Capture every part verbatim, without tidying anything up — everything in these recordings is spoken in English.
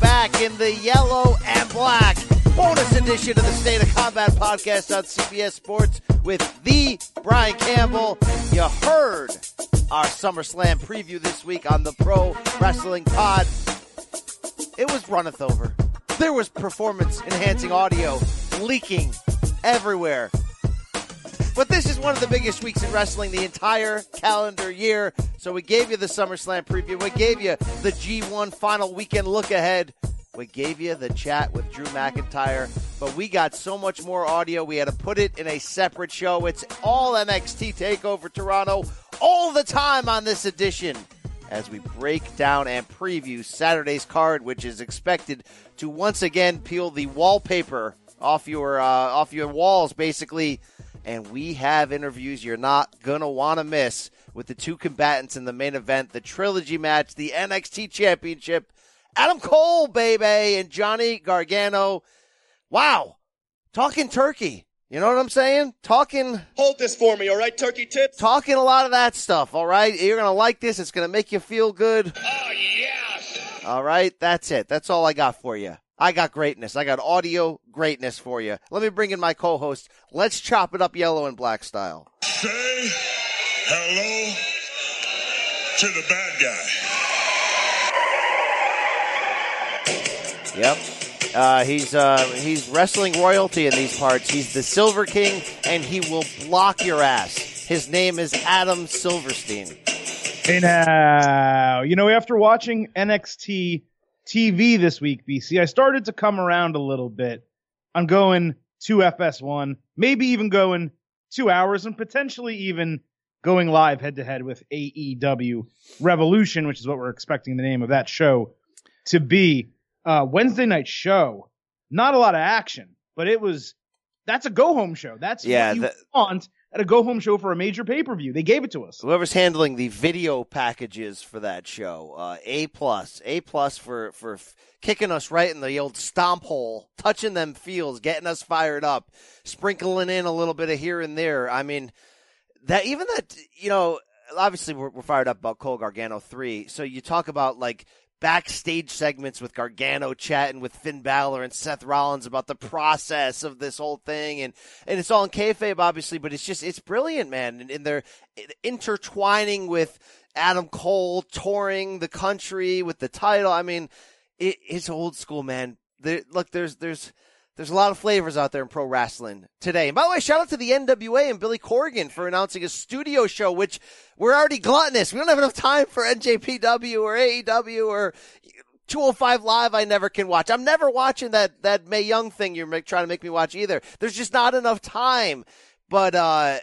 back in the yellow and black. Bonus edition of the State of Combat podcast on C B S Sports with the Brian Campbell. You heard our SummerSlam preview this week on the Pro Wrestling Pod. It was runneth over. There was performance-enhancing audio leaking everywhere. But this is one of the biggest weeks in wrestling the entire calendar year. So we gave you the SummerSlam preview. We gave you the G one final weekend look ahead. We gave you the chat with Drew McIntyre. But we got so much more audio, we had to put it in a separate show. It's all N X T TakeOver Toronto all the time on this edition as we break down and preview Saturday's card, which is expected to once again peel the wallpaper off your uh, off your walls, basically. And we have interviews you're not going to want to miss with the two combatants in the main event, the trilogy match, the N X T Championship. Adam Cole, baby, and Johnny Gargano. Wow. Talking turkey. You know what I'm saying? Talking. Hold this for me, all right, turkey tits? Talking a lot of that stuff, all right? You're going to like this. It's going to make you feel good. Oh, yes. All right? That's it. That's all I got for you. I got greatness. I got audio greatness for you. Let me bring in my co-host. Let's chop it up yellow and black style. Say hello to the bad guy. Yep. Uh, he's uh, he's wrestling royalty in these parts. He's the Silver King, and he will block your ass. His name is Adam Silverstein. Hey now, you know, after watching N X T T V this week, B C, I started to come around a little bit on going to F S one, maybe even going two hours, and potentially even going live head-to-head with A E W Revolution, which is what we're expecting the name of that show to be. Uh, Wednesday night show, not a lot of action, but it was, that's a go-home show. That's yeah, what you that, want at a go-home show for a major pay-per-view. They gave it to us. Whoever's handling the video packages for that show, uh, A plus, A plus for, for f- kicking us right in the old stomp hole, touching them feels, getting us fired up, sprinkling in a little bit of here and there. I mean, that, even that, you know, obviously we're, we're fired up about Cole Gargano three. So you talk about like, backstage segments with Gargano chatting with Finn Balor and Seth Rollins about the process of this whole thing. And, and it's all in kayfabe, obviously, but it's just, it's brilliant, man. And, and they're intertwining with Adam Cole touring the country with the title. I mean, it, it's old school, man. There, look, there's, there's, there's a lot of flavors out there in pro wrestling today. And by the way, shout out to the N W A and Billy Corgan for announcing a studio show, which we're already gluttonous. We don't have enough time for N J P W or A E W or two oh five Live. I never can watch. I'm never watching that, that Mae Young thing you're make, trying to make me watch either. There's just not enough time. But, uh,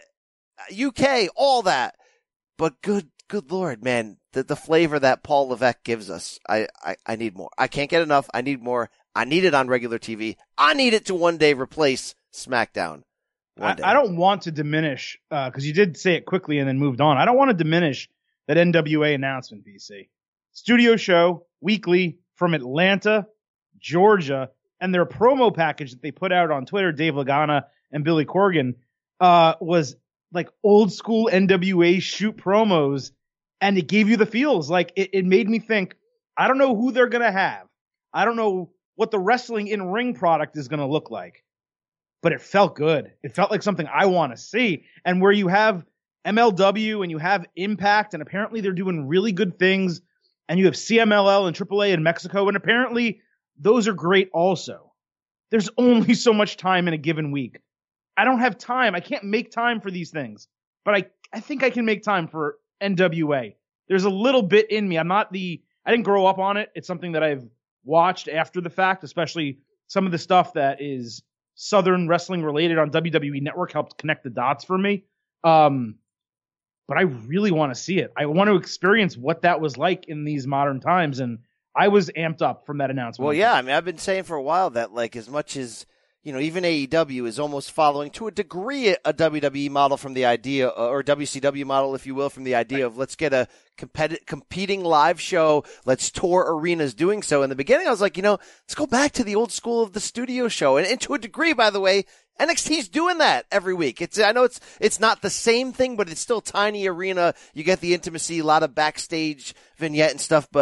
U K, all that. But good, good Lord, man, the, the flavor that Paul Levesque gives us, I, I, I need more. I can't get enough. I need more. I need it on regular T V. I need it to one day replace SmackDown. I, I don't want to diminish, uh, cause you did say it quickly and then moved on. I don't want to diminish that N W A announcement, B C. Studio show, weekly, from Atlanta, Georgia, and their promo package that they put out on Twitter, Dave Lagana and Billy Corgan, uh, was like old school N W A shoot promos, and it gave you the feels. Like, it, it made me think, I don't know who they're gonna have. I don't know what the wrestling in ring product is going to look like, but it felt good. It felt like something I want to see. And where you have M L W and you have Impact, and apparently they're doing really good things, and you have C M L L and triple A in Mexico, and apparently those are great also. There's only so much time in a given week. I don't have time. I can't make time for these things, but I, I think I can make time for N W A. There's a little bit in me. I'm not the, I didn't grow up on it. It's something that I've watched after the fact, especially some of the stuff that is Southern wrestling related on W W E Network helped connect the dots for me. Um, but I really want to see it. I want to experience what that was like in these modern times. And I was amped up from that announcement. Well, yeah, I mean, I've been saying for a while that, like, as much as, you know, even A E W is almost following to a degree a W W E model from the idea, or W C W model, if you will, from the idea of let's get a competi- competing live show, let's tour arenas doing so. In the beginning, I was like, you know, let's go back to the old school of the studio show. And, and to a degree, by the way, N X T's doing that every week. It's, I know it's, it's not the same thing, but it's still tiny arena. You get the intimacy, a lot of backstage vignette and stuff, but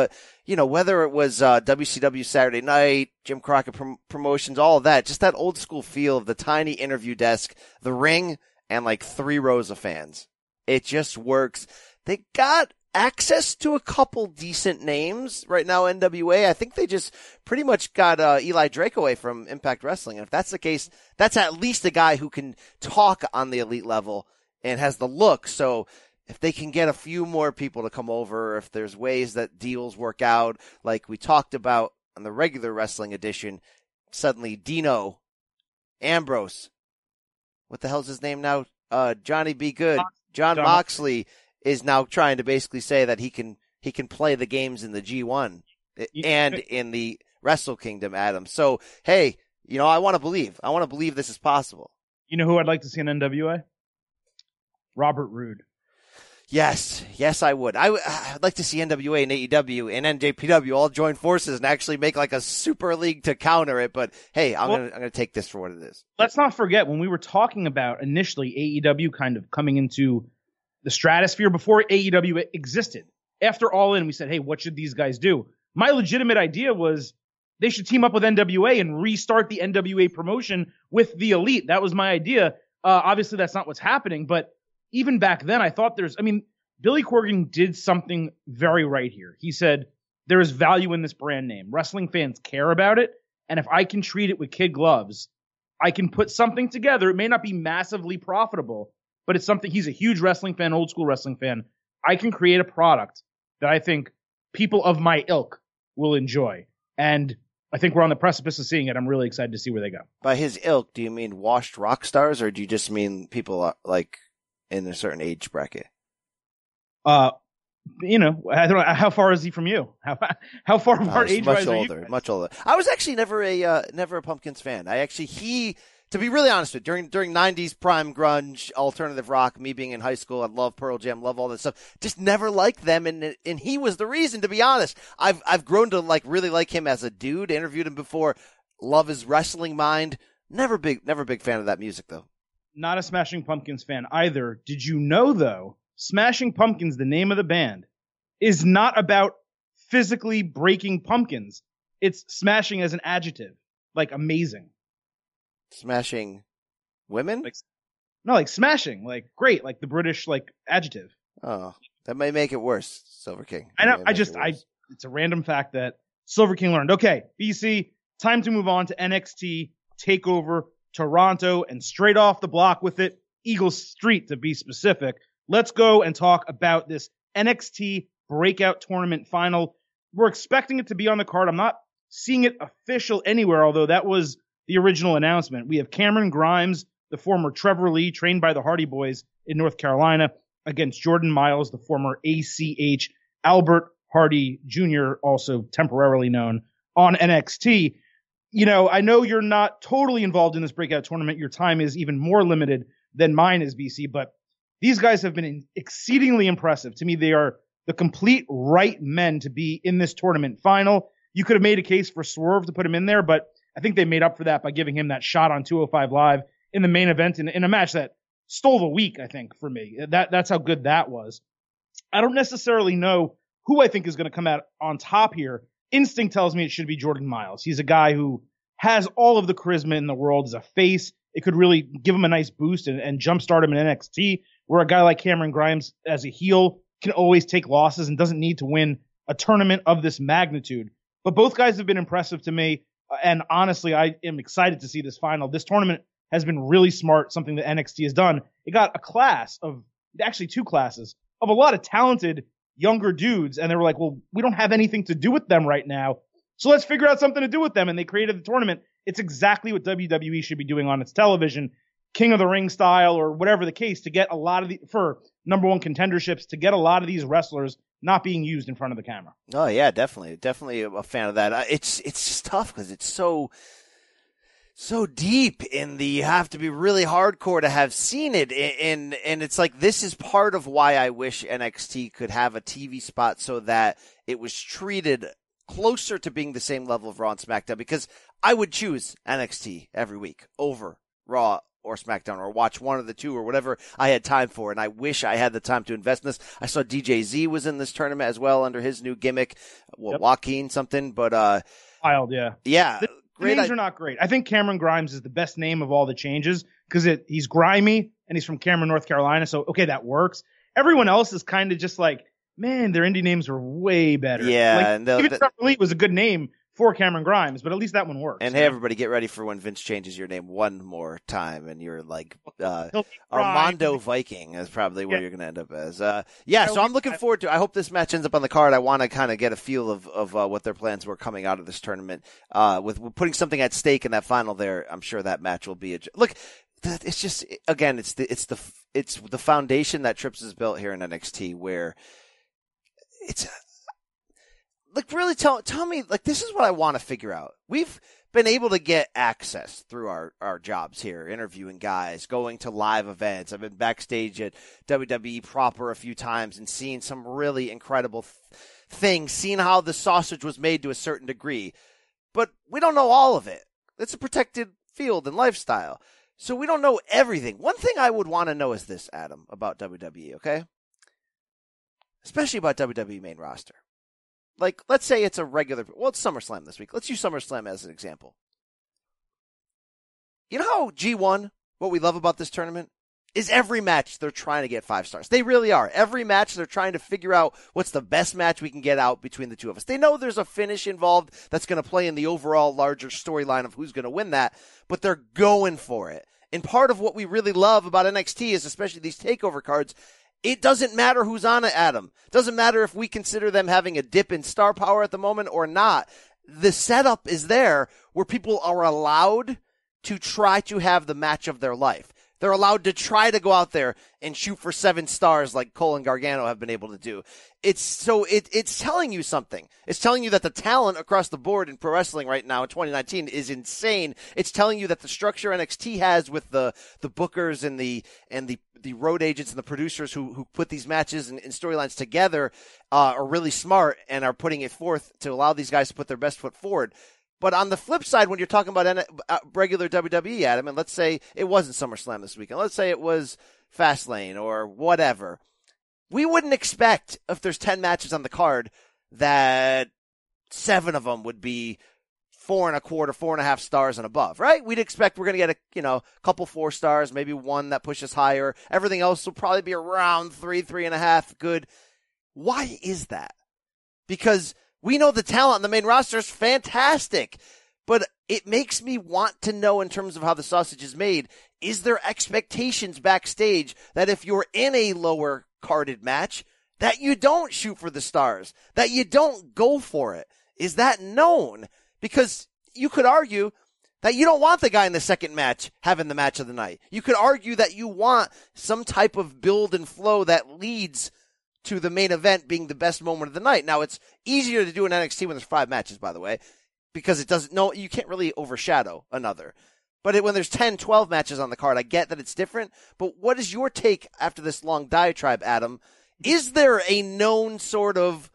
you know, whether it was uh, W C W Saturday Night, Jim Crockett prom- Promotions, all of that, just that old school feel of the tiny interview desk, the ring, and like three rows of fans. It just works. They got access to a couple decent names right now, N W A. I think they just pretty much got uh, Eli Drake away from Impact Wrestling. And if that's the case, that's at least a guy who can talk on the elite level and has the look. So if they can get a few more people to come over, if there's ways that deals work out, like we talked about on the regular wrestling edition, suddenly Dino Ambrose, what the hell's his name now? Uh, Johnny B. Good, John Moxley is now trying to basically say that he can he can play the games in the G one and in the Wrestle Kingdom, Adam. So hey, you know, I want to believe. I want to believe this is possible. You know who I'd like to see in N W A? Robert Roode. Yes, yes, I would. I would. I'd like to see N W A and A E W and N J P W all join forces and actually make like a super league to counter it. But hey, I'm well, gonna I'm gonna take this for what it is. Let's not forget when we were talking about initially A E W kind of coming into the stratosphere before A E W existed. After All In, we said, hey, what should these guys do? My legitimate idea was they should team up with N W A and restart the N W A promotion with the Elite. That was my idea. Uh, obviously, that's not what's happening, but even back then, I thought there's, I mean, Billy Corgan did something very right here. He said, there is value in this brand name. Wrestling fans care about it. And if I can treat it with kid gloves, I can put something together. It may not be massively profitable, but it's something, he's a huge wrestling fan, old school wrestling fan. I can create a product that I think people of my ilk will enjoy. And I think we're on the precipice of seeing it. I'm really excited to see where they go. By his ilk, do you mean washed rock stars, or do you just mean people like in a certain age bracket? Uh, you know, I don't know. How far is he from you? How how far apart uh, age-wise are you? Much older, much older. I was actually never a uh, never a Pumpkins fan. I actually he. To be really honest with you, during during nineties prime grunge, alternative rock, me being in high school, I love Pearl Jam, love all this stuff. Just never liked them, and and he was the reason. To be honest, I've I've grown to like really like him as a dude. Interviewed him before. Love his wrestling mind. Never big never big fan of that music though. Not a Smashing Pumpkins fan either. Did you know though? Smashing Pumpkins, the name of the band, is not about physically breaking pumpkins. It's smashing as an adjective, like amazing. Smashing women? Like, no, like smashing, like great, like the British like adjective. Oh, that may make it worse, Silver King. That I know. I just, it I, it's a random fact that Silver King learned. Okay, B C, time to move on to N X T TakeOver Toronto, and straight off the block with it, Eagle Street to be specific. Let's go and talk about this N X T Breakout Tournament final. We're expecting it to be on the card. I'm not seeing it official anywhere, although that was the original announcement. We have Cameron Grimes, the former Trevor Lee, trained by the Hardy Boys in North Carolina, against Jordan Miles, the former A C H Albert Hardy Junior, also temporarily known on N X T. You know, I know you're not totally involved in this breakout tournament. Your time is even more limited than mine is, B C, but these guys have been exceedingly impressive. To me, they are the complete right men to be in this tournament final. You could have made a case for Swerve to put him in there, but I think they made up for that by giving him that shot on two oh five Live in the main event in, in a match that stole the week, I think, for me. That That's how good that was. I don't necessarily know who I think is going to come out on top here. Instinct tells me it should be Jordan Miles. He's a guy who has all of the charisma in the world as a face. It could really give him a nice boost and, and jumpstart him in N X T, where a guy like Cameron Grimes as a heel can always take losses and doesn't need to win a tournament of this magnitude. But both guys have been impressive to me. And honestly, I am excited to see this final. This tournament has been really smart, something that N X T has done. It got a class of, actually two classes, of a lot of talented younger dudes. And they were like, well, we don't have anything to do with them right now, so let's figure out something to do with them. And they created the tournament. It's exactly what W W E should be doing on its television, King of the Ring style or whatever the case, to get a lot of the, for number one contenderships, to get a lot of these wrestlers not being used in front of the camera. Oh yeah, definitely, definitely a fan of that. It's it's just tough because it's so so deep in the. You have to be really hardcore to have seen it, and and it's like this is part of why I wish N X T could have a T V spot so that it was treated closer to being the same level of Raw and SmackDown, because I would choose N X T every week over Raw or SmackDown or watch one of the two or whatever I had time for. And I wish I had the time to invest in this. I saw D J Z was in this tournament as well under his new gimmick, yep. Joaquin something, but, uh, wild. Yeah. Yeah. The, the names I- are not great. I think Cameron Grimes is the best name of all the changes because it, he's grimy and he's from Cameron, North Carolina. So, okay, that works. Everyone else is kind of just like, man, their indie names are way better. Yeah. Like, and even Trevor Lee was a good name for Cameron Grimes, but at least that one works. And hey, everybody, get ready for when Vince changes your name one more time, and you're like uh, Armando Viking is probably where yeah. you're going to end up as. Uh, yeah, so I'm looking forward to. I hope this match ends up on the card. I want to kind of get a feel of of uh, what their plans were coming out of this tournament. Uh, with, with putting something at stake in that final, there, I'm sure that match will be a look. It's just again, it's the it's the it's the foundation that Trips has built here in N X T, where it's. Like, really tell, tell me, like, this is what I want to figure out. We've been able to get access through our, our jobs here, interviewing guys, going to live events. I've been backstage at W W E proper a few times and seeing some really incredible th- things, seeing how the sausage was made to a certain degree. But we don't know all of it. It's a protected field and lifestyle. So we don't know everything. One thing I would want to know is this, Adam, about W W E, okay? Especially about W W E main roster. Like, let's say it's a regular, well, it's SummerSlam this week. Let's use SummerSlam as an example. You know how G one, what we love about this tournament, is every match they're trying to get five stars. They really are. Every match they're trying to figure out what's the best match we can get out between the two of us. They know there's a finish involved that's going to play in the overall larger storyline of who's going to win that, but they're going for it. And part of what we really love about N X T is, especially these takeover cards, it doesn't matter who's on it, Adam. It doesn't matter if we consider them having a dip in star power at the moment or not. The setup is there where people are allowed to try to have the match of their life. They're allowed to try to go out there and shoot for seven stars like Cole and Gargano have been able to do. It's so it, it's telling you something. It's telling you that the talent across the board in pro wrestling right now in twenty nineteen is insane. It's telling you that the structure N X T has with the, the bookers and the, and the, the road agents and the producers who, who put these matches and, and storylines together, uh, are really smart and are putting it forth to allow these guys to put their best foot forward. But on the flip side, when you're talking about N- uh, regular W W E, Adam, and let's say it wasn't SummerSlam this weekend, let's say it was Fastlane or whatever, we wouldn't expect, if there's ten matches on the card, that seven of them would be four and a quarter, four and a half stars and above, right? We'd expect we're going to get a, you know, couple four stars, maybe one that pushes higher. Everything else will probably be around three, three and a half good. Why is that? Because we know the talent on the main roster is fantastic, but it makes me want to know in terms of how the sausage is made, is there expectations backstage that if you're in a lower carded match, that you don't shoot for the stars, that you don't go for it? Is that known? Because you could argue that you don't want the guy in the second match having the match of the night. You could argue that you want some type of build and flow that leads to the main event being the best moment of the night. Now, it's easier to do in N X T when there's five matches, by the way, because it doesn't, no, you can't really overshadow another. But it, when there's ten, twelve matches on the card, I get that it's different. But what is your take after this long diatribe, Adam? Is there a known sort of,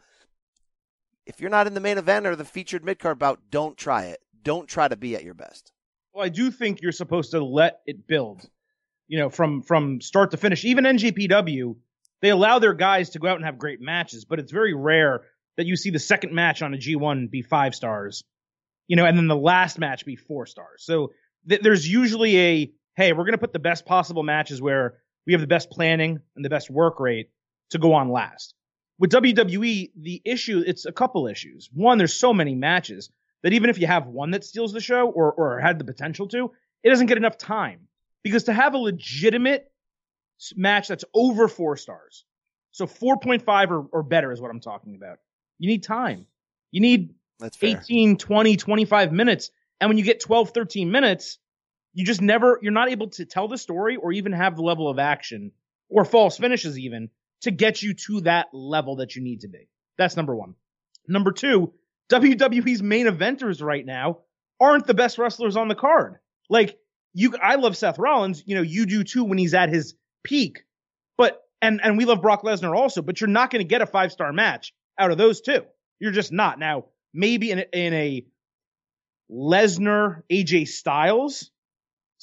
if you're not in the main event or the featured mid-card bout, don't try it. Don't try to be at your best. Well, I do think you're supposed to let it build, you know, from, from start to finish. Even N J P W, they allow their guys to go out and have great matches, but it's very rare that you see the second match on a G one be five stars, you know, and then the last match be four stars. So th- there's usually a, hey, we're going to put the best possible matches where we have the best planning and the best work rate to go on last. With W W E, the issue, it's a couple issues. One, there's so many matches that even if you have one that steals the show or, or had the potential to, it doesn't get enough time. Because to have a legitimate match that's over four stars, so four point five or, or better is what I'm talking about, you need time. You need that's fair. eighteen, twenty, twenty-five minutes. And when you get twelve, thirteen minutes, you just never, you're not able to tell the story or even have the level of action or false finishes even to get you to that level that you need to be. That's number one. Number two, W W E's main eventers right now aren't the best wrestlers on the card. Like, you, I love Seth Rollins. You know, you do too when he's at his peak. But, and, and we love Brock Lesnar also, but you're not going to get a five-star match out of those two. You're just not. Now, maybe in a, in a Lesnar, A J Styles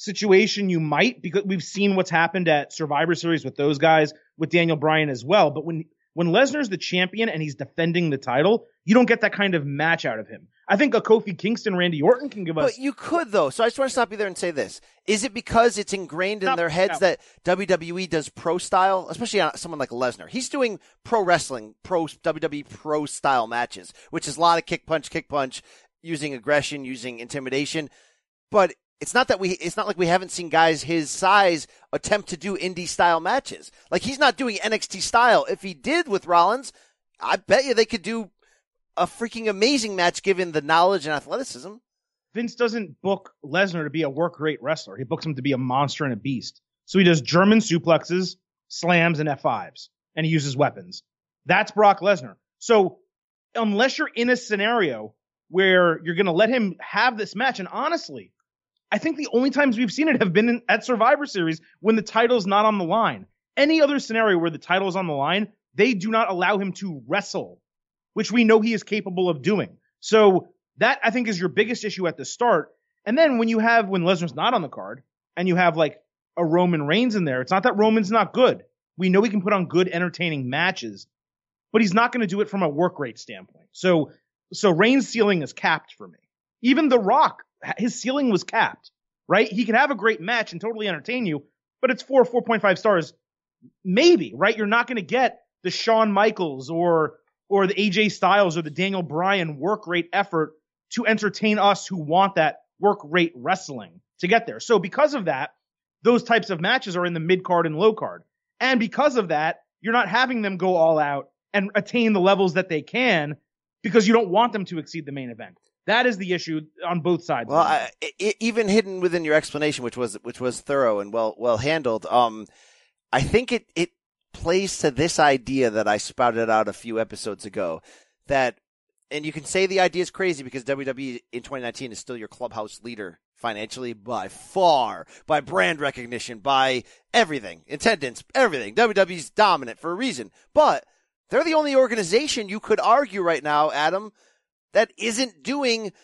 situation, you might, because we've seen what's happened at Survivor Series with those guys, with Daniel Bryan as well. But when when Lesnar's the champion and he's defending the title, you don't get that kind of match out of him. I think a Kofi Kingston, Randy Orton can give us. But you could, though. So I just want to stop you there and say this. Is it because it's ingrained in No, their heads no. that W W E does pro style, especially on someone like Lesnar? He's doing pro wrestling, pro W W E pro style matches, which is a lot of kick punch, kick punch, using aggression, using intimidation. But it's not that we, it's not like we haven't seen guys his size attempt to do indie style matches. Like, he's not doing N X T style. If he did with Rollins, I bet you they could do a freaking amazing match given the knowledge and athleticism. Vince doesn't book Lesnar to be a work rate wrestler. He books him to be a monster and a beast. So he does German suplexes, slams, and F fives, and he uses weapons. That's Brock Lesnar. So unless you're in a scenario where you're going to let him have this match, and honestly, I think the only times we've seen it have been in, at Survivor Series when the title's not on the line. Any other scenario where the title's on the line, they do not allow him to wrestle, which we know he is capable of doing. So that, I think, is your biggest issue at the start. And then when you have, when Lesnar's not on the card, and you have like a Roman Reigns in there, it's not that Roman's not good. We know he can put on good, entertaining matches, but he's not going to do it from a work rate standpoint. So, so Reigns' ceiling is capped for me. Even The Rock, his ceiling was capped, right? He can have a great match and totally entertain you, but it's four, four point five stars. Maybe, right? You're not going to get the Shawn Michaels or, or the A J Styles or the Daniel Bryan work rate effort to entertain us who want that work rate wrestling to get there. So because of that, those types of matches are in the mid card and low card. And because of that, you're not having them go all out and attain the levels that they can because you don't want them to exceed the main event. That is the issue on both sides. Well, I, I, even hidden within your explanation, which was which was thorough and well well handled, um, I think it it plays to this idea that I spouted out a few episodes ago. That, and you can say the idea is crazy because W W E in twenty nineteen is still your clubhouse leader financially by far, by brand recognition, by everything, attendance, everything. W W E's dominant for a reason, but they're the only organization you could argue right now, Adam, that isn't doing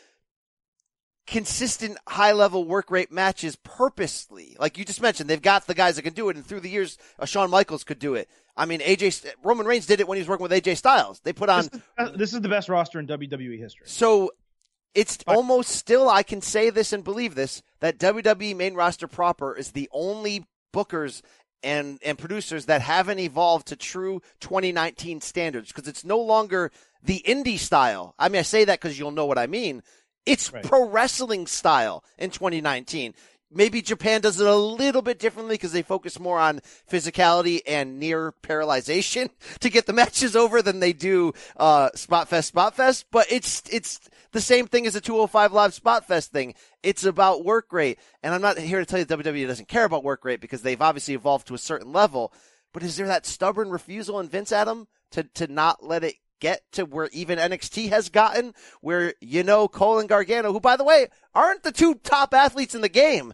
consistent high-level work rate matches purposely. Like you just mentioned, they've got the guys that can do it, and through the years, uh, Shawn Michaels could do it. I mean, A J Roman Reigns did it when he was working with A J Styles. They put on... This is, uh, this is the best roster in W W E history. So it's almost still, I can say this and believe this, that W W E main roster proper is the only bookers and, and producers that haven't evolved to true twenty nineteen standards, because it's no longer the indie style. I mean, I say that because you'll know what I mean. It's right. Pro wrestling style in twenty nineteen. Maybe Japan does it a little bit differently because they focus more on physicality and near paralyzation to get the matches over than they do uh, Spot Fest, Spot Fest. But it's it's the same thing as a two oh five Live Spot Fest thing. It's about work rate. And I'm not here to tell you that W W E doesn't care about work rate because they've obviously evolved to a certain level. But is there that stubborn refusal in Vince, Adam, to, to not let it get to where even N X T has gotten, where, you know, Cole and Gargano, who, by the way, aren't the two top athletes in the game,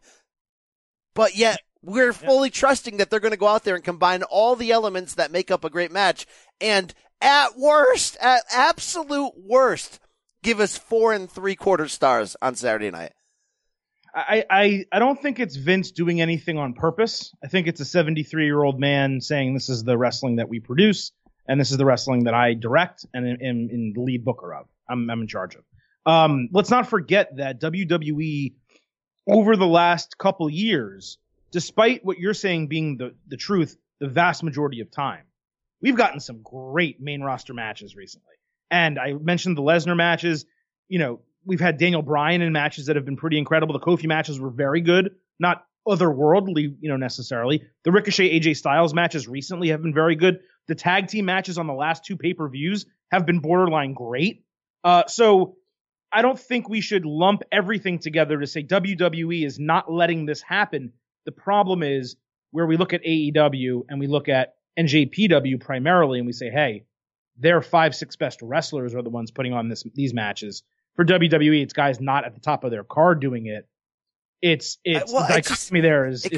but yet we're fully trusting that they're going to go out there and combine all the elements that make up a great match, and at worst, at absolute worst, give us four and three quarter stars on Saturday night. I, I, I don't think it's Vince doing anything on purpose. I think it's a seventy-three-year-old man saying this is the wrestling that we produce, and this is the wrestling that I direct and am in, in the lead booker of. I'm, I'm in charge of. Um, let's not forget that W W E, over the last couple years, despite what you're saying being the, the truth, the vast majority of time, we've gotten some great main roster matches recently. And I mentioned the Lesnar matches. You know, we've had Daniel Bryan in matches that have been pretty incredible. The Kofi matches were very good, not otherworldly, you know, necessarily. The Ricochet A J Styles matches recently have been very good. The tag team matches on the last two pay-per-views have been borderline great. Uh, so I don't think we should lump everything together to say W W E is not letting this happen. The problem is where we look at A E W and we look at N J P W primarily and we say, hey, their five, six best wrestlers are the ones putting on this, these matches. For W W E, it's guys not at the top of their card doing it. It's, it's, well, the it just, dichotomy there is, it is goes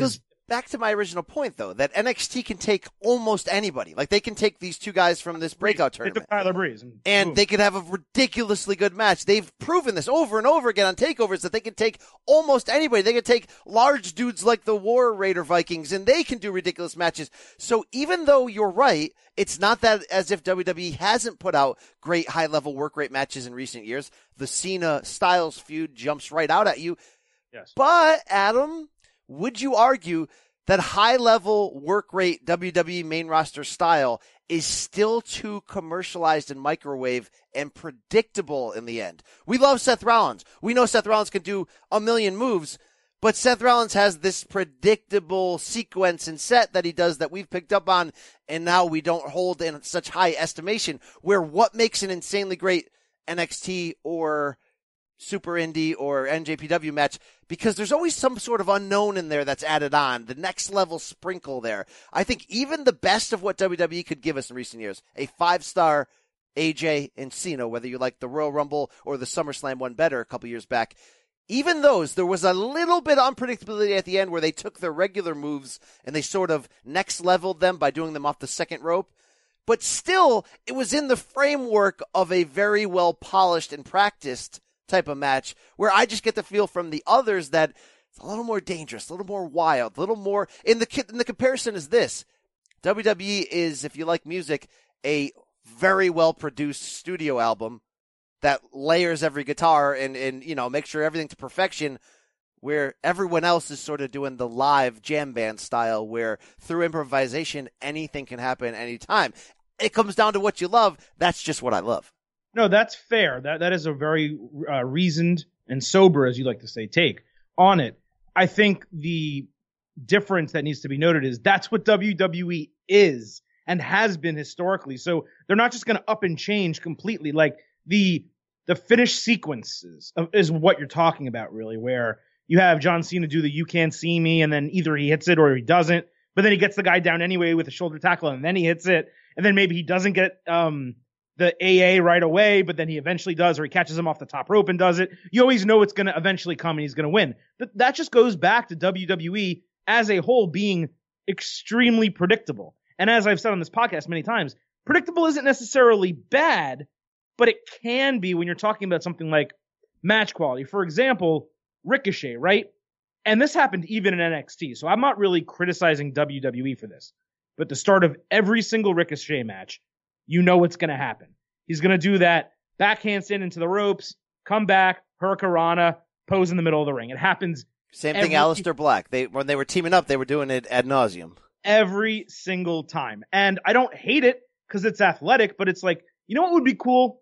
back to my original point, though, that N X T can take almost anybody. Like, they can take these two guys from this breakout They tournament. took Tyler Breeze. And, And boom. they could have a ridiculously good match. They've proven this over and over again on takeovers that they can take almost anybody. They can take large dudes like the War Raider Vikings, and they can do ridiculous matches. So even though you're right, it's not that as if W W E hasn't put out great high-level work rate matches in recent years. The Cena-Styles feud jumps right out at you. Yes. But, Adam, would you argue that high-level work rate W W E main roster style is still too commercialized and microwave and predictable in the end? We love Seth Rollins. We know Seth Rollins can do a million moves, but Seth Rollins has this predictable sequence and set that he does that we've picked up on, and now we don't hold in such high estimation, where what makes an insanely great N X T or Super Indie or N J P W match, because there's always some sort of unknown in there that's added on, the next level sprinkle there. I think even the best of what W W E could give us in recent years, a five-star A J and Cena, whether you like the Royal Rumble or the SummerSlam one better a couple years back, even those, there was a little bit of unpredictability at the end where they took their regular moves and they sort of next leveled them by doing them off the second rope. But still, it was in the framework of a very well polished and practiced type of match, where I just get the feel from the others that it's a little more dangerous, a little more wild, a little more. In the in the comparison is this: W W E is, if you like music, a very well produced studio album that layers every guitar and and you know makes sure everything to perfection. Where everyone else is sort of doing the live jam band style, where through improvisation anything can happen anytime. It comes down to what you love. That's just what I love. No, that's fair. That that is a very uh, reasoned and sober, as you like to say, take on it. I think the difference that needs to be noted is that's what W W E is and has been historically. So they're not just going to up and change completely. Like the the finish sequences of, is what you're talking about, really, where you have John Cena do the "You Can't See Me," and then either he hits it or he doesn't. But then he gets the guy down anyway with a shoulder tackle, and then he hits it, and then maybe he doesn't get um. the A A right away, but then he eventually does, or he catches him off the top rope and does it. You always know it's going to eventually come and he's going to win. But that just goes back to W W E as a whole being extremely predictable. And as I've said on this podcast many times, predictable isn't necessarily bad, but it can be when you're talking about something like match quality. For example, Ricochet, right? And this happened even in N X T. So I'm not really criticizing W W E for this. But at the start of every single Ricochet match, you know what's going to happen. He's going to do that backhand stand into the ropes, come back, Hurricanrana, pose in the middle of the ring. It happens. Same thing, every, Aleister Black. They when they were teaming up, they were doing it ad nauseum. Every single time. And I don't hate it because it's athletic, but it's like, you know what would be cool?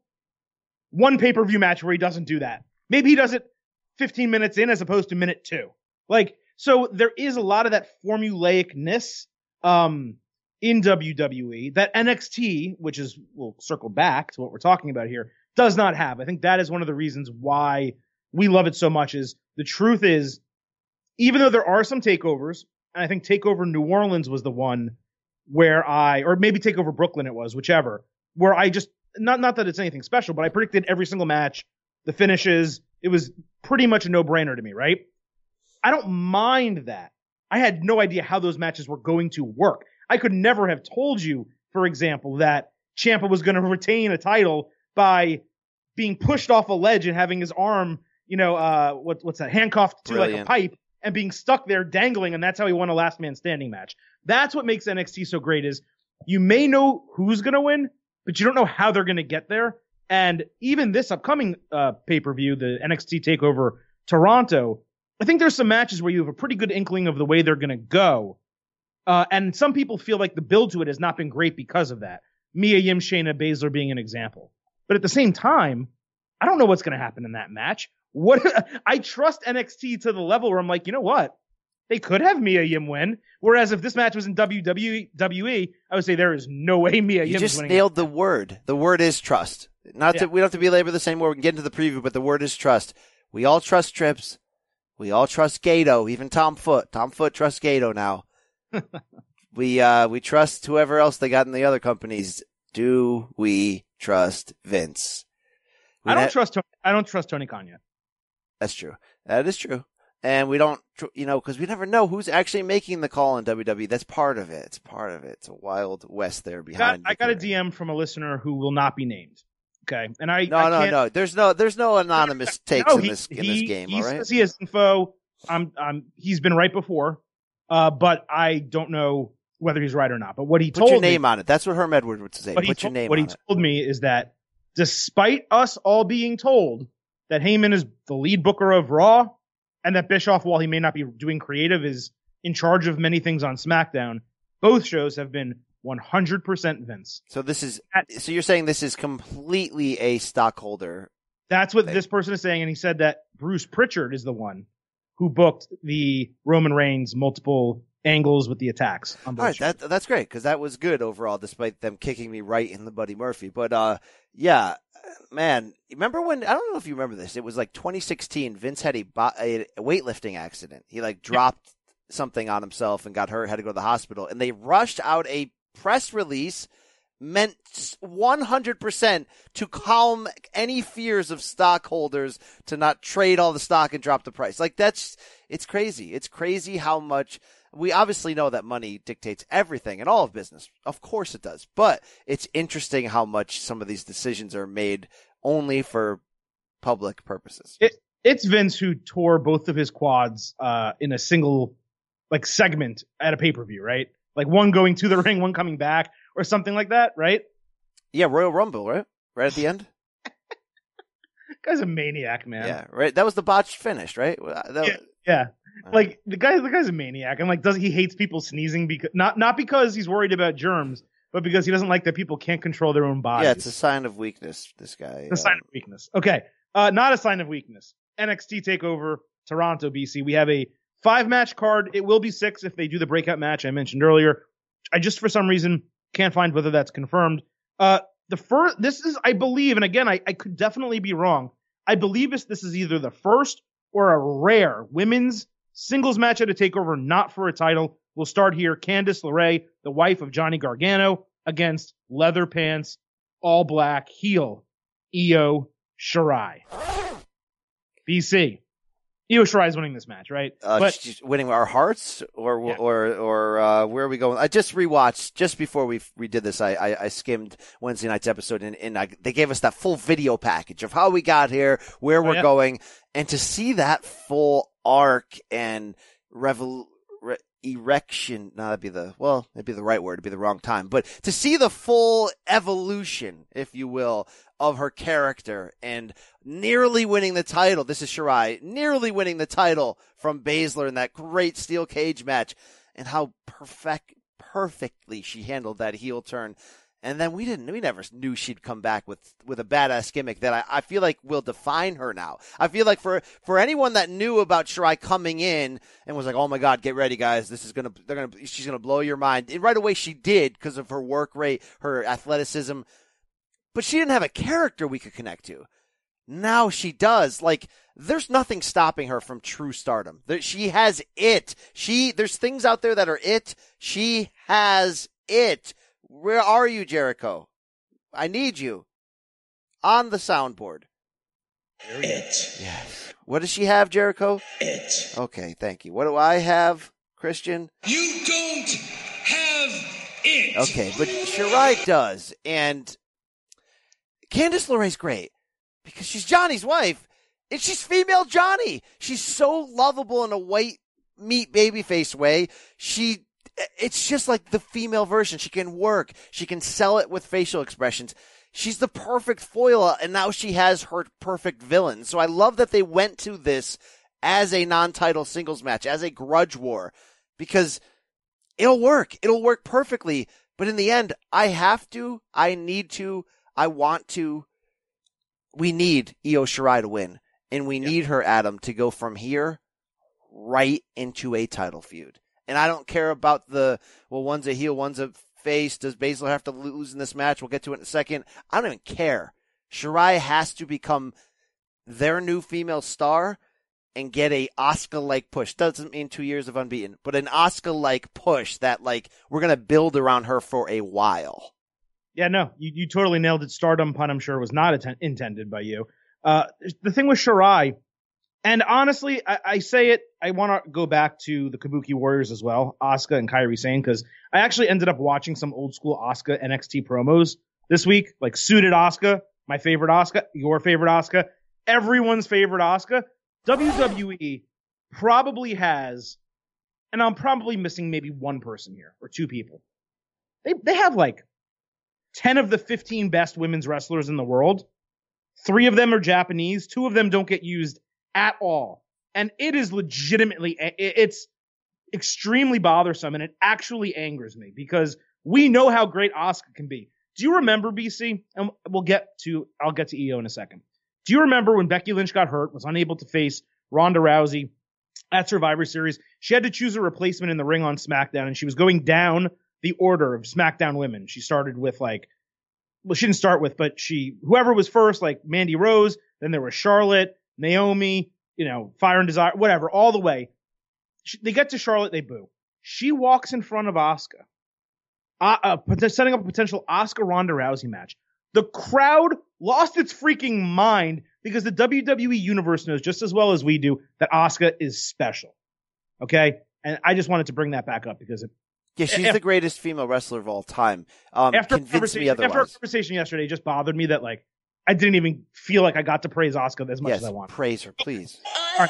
One pay-per-view match where he doesn't do that. Maybe he does it fifteen minutes in as opposed to minute two. Like, so there is a lot of that formulaicness, um, in W W E that N X T, which is, we'll circle back to what we're talking about here, does not have. I think that is one of the reasons why we love it so much. Is the truth is, even though there are some takeovers, and I think Takeover New Orleans was the one where I, or maybe Takeover Brooklyn it was, whichever, where I just, not, not that it's anything special, but I predicted every single match, the finishes. It was pretty much a no-brainer to me, right? I don't mind that. I had no idea how those matches were going to work. I could never have told you, for example, that Ciampa was going to retain a title by being pushed off a ledge and having his arm, you know, uh, what, what's that, handcuffed to Brilliant. like a pipe and being stuck there dangling, and that's how he won a last man standing match. That's what makes N X T so great is you may know who's going to win, but you don't know how they're going to get there. And even this upcoming uh, pay-per-view, the N X T TakeOver Toronto, I think there's some matches where you have a pretty good inkling of the way they're going to go. Uh, and some people feel like the build to it has not been great because of that. Mia Yim, Shayna Baszler being an example. But at the same time, I don't know what's going to happen in that match. What I trust N X T to the level where I'm like, you know what? They could have Mia Yim win. Whereas if this match was in W W E, I would say there is no way Mia Yim You is just winning. nailed the word. The word is trust. Not Yeah. to, we don't have to belabor the same word. We can get into the preview, but the word is trust. We all trust Trips. We all trust Gato, even Tom Foote. Tom Foote trusts Gato now. we uh we trust whoever else they got in the other companies. Do we trust Vince? We I don't ha- trust Tony, I don't trust Tony Khan yet. That's true. That is true. And we don't, you know, because we never know who's actually making the call in W W E. That's part of it. It's part of it. It's a wild west there behind. I got, I got a D M from a listener who will not be named. Okay, and I no I no can't, no. There's no there's no anonymous takes no, in he, this in he, this game. He all right. says he has info. I'm I'm he's been right before, uh, but I don't know whether he's right or not. But what he Put told your name me, on it. That's what Herm Edwards would say. Put he your told, name what on he it. told me is that despite us all being told that Heyman is the lead booker of Raw, and that Bischoff, while he may not be doing creative, is in charge of many things on SmackDown, both shows have been one hundred percent Vince. So this is so you're saying this is completely a stockholder. That's what thing. this person is saying, and he said that Bruce Pritchard is the one who booked the Roman Reigns multiple angles with the attacks. On both All right, shows. that that's great because that was good overall, despite them kicking me right in the Buddy Murphy. But uh, yeah, man, remember when? I don't know if you remember this. It was like twenty sixteen. Vince had a, a weightlifting accident. He like dropped yeah. something on himself and got hurt. Had to go to the hospital, and they rushed out a press release meant one hundred percent to calm any fears of stockholders to not trade all the stock and drop the price. Like that's, it's crazy. It's crazy how much we obviously know that money dictates everything in all of business. Of course it does, but it's interesting how much some of these decisions are made only for public purposes. It, it's Vince who tore both of his quads, uh, in a single like segment at a pay-per-view, right? Like one going to the ring, one coming back, or something like that, right? Yeah, Royal Rumble, right? Right at the end? Guy's a maniac, man. Yeah, right. That was the botched finish, right? That yeah, yeah. Like the guy, the guy's a maniac, and like, does he hates people sneezing because not not because he's worried about germs, but because he doesn't like that people can't control their own bodies. Yeah, it's a sign of weakness. This guy. It's a sign of weakness. Okay, uh, not a sign of weakness. N X T Takeover Toronto, B C. We have a five match card. It will be six if they do the breakout match I mentioned earlier. I just for some reason can't find whether that's confirmed. Uh, the first, this is, I believe, and again, I, I could definitely be wrong. I believe this, this is either the first or a rare women's singles match at a takeover, not for a title. We'll start here. Candice LeRae, the wife of Johnny Gargano, against leather pants, all black heel, Io Shirai. B C. Io Shirai is winning this match, right? Uh, but she's winning our hearts, or Yeah. or or uh, where are we going? I just rewatched just before we we did this. I, I, I skimmed Wednesday night's episode, and, and I, they gave us that full video package of how we got here, where Oh, we're yeah. going, and to see that full arc and revel. Re- erection, no, that'd be the, well, that'd be the right word, it'd be the wrong time, but to see the full evolution, if you will, of her character and nearly winning the title. This is Shirai, nearly winning the title from Baszler in that great steel cage match, and how perfect, perfectly she handled that heel turn. And then we didn't, we never knew she'd come back with, with a badass gimmick that I, I feel like will define her now. I feel like for, for anyone that knew about Shirai coming in and was like, oh my God, get ready guys. This is going to, they're going to, she's going to blow your mind. And right away she did because of her work rate, her athleticism, but she didn't have a character we could connect to. Now she does. Like, there's nothing stopping her from true stardom. There, she has it. She, there's things out there that are it. She has it. Where are you, Jericho? I need you. On the soundboard. It. Yes. What does she have, Jericho? It. Okay, thank you. What do I have, Christian? You don't have it. Okay, but Shirai does. And Candice LeRae's great because she's Johnny's wife and she's female Johnny. She's so lovable in a white meat babyface way. She, it's just like the female version. She can work. She can sell it with facial expressions. She's the perfect foil, and now she has her perfect villain. So I love that they went to this as a non-title singles match, as a grudge war, because it'll work. It'll work perfectly. But in the end, I have to, I need to, I want to, we need Io Shirai to win. And we need her, Adam, to go from here right into a title feud. And I don't care about the, well, one's a heel, one's a face. Does Baszler have to lose in this match? We'll get to it in a second. I don't even care. Shirai has to become their new female star and get a Asuka-like push. Doesn't mean two years of unbeaten, but an Asuka-like push that, like, we're going to build around her for a while. Yeah, no, you, you totally nailed it. Stardom pun, I'm sure, was not atten- intended by you. Uh, the thing with Shirai, And honestly, I, I say it, I want to go back to the Kabuki Warriors as well, Asuka and Kairi Sane, because I actually ended up watching some old school Asuka N X T promos this week, like suited Asuka, my favorite Asuka, your favorite Asuka, everyone's favorite Asuka. W W E probably has, and I'm probably missing maybe one person here or two people. They they have like ten of the fifteen best women's wrestlers in the world. Three of them are Japanese. Two of them don't get used at all. And it is legitimately, it's extremely bothersome, and it actually angers me because we know how great Asuka can be. Do you remember, B C? And we'll get to, I'll get to E O in a second. Do you remember when Becky Lynch got hurt, was unable to face Ronda Rousey at Survivor Series? She had to choose a replacement in the ring on SmackDown, and she was going down the order of SmackDown women. She started with like, well, she didn't start with, but she, whoever was first, like Mandy Rose, then there was Charlotte, Naomi, you know, Fire and Desire, whatever, all the way. She, they get to Charlotte, they boo. She walks in front of Asuka, uh, uh, setting up a potential Asuka Ronda Rousey match. The crowd lost its freaking mind because the W W E universe knows just as well as we do that Asuka is special. Okay? And I just wanted to bring that back up because it, yeah, she's after, the greatest female wrestler of all time. Um, after convince me otherwise. After our conversation yesterday, it just bothered me that like I didn't even feel like I got to praise Asuka as much yes, as I want. Praise her, please. Asuka,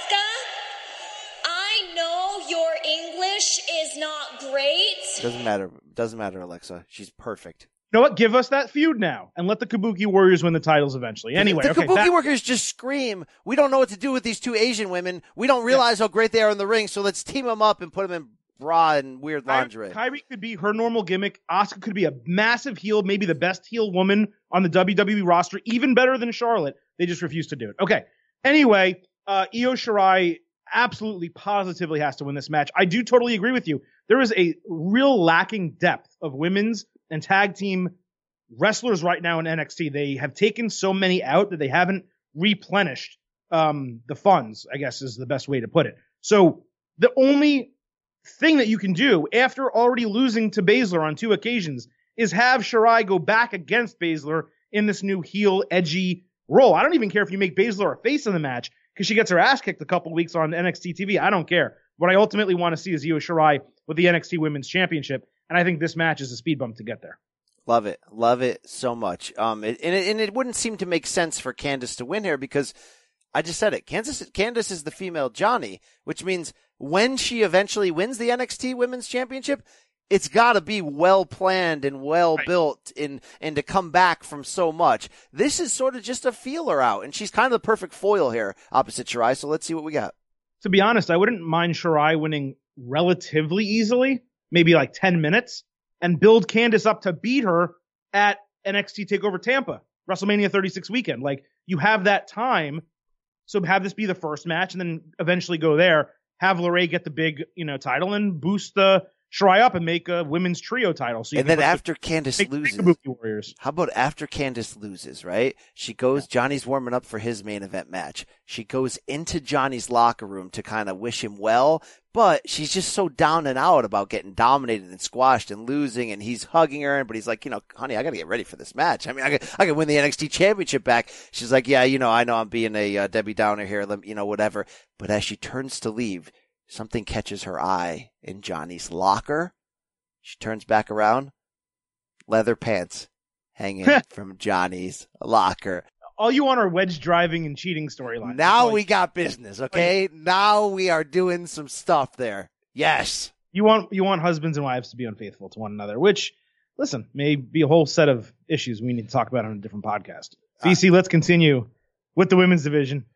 I know your English is not great. Doesn't matter. Doesn't matter, Alexa. She's perfect. You know what? Give us that feud now and let the Kabuki Warriors win the titles eventually. Anyway, the, the okay, Kabuki that, Workers just scream, we don't know what to do with these two Asian women. We don't realize yeah. how great they are in the ring, so let's team them up and put them in bra and weird lingerie. Kairi could be her normal gimmick. Asuka could be a massive heel, maybe the best heel woman on the W W E roster, even better than Charlotte. They just refuse to do it. Okay. Anyway, uh, Io Shirai absolutely, positively has to win this match. I do totally agree with you. There is a real lacking depth of women's and tag team wrestlers right now in N X T. They have taken so many out that they haven't replenished um, the funds, I guess is the best way to put it. So the only thing that you can do after already losing to Baszler on two occasions is have Shirai go back against Baszler in this new heel edgy role. I don't even care if you make Baszler a face in the match because she gets her ass kicked a couple weeks on N X T T V. I don't care. What I ultimately want to see is Io Shirai with the N X T Women's Championship, and I think this match is a speed bump to get there. Love it. Love it so much. Um, it, and, it, and it wouldn't seem to make sense for Candice to win here because I just said it. Candice, Candice is the female Johnny, which means when she eventually wins the N X T Women's Championship, it's got to be well planned and well right. built in, and to come back from so much. This is sort of just a feeler out, and she's kind of the perfect foil here opposite Shirai. So let's see what we got. To be honest, I wouldn't mind Shirai winning relatively easily, maybe like ten minutes, and build Candice up to beat her at N X T TakeOver Tampa, WrestleMania thirty-six weekend. Like, you have that time, so have this be the first match, and then eventually go there, have LeRae get the big, you know, title, and boost the Shirai up and make a women's trio title. So you and then after the, Candice loses, Warriors. How about after Candice loses, right? She goes, Johnny's warming up for his main event match. She goes into Johnny's locker room to kind of wish him well, but she's just so down and out about getting dominated and squashed and losing, and he's hugging her, but he's like, you know, honey, I got to get ready for this match. I mean, I got, I can win the N X T Championship back. She's like, yeah, you know, I know I'm being a uh, Debbie Downer here, you know, whatever. But as she turns to leave, something catches her eye in Johnny's locker. She turns back around, leather pants hanging from Johnny's locker. All you want are wedge driving and cheating storylines. Now we got business, okay? Now we are doing some stuff there. Yes. You want you want husbands and wives to be unfaithful to one another, which, listen, may be a whole set of issues we need to talk about on a different podcast. Uh, B C, let's continue with the women's division.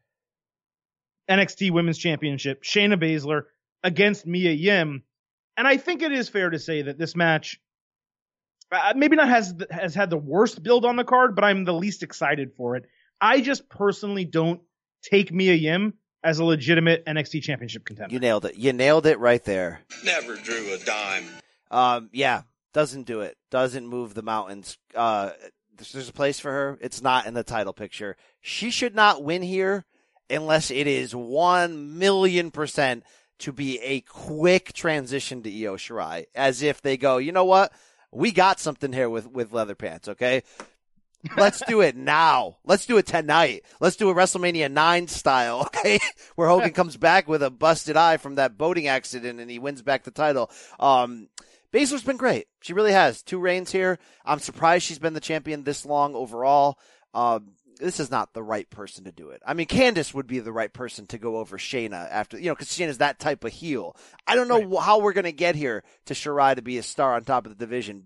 N X T Women's Championship, Shayna Baszler against Mia Yim. And I think it is fair to say that this match uh, maybe not has has had the worst build on the card, but I'm the least excited for it. I just personally don't take Mia Yim as a legitimate N X T Championship contender. You nailed it. You nailed it right there. Never drew a dime. Um, yeah, doesn't do it. Doesn't move the mountains. Uh, there's a place for her. It's not in the title picture. She should not win here unless it is one million percent to be a quick transition to Io Shirai, as if they go, you know what? We got something here with, with leather pants, okay? Let's do it now. Let's do it tonight. Let's do a WrestleMania nine style, okay? Where Hogan comes back with a busted eye from that boating accident and he wins back the title. Um, Baszler's been great. She really has. Two reigns here. I'm surprised she's been the champion this long overall. Um, this is not the right person to do it. I mean, Candice would be the right person to go over Shayna after, you know, because Shayna's that type of heel. I don't know right. how we're going to get here to Shirai to be a star on top of the division,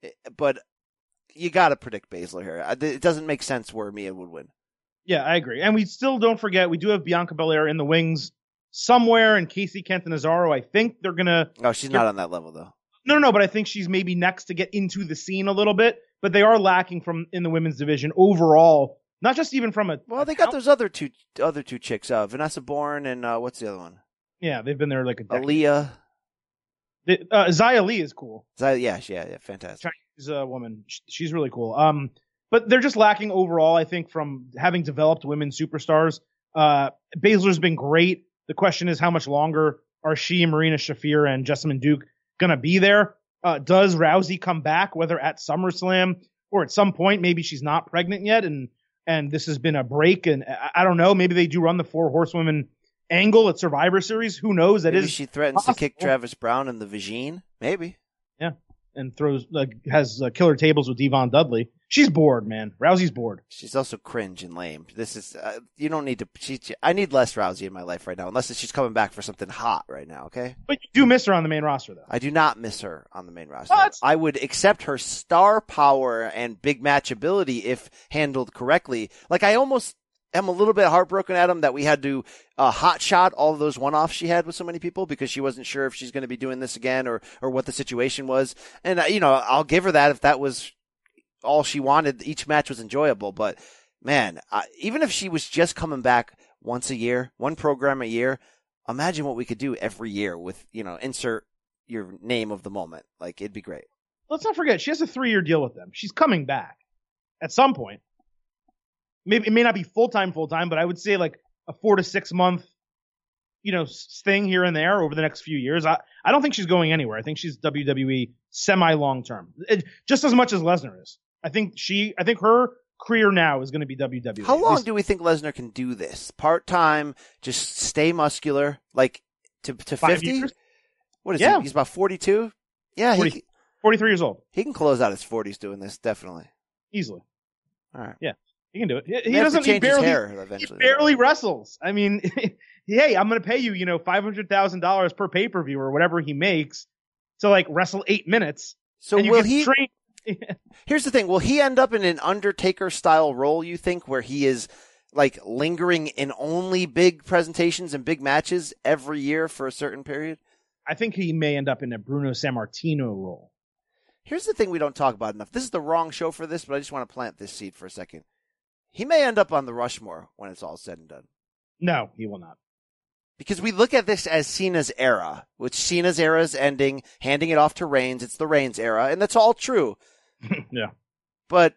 but you got to predict Baszler here. It doesn't make sense where Mia would win. Yeah, I agree. And we still don't forget, we do have Bianca Belair in the wings somewhere, and Casey Catanzaro. I think they're going to... Oh, she's not on that level, though. No, no, no, but I think she's maybe next to get into the scene a little bit. But they are lacking from in the women's division overall, not just even from a... Well, they got those other two other two chicks, uh, Vanessa Bourne and uh, what's the other one? Yeah, they've been there like a decade. Aaliyah. They, uh, Xia Li is cool. Xia, yeah, yeah, yeah, fantastic. Chinese uh, woman. She's really cool. Um, But they're just lacking overall, I think, from having developed women superstars. Uh, Baszler's been great. The question is, how much longer are she, Marina Shafir, and Jessamine Duke going to be there? Uh, does Rousey come back, whether at SummerSlam or at some point? Maybe she's not pregnant yet, and and this has been a break. And I, I don't know. Maybe they do run the four horsewomen angle at Survivor Series. Who knows? That maybe is she threatens possible. to kick Travis Brown in the vagine. Maybe. Yeah, and throws like has uh, killer tables with Devon Dudley. She's bored, man. Rousey's bored. She's also cringe and lame. This is uh, you don't need to. She, I need less Rousey in my life right now, unless she's coming back for something hot right now. Okay. But you do miss her on the main roster, though. I do not miss her on the main roster. What? I would accept her star power and big match ability if handled correctly. Like I almost am a little bit heartbroken at him that we had to uh, hot shot all of those one-offs she had with so many people because she wasn't sure if she's going to be doing this again or or what the situation was. And uh, you know, I'll give her that if that was all she wanted. Each match was enjoyable, but man, uh, even if she was just coming back once a year, one program a year, imagine what we could do every year with, you know, insert your name of the moment. Like, it'd be great. Let's not forget, she has a three-year deal with them. She's coming back at some point. Maybe it may not be full-time, full-time, but I would say like a four to six month, you know, thing here and there over the next few years. I, I don't think she's going anywhere. I think she's W W E semi-long term, it, just as much as Lesnar is. I think she, I think her career now is going to be W W E. How long do we think Lesnar can do this? Part-time, just stay muscular, like to to fifty? What is yeah. he? He's about forty-two? Yeah, forty, he, forty-three years old. He can close out his forties doing this, definitely. Easily. All right. Yeah, he can do it. He, he he doesn't, change he barely, his hair eventually. He barely wrestles. I mean, hey, I'm going to pay you, you know, five hundred thousand dollars per pay-per-view or whatever he makes to like wrestle eight minutes. So and you will get he... trained. Here's the thing. Will he end up in an Undertaker-style role, you think, where he is, like, lingering in only big presentations and big matches every year for a certain period? I think he may end up in a Bruno Sammartino role. Here's the thing we don't talk about enough. This is the wrong show for this, but I just want to plant this seed for a second. He may end up on the Rushmore when it's all said and done. No, he will not. Because we look at this as Cena's era, which Cena's era is ending, handing it off to Reigns. It's the Reigns era, and that's all true. Yeah. But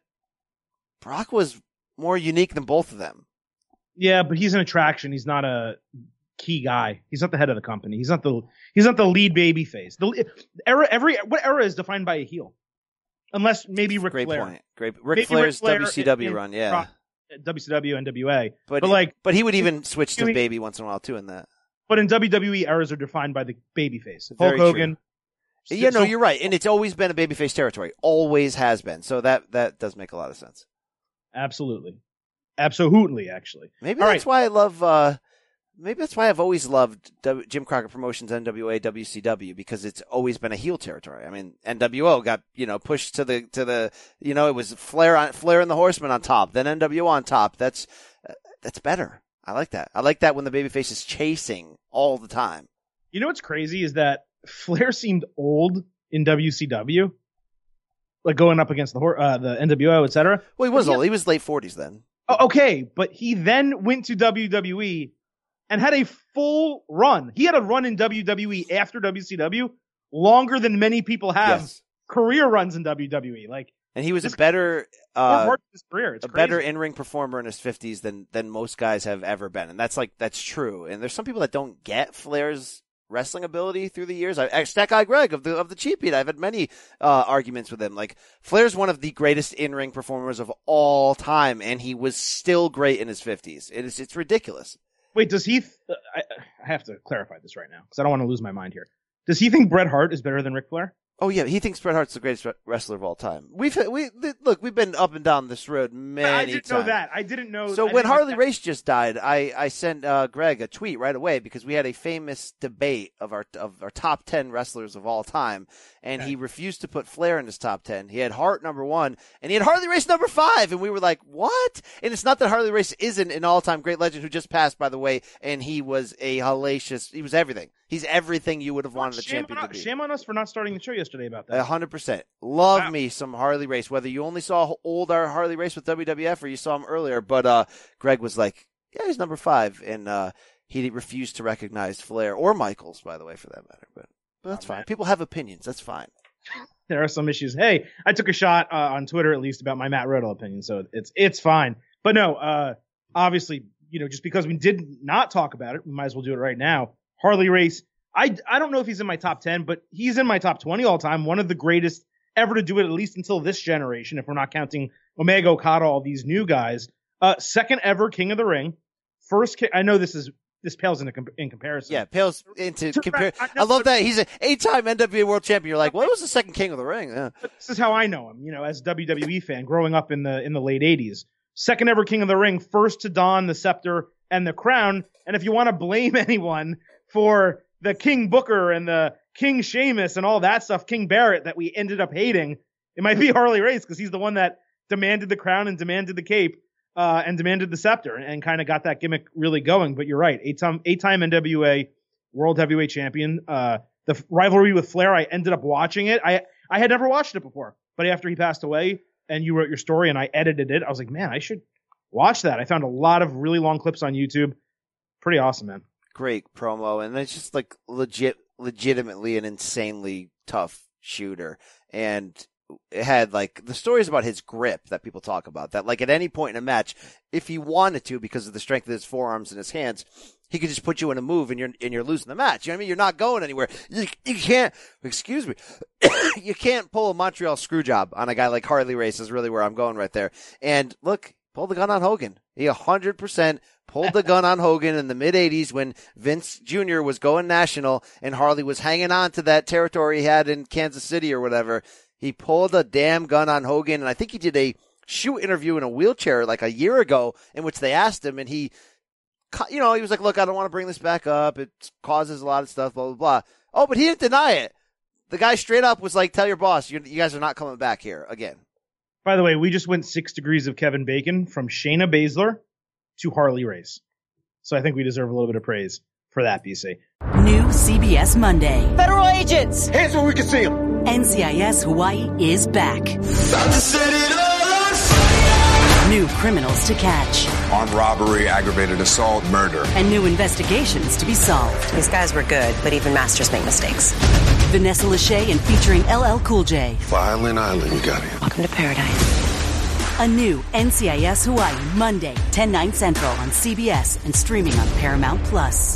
Brock was more unique than both of them. Yeah, but he's an attraction. He's not a key guy. He's not the head of the company. He's not the he's not the lead baby face. The era every what era is defined by a heel? Unless maybe Ric Great Flair. point. Great Ric Maybe Flair's Ric Flair W C W in, in run, yeah. Rock, W C W, N W A. But, but like but he would even switch to mean, baby once in a while too in that. But in W W E, eras are defined by the baby face. Very Hulk Hogan. True. Yeah, no, you're right. And it's always been a babyface territory. Always has been. So that, that does make a lot of sense. Absolutely. Absolutely, actually. Maybe All that's right. why I love, uh, maybe that's why I've always loved w- Jim Crockett Promotions, N W A, W C W, because it's always been a heel territory. I mean, N W O got, you know, pushed to the, to the, you know, it was Flair on, Flair and the Horsemen on top, then N W O on top. That's, uh, that's better. I like that. I like that when the babyface is chasing all the time. You know what's crazy is that Flair seemed old in W C W, like going up against the uh, the N W O, et cetera. Well, he was he old. He was late forties then. Oh, okay, but he then went to W W E and had a full run. He had a run in W W E after W C W longer than many people have Yes. career runs in W W E. Like, And he was this a better, uh, part of his career. It's a crazy. better in-ring performer in his fifties than, than most guys have ever been. And that's like, that's true. And there's some people that don't get Flair's wrestling ability through the years. I, ex that guy Greg of the of the Cheap Beat, I've had many uh, arguments with him. Like, Flair's one of the greatest in-ring performers of all time, and he was still great in his fifties. It is, it's ridiculous. Wait, does he, th- I, I have to clarify this right now, because I don't want to lose my mind here. Does he think Bret Hart is better than Ric Flair? Oh yeah, he thinks Bret Hart's the greatest wrestler of all time. We've we look, we've been up and down this road many times. I didn't times. know that. I didn't know. So I when didn't Harley know Race just died, I I sent uh, Greg a tweet right away because we had a famous debate of our of our top ten wrestlers of all time, and okay. he refused to put Flair in his top ten. He had Hart number one, and he had Harley Race number five, and we were like, what? And it's not that Harley Race isn't an all-time great legend who just passed, by the way, and he was a hellacious. He was everything. He's everything you would have wanted a champion on, to be. Shame on us for not starting the show yesterday about that. A hundred percent. Love wow. me some Harley Race, whether you only saw old our Harley Race with W W F or you saw him earlier. But uh, Greg was like, yeah, he's number five. And uh, he refused to recognize Flair or Michaels, by the way, for that matter. But, but that's oh, fine. Man. People have opinions. That's fine. There are some issues. Hey, I took a shot uh, on Twitter, at least, about my Matt Riddle opinion. So it's it's fine. But no, uh, obviously, you know, just because we did not talk about it, we might as well do it right now. Harley Race. I, I don't know if he's in my top ten, but he's in my top twenty all time. One of the greatest ever to do it, at least until this generation, if we're not counting Omega, Okada, all these new guys. Uh, second ever King of the Ring. First, ki- I know this is this pales into com- in comparison. Yeah, pales into comparison. I, I love that he's an eight-time N W A World Champion. You're like, what was the second King of the Ring? Yeah. But this is how I know him, you know, as a W W E fan, growing up in the in the late eighties. Second ever King of the Ring, first to don the scepter and the crown. And if you want to blame anyone for the King Booker and the King Sheamus and all that stuff, King Barrett, that we ended up hating, it might be Harley Race, because he's the one that demanded the crown and demanded the cape uh, and demanded the scepter and, and kind of got that gimmick really going. But you're right, eight-time eight-time N W A World Heavyweight Champion. Uh, the f- rivalry with Flair, I ended up watching it. I I had never watched it before, but after he passed away and you wrote your story and I edited it, I was like, man, I should watch that. I found a lot of really long clips on YouTube. Pretty awesome, man. Great promo, and it's just like legit, legitimately an insanely tough shooter. And it had like the stories about his grip that people talk about, that like at any point in a match, if he wanted to, because of the strength of his forearms and his hands, he could just put you in a move and you're and you're losing the match. You know what I mean? You're not going anywhere. You, you can't, excuse me, you can't pull a Montreal screw job on a guy like Harley Race is really where I'm going right there. And look, pull the gun on Hogan. He one hundred percent pulled the gun on Hogan in the mid-eighties when Vince Junior was going national and Harley was hanging on to that territory he had in Kansas City or whatever. He pulled a damn gun on Hogan, and I think he did a shoot interview in a wheelchair like a year ago in which they asked him, and he, you know, he was like, look, I don't want to bring this back up. It causes a lot of stuff, blah, blah, blah. Oh, but he didn't deny it. The guy straight up was like, tell your boss, you you guys are not coming back here again. By the way, we just went six degrees of Kevin Bacon from Shayna Baszler to Harley Race. So I think we deserve a little bit of praise for that, B C. New C B S Monday. Federal agents! Hands where we can see them! N C I S Hawaii is back. About to set it on fire! New criminals to catch. Armed robbery, aggravated assault, murder. And new investigations to be solved. These guys were good, but even masters make mistakes. Vanessa Lachey and featuring L L Cool J. Violin Island, we got here. Welcome to paradise. A new N C I S Hawaii Monday, ten, nine Central on C B S and streaming on Paramount Plus.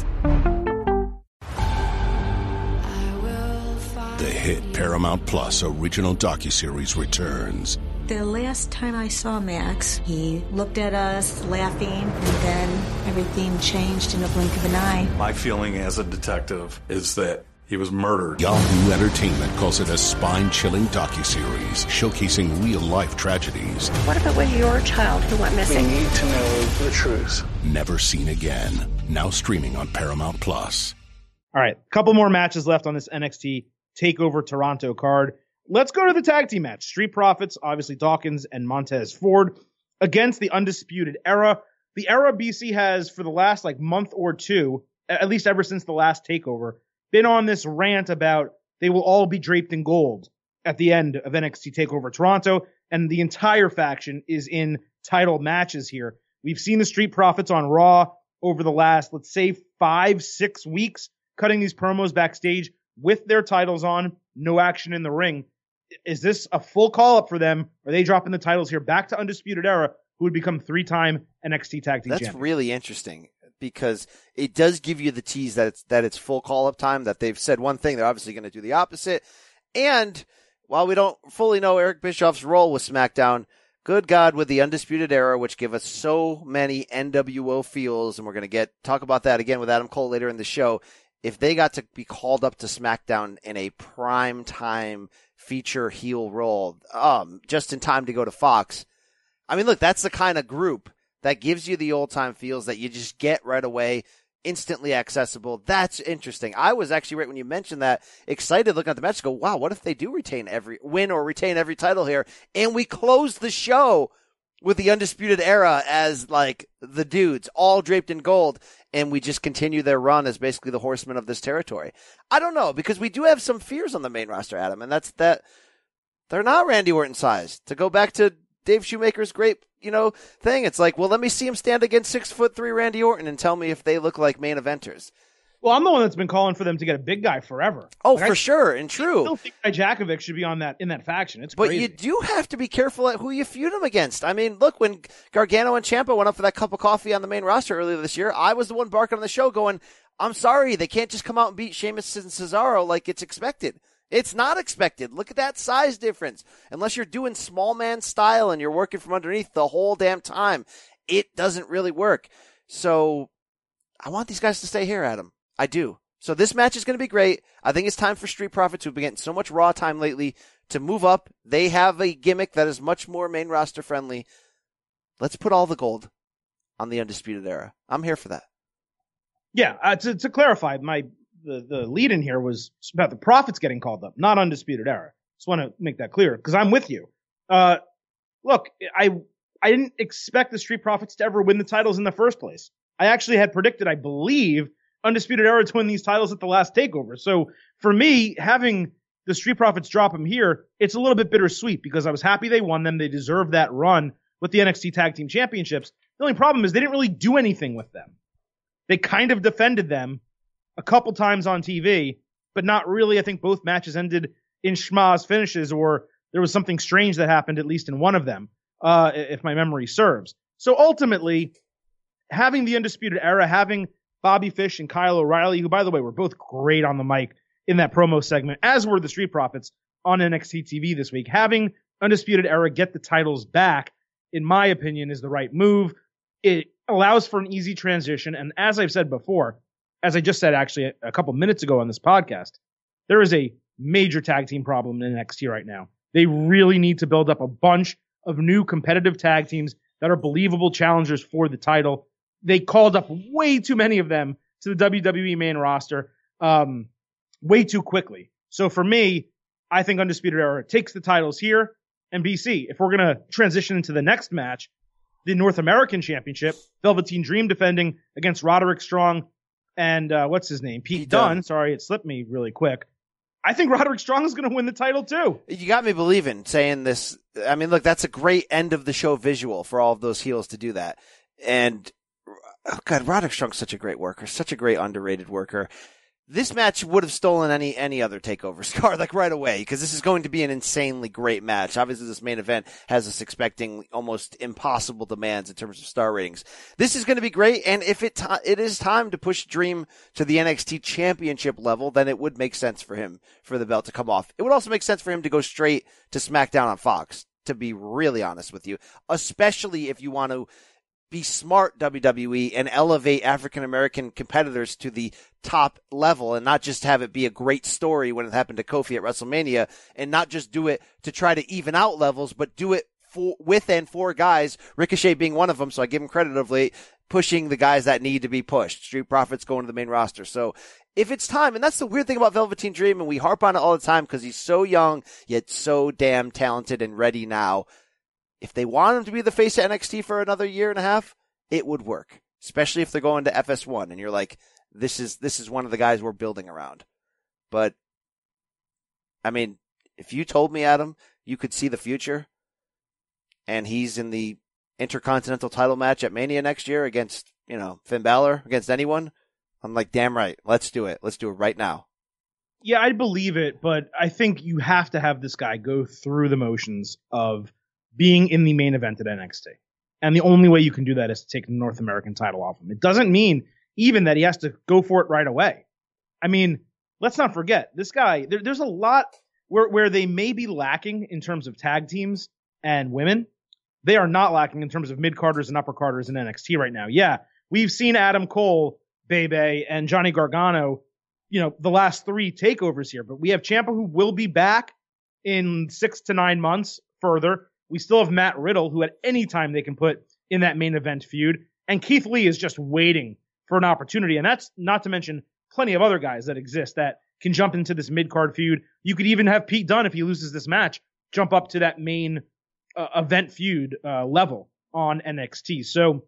The hit Paramount Plus original docuseries returns. The last time I saw Max, he looked at us laughing, and then everything changed in a blink of an eye. My feeling as a detective is that he was murdered. Yahoo Entertainment calls it a spine-chilling docuseries showcasing real-life tragedies. What if it was your child who went missing? We need to know the truth. Never seen again. Now streaming on Paramount Plus. All right, a couple more matches left on this N X T TakeOver Toronto card. Let's go to the tag team match. Street Profits, obviously Dawkins and Montez Ford, against the Undisputed Era. The Era B C has, for the last like month or two, at least ever since the last TakeOver, been on this rant about they will all be draped in gold at the end of N X T TakeOver Toronto, and the entire faction is in title matches here. We've seen the Street Profits on Raw over the last, let's say, five, six weeks, cutting these promos backstage with their titles on, no action in the ring. Is this a full call-up for them? Are they dropping the titles here back to Undisputed Era, who would become three-time N X T Tag Team That's champions? really interesting. because it does give you the tease that it's, that it's full call-up time, that they've said one thing, they're obviously going to do the opposite. And while we don't fully know Eric Bischoff's role with SmackDown, good God, with the Undisputed Era, which give us so many N W O feels, and we're going to get talk about that again with Adam Cole later in the show, if they got to be called up to SmackDown in a prime time feature heel role, um, just in time to go to Fox, I mean, look, that's the kind of group that gives you the old-time feels that you just get right away, instantly accessible. That's interesting. I was actually, right when you mentioned that, excited looking at the match, go, wow, what if they do retain every, win or retain every title here, and we close the show with the Undisputed Era as, like, the dudes, all draped in gold, and we just continue their run as basically the horsemen of this territory. I don't know, because we do have some fears on the main roster, Adam, and that's that they're not Randy Orton size. To go back to Dave Shoemaker's great, you know, thing. It's like, well, let me see him stand against six foot three Randy Orton and tell me if they look like main eventers. Well, I'm the one that's been calling for them to get a big guy forever. Oh, like, for I, sure, and true. I still think Dijakovic should be on that in that faction. It's but crazy. you do have to be careful at who you feud him against. I mean, look, when Gargano and Ciampa went up for that cup of coffee on the main roster earlier this year, I was the one barking on the show going, I'm sorry, they can't just come out and beat Sheamus and Cesaro like it's expected. It's not expected. Look at that size difference. Unless you're doing small man style and you're working from underneath the whole damn time, it doesn't really work. So I want these guys to stay here, Adam. I do. So this match is going to be great. I think it's time for Street Profits, who've been getting so much Raw time lately, to move up. They have a gimmick that is much more main roster friendly. Let's put all the gold on the Undisputed Era. I'm here for that. Yeah, uh, to, to clarify, my the, the lead in here was about the Profits getting called up, not Undisputed Era. Just want to make that clear, because I'm with you. Uh, look, I I didn't expect the Street Profits to ever win the titles in the first place. I actually had predicted, I believe, Undisputed Era to win these titles at the last takeover. So for me, having the Street Profits drop them here, it's a little bit bittersweet, because I was happy they won them. They deserved that run with the N X T Tag Team Championships. The only problem is they didn't really do anything with them. They kind of defended them a couple times on T V, but not really. I think both matches ended in schmaz finishes, or there was something strange that happened, at least in one of them, uh, if my memory serves. So ultimately, having the Undisputed Era, having Bobby Fish and Kyle O'Reilly, who, by the way, were both great on the mic in that promo segment, as were the Street Profits on N X T T V this week. Having Undisputed Era get the titles back, in my opinion, is the right move. It allows for an easy transition. And as I've said before, as I just said actually a couple minutes ago on this podcast, there is a major tag team problem in N X T right now. They really need to build up a bunch of new competitive tag teams that are believable challengers for the title. They called up way too many of them to the W W E main roster um, way too quickly. So for me, I think Undisputed Era takes the titles here. And B C, if we're going to transition into the next match, the North American Championship, Velveteen Dream defending against Roderick Strong and uh, what's his name? Pete, Pete Dunne. Dunne. Sorry, it slipped me really quick. I think Roderick Strong is going to win the title too. You got me believing, saying this. I mean, look, that's a great end of the show visual for all of those heels to do that. And oh God, Roderick Strong's such a great worker, such a great underrated worker. This match would have stolen any any other takeovers card, like right away, because this is going to be an insanely great match. Obviously, this main event has us expecting almost impossible demands in terms of star ratings. This is going to be great, and if it t- it is time to push Dream to the N X T Championship level, then it would make sense for him for the belt to come off. It would also make sense for him to go straight to SmackDown on Fox, to be really honest with you, especially if you want to be smart, W W E, and elevate African-American competitors to the top level and not just have it be a great story when it happened to Kofi at WrestleMania, and not just do it to try to even out levels, but do it for, with and for guys, Ricochet being one of them, so I give him credit of late, pushing the guys that need to be pushed. Street Profits going to the main roster. So if it's time, and that's the weird thing about Velveteen Dream, and we harp on it all the time because he's so young, yet so damn talented and ready now. If they want him to be the face of N X T for another year and a half, it would work. Especially if they're going to F S one and you're like, this is this is one of the guys we're building around. But, I mean, if you told me, Adam, you could see the future, and he's in the Intercontinental title match at Mania next year against, you know, Finn Balor, against anyone, I'm like, damn right, let's do it. Let's do it right now. Yeah, I believe it, but I think you have to have this guy go through the motions of being in the main event at N X T. And the only way you can do that is to take the North American title off him. It doesn't mean even that he has to go for it right away. I mean, let's not forget, this guy, there, there's a lot where, where they may be lacking in terms of tag teams and women. They are not lacking in terms of mid-carders and upper-carders in N X T right now. Yeah, we've seen Adam Cole, Bebe, and Johnny Gargano, you know, the last three takeovers here. But we have Ciampa, who will be back in six to nine months further. We still have Matt Riddle, who at any time they can put in that main event feud. And Keith Lee is just waiting for an opportunity. And that's not to mention plenty of other guys that exist that can jump into this mid-card feud. You could even have Pete Dunne, if he loses this match, jump up to that main uh, event feud uh, level on N X T. So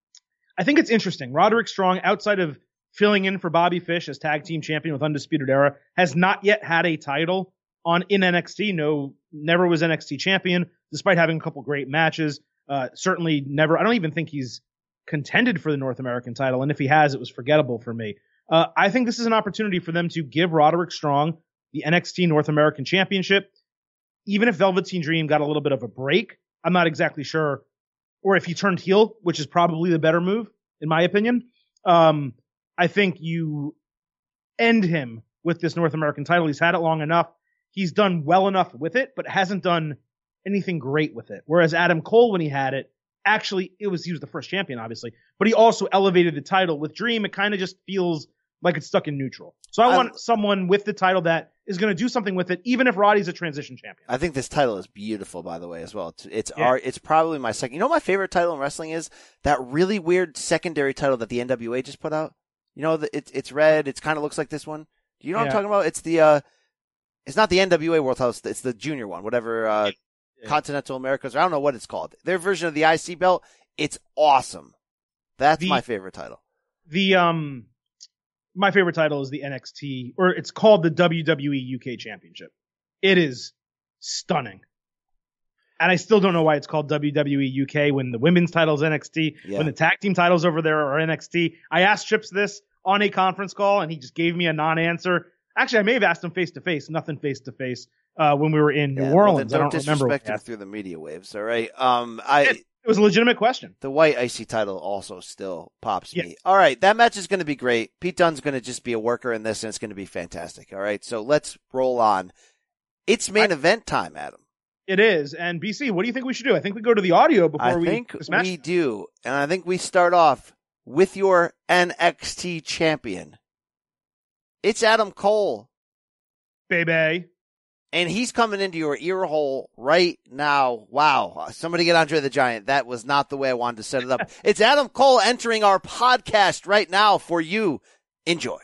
I think it's interesting. Roderick Strong, outside of filling in for Bobby Fish as tag team champion with Undisputed Era, has not yet had a title on in N X T. No, never was N X T champion, despite having a couple great matches. Uh, certainly never, I don't even think he's contended for the North American title. And if he has, it was forgettable for me. Uh, I think this is an opportunity for them to give Roderick Strong the N X T North American Championship. Even if Velveteen Dream got a little bit of a break, I'm not exactly sure. Or if he turned heel, which is probably the better move, in my opinion. Um, I think you end him with this North American title. He's had it long enough. He's done well enough with it, but hasn't done anything great with it. Whereas Adam Cole, when he had it, actually, it was he was the first champion, obviously, but he also elevated the title. With Dream, it kind of just feels like it's stuck in neutral. So I want I'm, someone with the title that is going to do something with it, even if Roddy's a transition champion. I think this title is beautiful, by the way, as well. It's it's, Yeah. our, it's probably my second. You know what my favorite title in wrestling is? That really weird secondary title that the N W A just put out. You know, the, it, it's red. It kind of looks like this one. Do you know what Yeah. I'm talking about? It's the uh, it's not the N W A World Title. It's the junior one, whatever. Uh, Yeah. Continental Americas. I don't know what it's called. Their version of the I C belt. It's awesome. That's The- my favorite title. The um, my favorite title is the N X T, or it's called the W W E U K Championship. It is stunning. And I still don't know why it's called W W E U K when the women's title is N X T, Yeah. when the tag team titles over there are N X T. I asked Chips this on a conference call, and he just gave me a non-answer. Actually, I may have asked him face-to-face, nothing face-to-face, uh, when we were in New Yeah, well, Orleans. then I don't don't remember what disrespect we him asked. through the media waves. All right. Um, I. It, it was a legitimate question. The white I C title also still pops Yeah. me. All right, that match is going to be great. Pete Dunne's going to just be a worker in this, and it's going to be fantastic. All right, so let's roll on. It's main I- event time, Adam. It is. And B C, what do you think we should do? I think we go to the audio before I we think this match. we do, and I think we start off with your N X T champion. It's Adam Cole, Baby. and he's coming into your ear hole right now. Wow. Somebody get Andre the Giant. That was not the way I wanted to set it up. It's Adam Cole entering our podcast right now for you. Enjoy.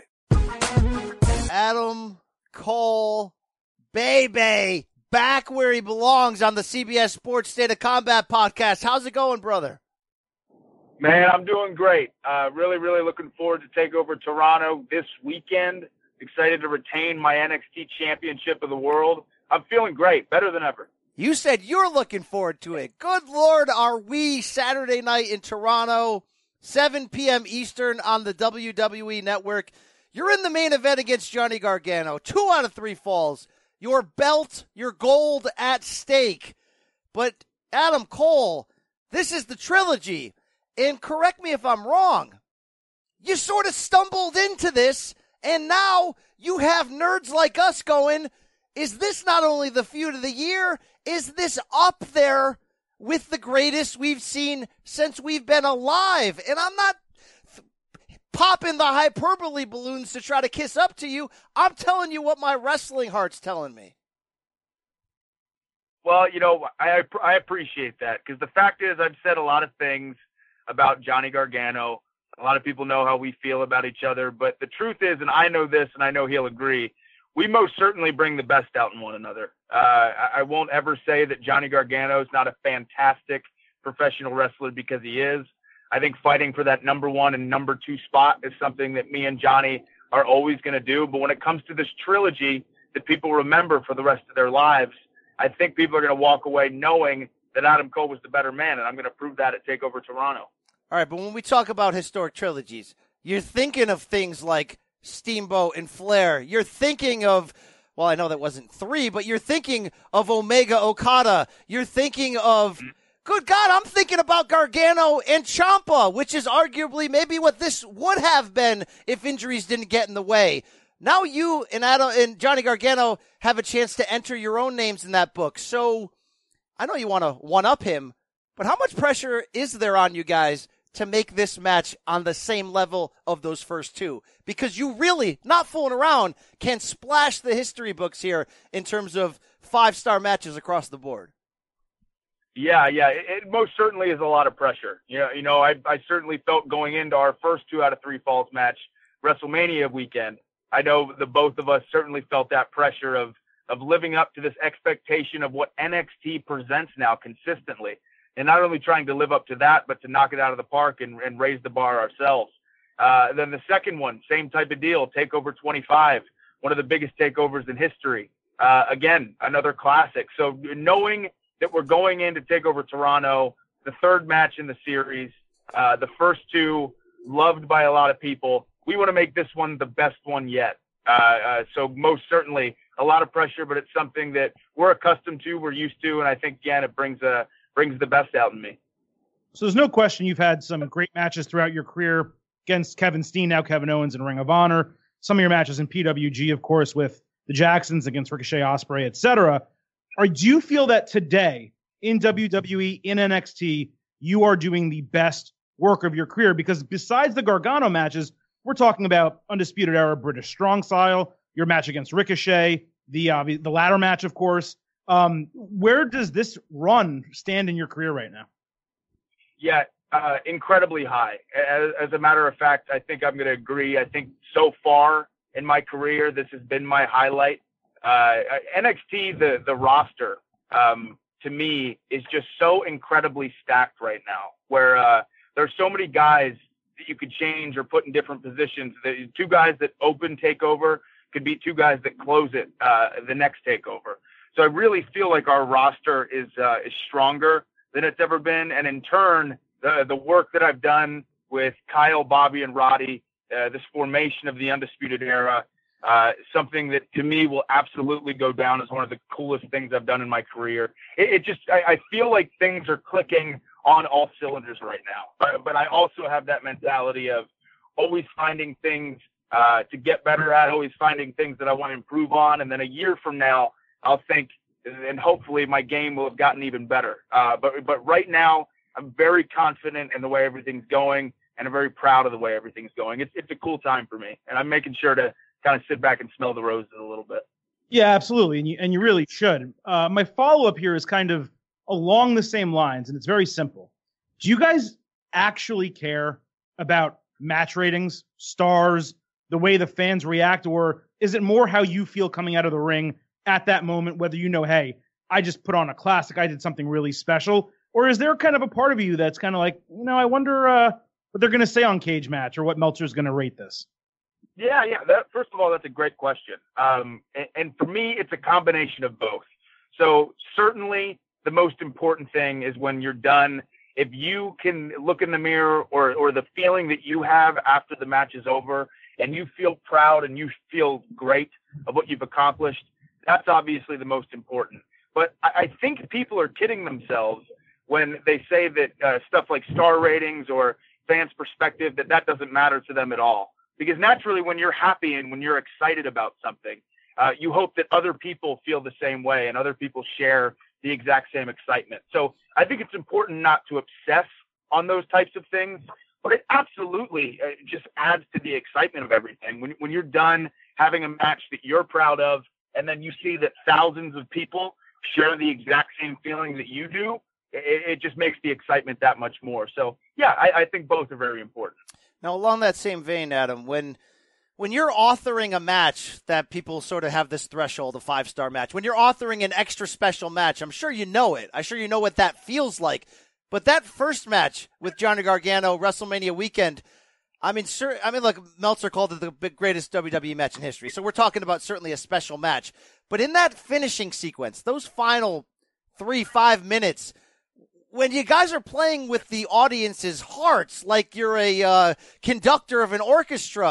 Adam Cole, baby, back where he belongs on the C B S Sports State of Combat podcast. How's it going, brother? Man, I'm doing great. Uh, really, really looking forward to take over Toronto this weekend. Excited to retain my N X T Championship of the World. I'm feeling great, better than ever. You said you're looking forward to it. Good Lord, are we? Saturday night in Toronto, seven p.m. Eastern on the W W E Network. You're in the main event against Johnny Gargano. Two out of three falls. Your belt, your gold at stake. But Adam Cole, this is the trilogy. And correct me if I'm wrong. You sort of stumbled into this, and now you have nerds like us going, is this not only the feud of the year, is this up there with the greatest we've seen since we've been alive? And I'm not th- popping the hyperbole balloons to try to kiss up to you. I'm telling you what my wrestling heart's telling me. Well, you know, I, I appreciate that because the fact is I've said a lot of things about Johnny Gargano. A lot of people know how we feel about each other, but the truth is, and I know this and I know he'll agree, we most certainly bring the best out in one another. Uh, I, I won't ever say that Johnny Gargano is not a fantastic professional wrestler because he is. I think fighting for that number one and number two spot is something that me and Johnny are always going to do. But when it comes to this trilogy that people remember for the rest of their lives, I think people are going to walk away knowing that Adam Cole was the better man, and I'm going to prove that at TakeOver Toronto. All right, but when we talk about historic trilogies, you're thinking of things like Steamboat and Flair. You're thinking of, well, I know that wasn't three, but you're thinking of Omega Okada. You're thinking of, good God, I'm thinking about Gargano and Ciampa, which is arguably maybe what this would have been if injuries didn't get in the way. Now you and Adam and Johnny Gargano have a chance to enter your own names in that book. So I know you want to one-up him, but how much pressure is there on you guys to make this match on the same level of those first two? Because you really, not fooling around, can splash the history books here in terms of five-star matches across the board. Yeah, yeah, it, it most certainly is a lot of pressure. You know, you know, I, I certainly felt going into our first two out of three falls match, WrestleMania weekend. I know the both of us certainly felt that pressure of of living up to this expectation of what N X T presents now consistently, and not only trying to live up to that, but to knock it out of the park and, and raise the bar ourselves. Uh, then the second one, same type of deal, TakeOver twenty-five, one of the biggest takeovers in history. Uh, again, another classic. So knowing that we're going in to take over Toronto, the third match in the series, uh, the first two loved by a lot of people. We want to make this one the best one yet. Uh, uh, so most certainly a lot of pressure, but it's something that we're accustomed to, we're used to, and I think, again, it brings a, brings the best out in me. So there's no question you've had some great matches throughout your career against Kevin Steen, now Kevin Owens in Ring of Honor. Some of your matches in P W G, of course, with the Jacksons against Ricochet, Ospreay, et cetera. Or do you feel that today in W W E, in N X T, you are doing the best work of your career? Because besides the Gargano matches, we're talking about Undisputed Era British Strong Style, your match against Ricochet, the uh, the ladder match, of course. Um, where does this run stand in your career right now? Yeah, uh, incredibly high. As, as a matter of fact, I think I'm going to agree. I think so far in my career, this has been my highlight. Uh, N X T, the, the roster, um, to me, is just so incredibly stacked right now, where uh, there's so many guys that you could change or put in different positions. The two guys that open TakeOver could be two guys that close it uh, the next TakeOver. So I really feel like our roster is uh, is stronger than it's ever been. And in turn, the the work that I've done with Kyle, Bobby, and Roddy, uh, this formation of the Undisputed Era, uh, something that to me will absolutely go down as one of the coolest things I've done in my career. It, it just, I, I feel like things are clicking on all cylinders right now. But, but I also have that mentality of always finding things uh, to get better at, always finding things that I want to improve on. And then a year from now, I'll think, and hopefully my game will have gotten even better. Uh, but but right now, I'm very confident in the way everything's going, and I'm very proud of the way everything's going. It's it's a cool time for me, and I'm making sure to kind of sit back and smell the roses a little bit. Yeah, absolutely, and you and you really should. Uh, my follow-up here is kind of along the same lines, and it's very simple. Do you guys actually care about match ratings, stars, the way the fans react, or is it more how you feel coming out of the ring at that moment, whether you know, hey, I just put on a classic, I did something really special, or is there kind of a part of you that's kind of like, you know, I wonder uh, what they're going to say on Cage Match or what Meltzer's going to rate this? Yeah, yeah. That, first of all, that's a great question. Um, and, and for me, it's a combination of both. So certainly the most important thing is when you're done, if you can look in the mirror or, or the feeling that you have after the match is over and you feel proud and you feel great of what you've accomplished, that's obviously the most important. But I, I think people are kidding themselves when they say that uh, stuff like star ratings or fans' perspective, that that doesn't matter to them at all. Because naturally, when you're happy and when you're excited about something, uh, you hope that other people feel the same way and other people share the exact same excitement. So I think it's important not to obsess on those types of things, but it absolutely uh, just adds to the excitement of everything. When, when you're done having a match that you're proud of, and then you see that thousands of people share the exact same feeling that you do, it, it just makes the excitement that much more. So, yeah, I, I think both are very important. Now, along that same vein, Adam, when when you're authoring a match that people sort of have this threshold, a five-star match, when you're authoring an extra special match, I'm sure you know it. I'm sure you know what that feels like. But that first match with Johnny Gargano, WrestleMania weekend, I mean, sir, I mean, look, Meltzer called it the greatest W W E match in history. So we're talking about certainly a special match. But in that finishing sequence, those final three, five minutes, when you guys are playing with the audience's hearts like you're a uh, conductor of an orchestra,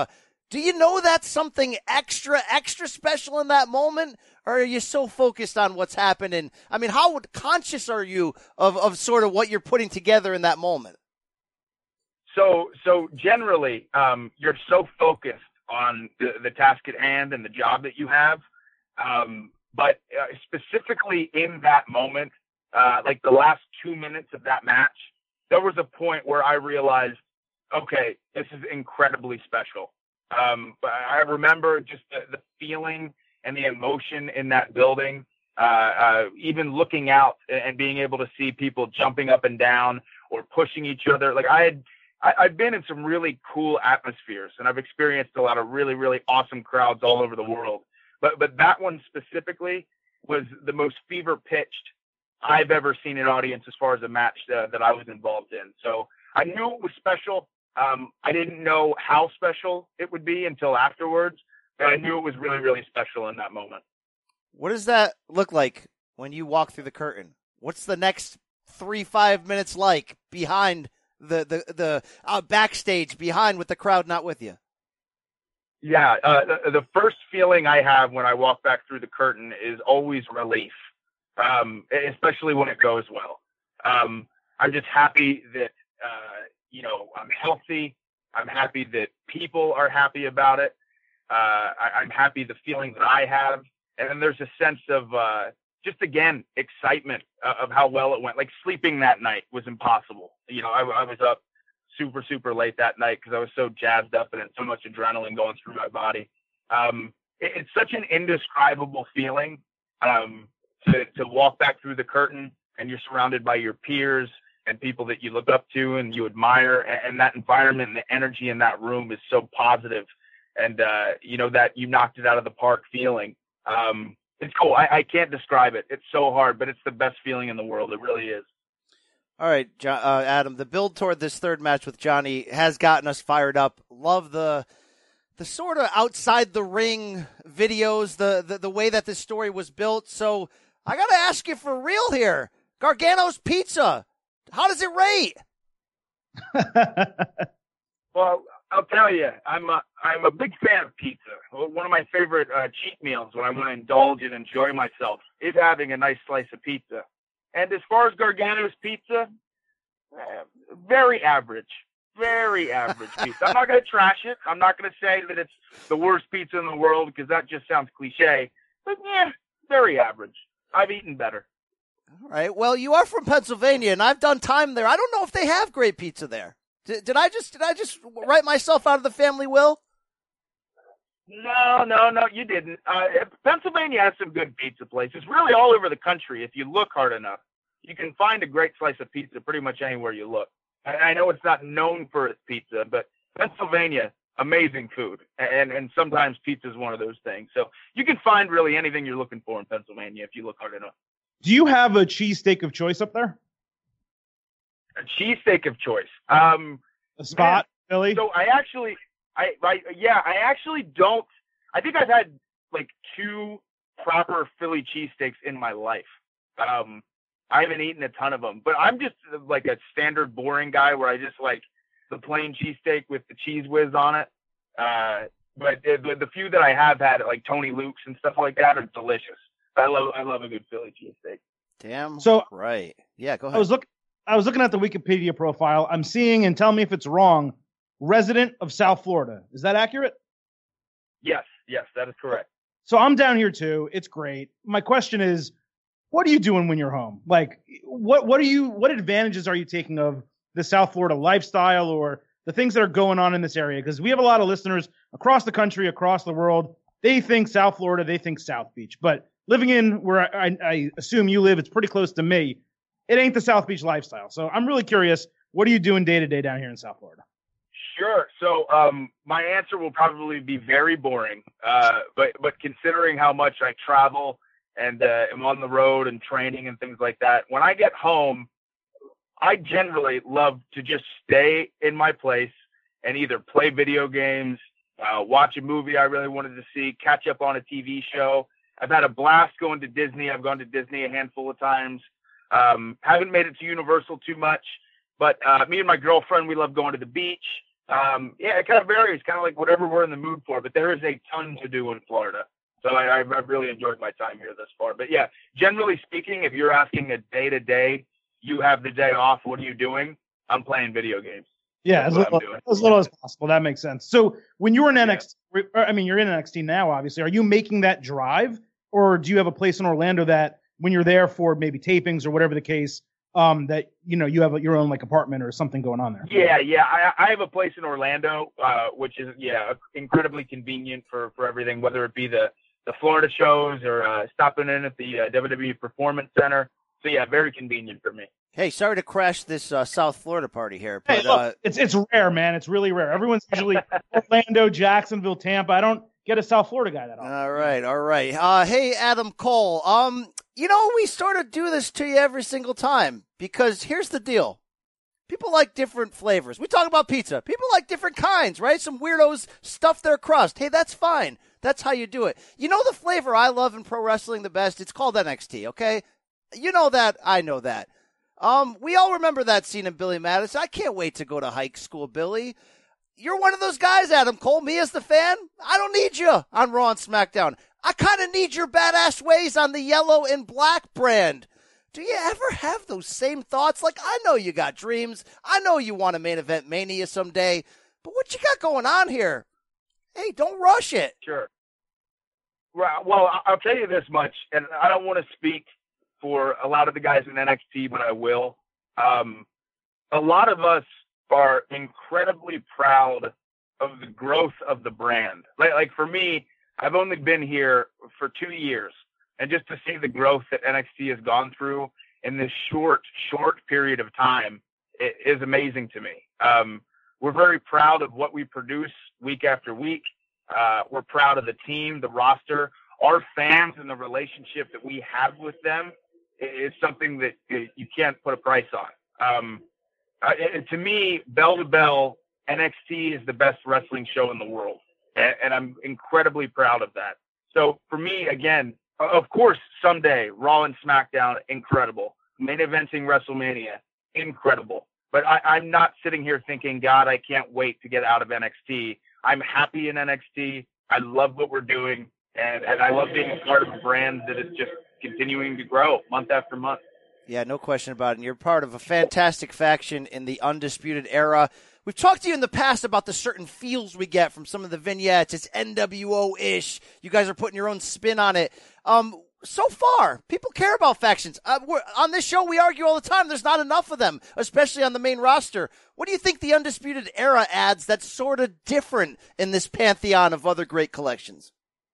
Do you know that's something extra, extra special in that moment? Or are you so focused on what's happening? I mean, how conscious are you of, of sort of what you're putting together in that moment? So, so generally, um, you're so focused on the, the task at hand and the job that you have. Um, but uh, specifically in that moment, uh, like the last two minutes of that match, there was a point where I realized, okay, this is incredibly special. Um, but I remember just the, the feeling and the emotion in that building, uh, uh, even looking out and being able to see people jumping up and down or pushing each other. Like I had, I, I've been in some really cool atmospheres, and I've experienced a lot of really, really awesome crowds all over the world. But, but that one specifically was the most fever pitched I've ever seen an audience as far as a match uh, that I was involved in. So I knew it was special. Um, I didn't know how special it would be until afterwards, but I knew it was really, really special in that moment. What does that look like when you walk through the curtain? What's the next three, five minutes like behind the, the, the uh, backstage behind with the crowd not with you? Yeah. Uh, the, the first feeling I have when I walk back through the curtain is always relief, um, especially when it goes well. Um, I'm just happy that, uh, you know, I'm healthy. I'm happy that people are happy about it. Uh, I, I'm happy the feeling that I have. And then there's a sense of uh, just, again, excitement uh, of how well it went. Like sleeping that night was impossible. You know, I, I was up super, super late that night because I was so jazzed up and had so much adrenaline going through my body. Um, it, it's such an indescribable feeling um, to, to walk back through the curtain and you're surrounded by your peers and people that you look up to and you admire, and, and that environment and the energy in that room is so positive. And, uh, you know, that you knocked it out of the park feeling. Um, it's cool. I, I can't describe it. It's so hard, but it's the best feeling in the world. It really is. All right, John, uh, Adam, the build toward this third match with Johnny has gotten us fired up. Love the the sort of outside the ring videos, the, the, the way that this story was built. So I got to ask you for real here. Gargano's Pizza, how does it rate? Well, I'll tell you, I'm a, I'm a big fan of pizza. One of my favorite uh, cheat meals when I want to indulge and enjoy myself is having a nice slice of pizza. And as far as Gargano's Pizza, uh, very average, very average pizza. I'm not going to trash it. I'm not going to say that it's the worst pizza in the world because that just sounds cliche. But yeah, very average. I've eaten better. All right. Well, you are from Pennsylvania, and I've done time there. I don't know if they have great pizza there. Did, did I just did I just write myself out of the family will? No, no, no, you didn't. Uh, Pennsylvania has some good pizza places. Really, all over the country, if you look hard enough, you can find a great slice of pizza pretty much anywhere you look. I, I know it's not known for its pizza, but Pennsylvania, amazing food, and and sometimes pizza is one of those things. So you can find really anything you're looking for in Pennsylvania if you look hard enough. Do you have a cheesesteak of choice up there? A cheesesteak of choice. Um, a spot, man, Philly? So I actually, I, I, yeah, I actually don't. I think I've had like two proper Philly cheesesteaks in my life. Um, I haven't eaten a ton of them, but I'm just like a standard boring guy where I just like the plain cheesesteak with the cheese whiz on it. Uh, but the, the few that I have had, like Tony Luke's and stuff like that, are delicious. I love, I love a good Philly cheesesteak. Damn. So right. Yeah, go ahead. I was looking. I was looking at the Wikipedia profile. I'm seeing, and tell me if it's wrong, resident of South Florida. Is that accurate? Yes, yes, that is correct. So I'm down here too. It's great. My question is, what are you doing when you're home? Like, what what are you? What advantages are you taking of the South Florida lifestyle or the things that are going on in this area? Because we have a lot of listeners across the country, across the world. They think South Florida, they think South Beach. But living in where I, I assume you live, it's pretty close to me. It ain't the South Beach lifestyle. So I'm really curious, what are you doing day to day down here in South Florida? Sure. So um, my answer will probably be very boring. Uh, but but considering how much I travel and uh, am on the road and training and things like that, when I get home, I generally love to just stay in my place and either play video games, uh, watch a movie I really wanted to see, catch up on a T V show. I've had a blast going to Disney. I've gone to Disney a handful of times. Um, haven't made it to Universal too much, but uh, me and my girlfriend, we love going to the beach. Um, yeah, it kind of varies, kind of like whatever we're in the mood for. But there is a ton to do in Florida. So I, I've really enjoyed my time here thus far. But yeah, generally speaking, if you're asking a day to day, you have the day off, what are you doing? I'm playing video games. Yeah, as little, as little as possible. That makes sense. So when you were in N X T, yeah. I mean, you're in N X T now, obviously. Are you making that drive, or do you have a place in Orlando that when you're there for maybe tapings or whatever the case, um, that, you know, you have your own like apartment or something going on there? Yeah, yeah. I, I have a place in Orlando, uh, which is, yeah, incredibly convenient for, for everything, whether it be the, the Florida shows or uh, stopping in at the uh, W W E Performance Center. So, yeah, very convenient for me. Hey, sorry to crash this uh, South Florida party here, but hey, look, uh, it's it's rare, man. It's really rare. Everyone's usually Orlando, Jacksonville, Tampa. I don't get a South Florida guy that often. All right, all right. Uh, hey, Adam Cole. Um, you know, we sort of do this to you every single time because here's the deal. People like different flavors. We talk about pizza. People like different kinds, right? Some weirdos stuff their crust. Hey, that's fine. That's how you do it. You know the flavor I love in pro wrestling the best? It's called N X T, okay? You know that. I know that. Um, we all remember that scene in Billy Madison. I can't wait to go to hike school, Billy. You're one of those guys, Adam Cole. Me as the fan, I don't need you on Raw and SmackDown. I kind of need your badass ways on the yellow and black brand. Do you ever have those same thoughts? Like, I know you got dreams. I know you want a main event Mania someday. But what you got going on here? Hey, don't rush it. Sure. Well, I'll tell you this much, and I don't want to speak for a lot of the guys in N X T, but I will. Um, a lot of us are incredibly proud of the growth of the brand. Like, like for me, I've only been here for two years, and just to see the growth that N X T has gone through in this short, short period of time it is amazing to me. Um, we're very proud of what we produce week after week. Uh, we're proud of the team, the roster, our fans, and the relationship that we have with them. It's something that you can't put a price on. Um, uh, to me, bell to bell, N X T is the best wrestling show in the world, and, and I'm incredibly proud of that. So for me, again, of course, someday Raw and SmackDown, incredible. Main eventing WrestleMania, incredible. But I, I'm not sitting here thinking, God, I can't wait to get out of N X T. I'm happy in N X T. I love what we're doing, and, and I love being a part of a brand that is just continuing to grow month after month. Yeah, no question about it. And you're part of a fantastic faction in the Undisputed Era. We've talked to you in the past about the certain feels we get from some of the vignettes. It's N W O-ish. You guys are putting your own spin on it. Um, so far, people care about factions. Uh, we're, on this show, we argue all the time there's not enough of them, especially on the main roster. What do you think the Undisputed Era adds that's sort of different in this pantheon of other great collections?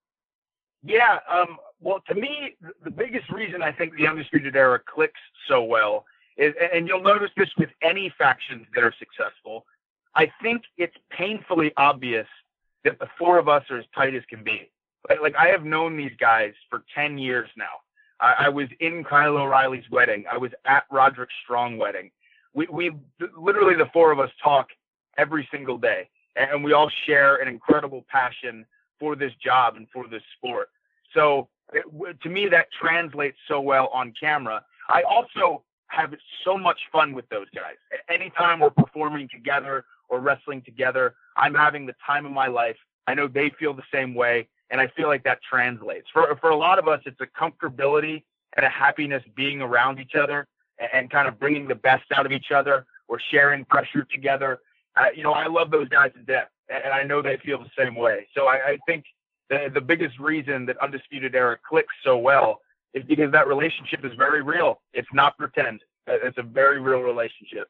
Yeah, um, well, to me, the biggest reason I think the Undisputed Era clicks so well is, and you'll notice this with any factions that are successful, I think it's painfully obvious that the four of us are as tight as can be. Like, like I have known these guys for ten years now. I, I was in Kyle O'Reilly's wedding. I was at Roderick Strong's wedding. We, we literally, the four of us talk every single day, and we all share an incredible passion for this job and for this sport. So it, to me, that translates so well on camera. I also have so much fun with those guys. Anytime we're performing together or wrestling together, I'm having the time of my life. I know they feel the same way, and I feel like that translates. For for a lot of us, it's a comfortability and a happiness being around each other and, and kind of bringing the best out of each other or sharing pressure together. Uh, you know, I love those guys to death, and I know they feel the same way. So I, I think the the biggest reason that Undisputed Era clicks so well is because that relationship is very real. It's not pretend. It's a very real relationship.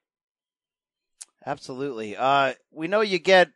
Absolutely. Uh, we know you get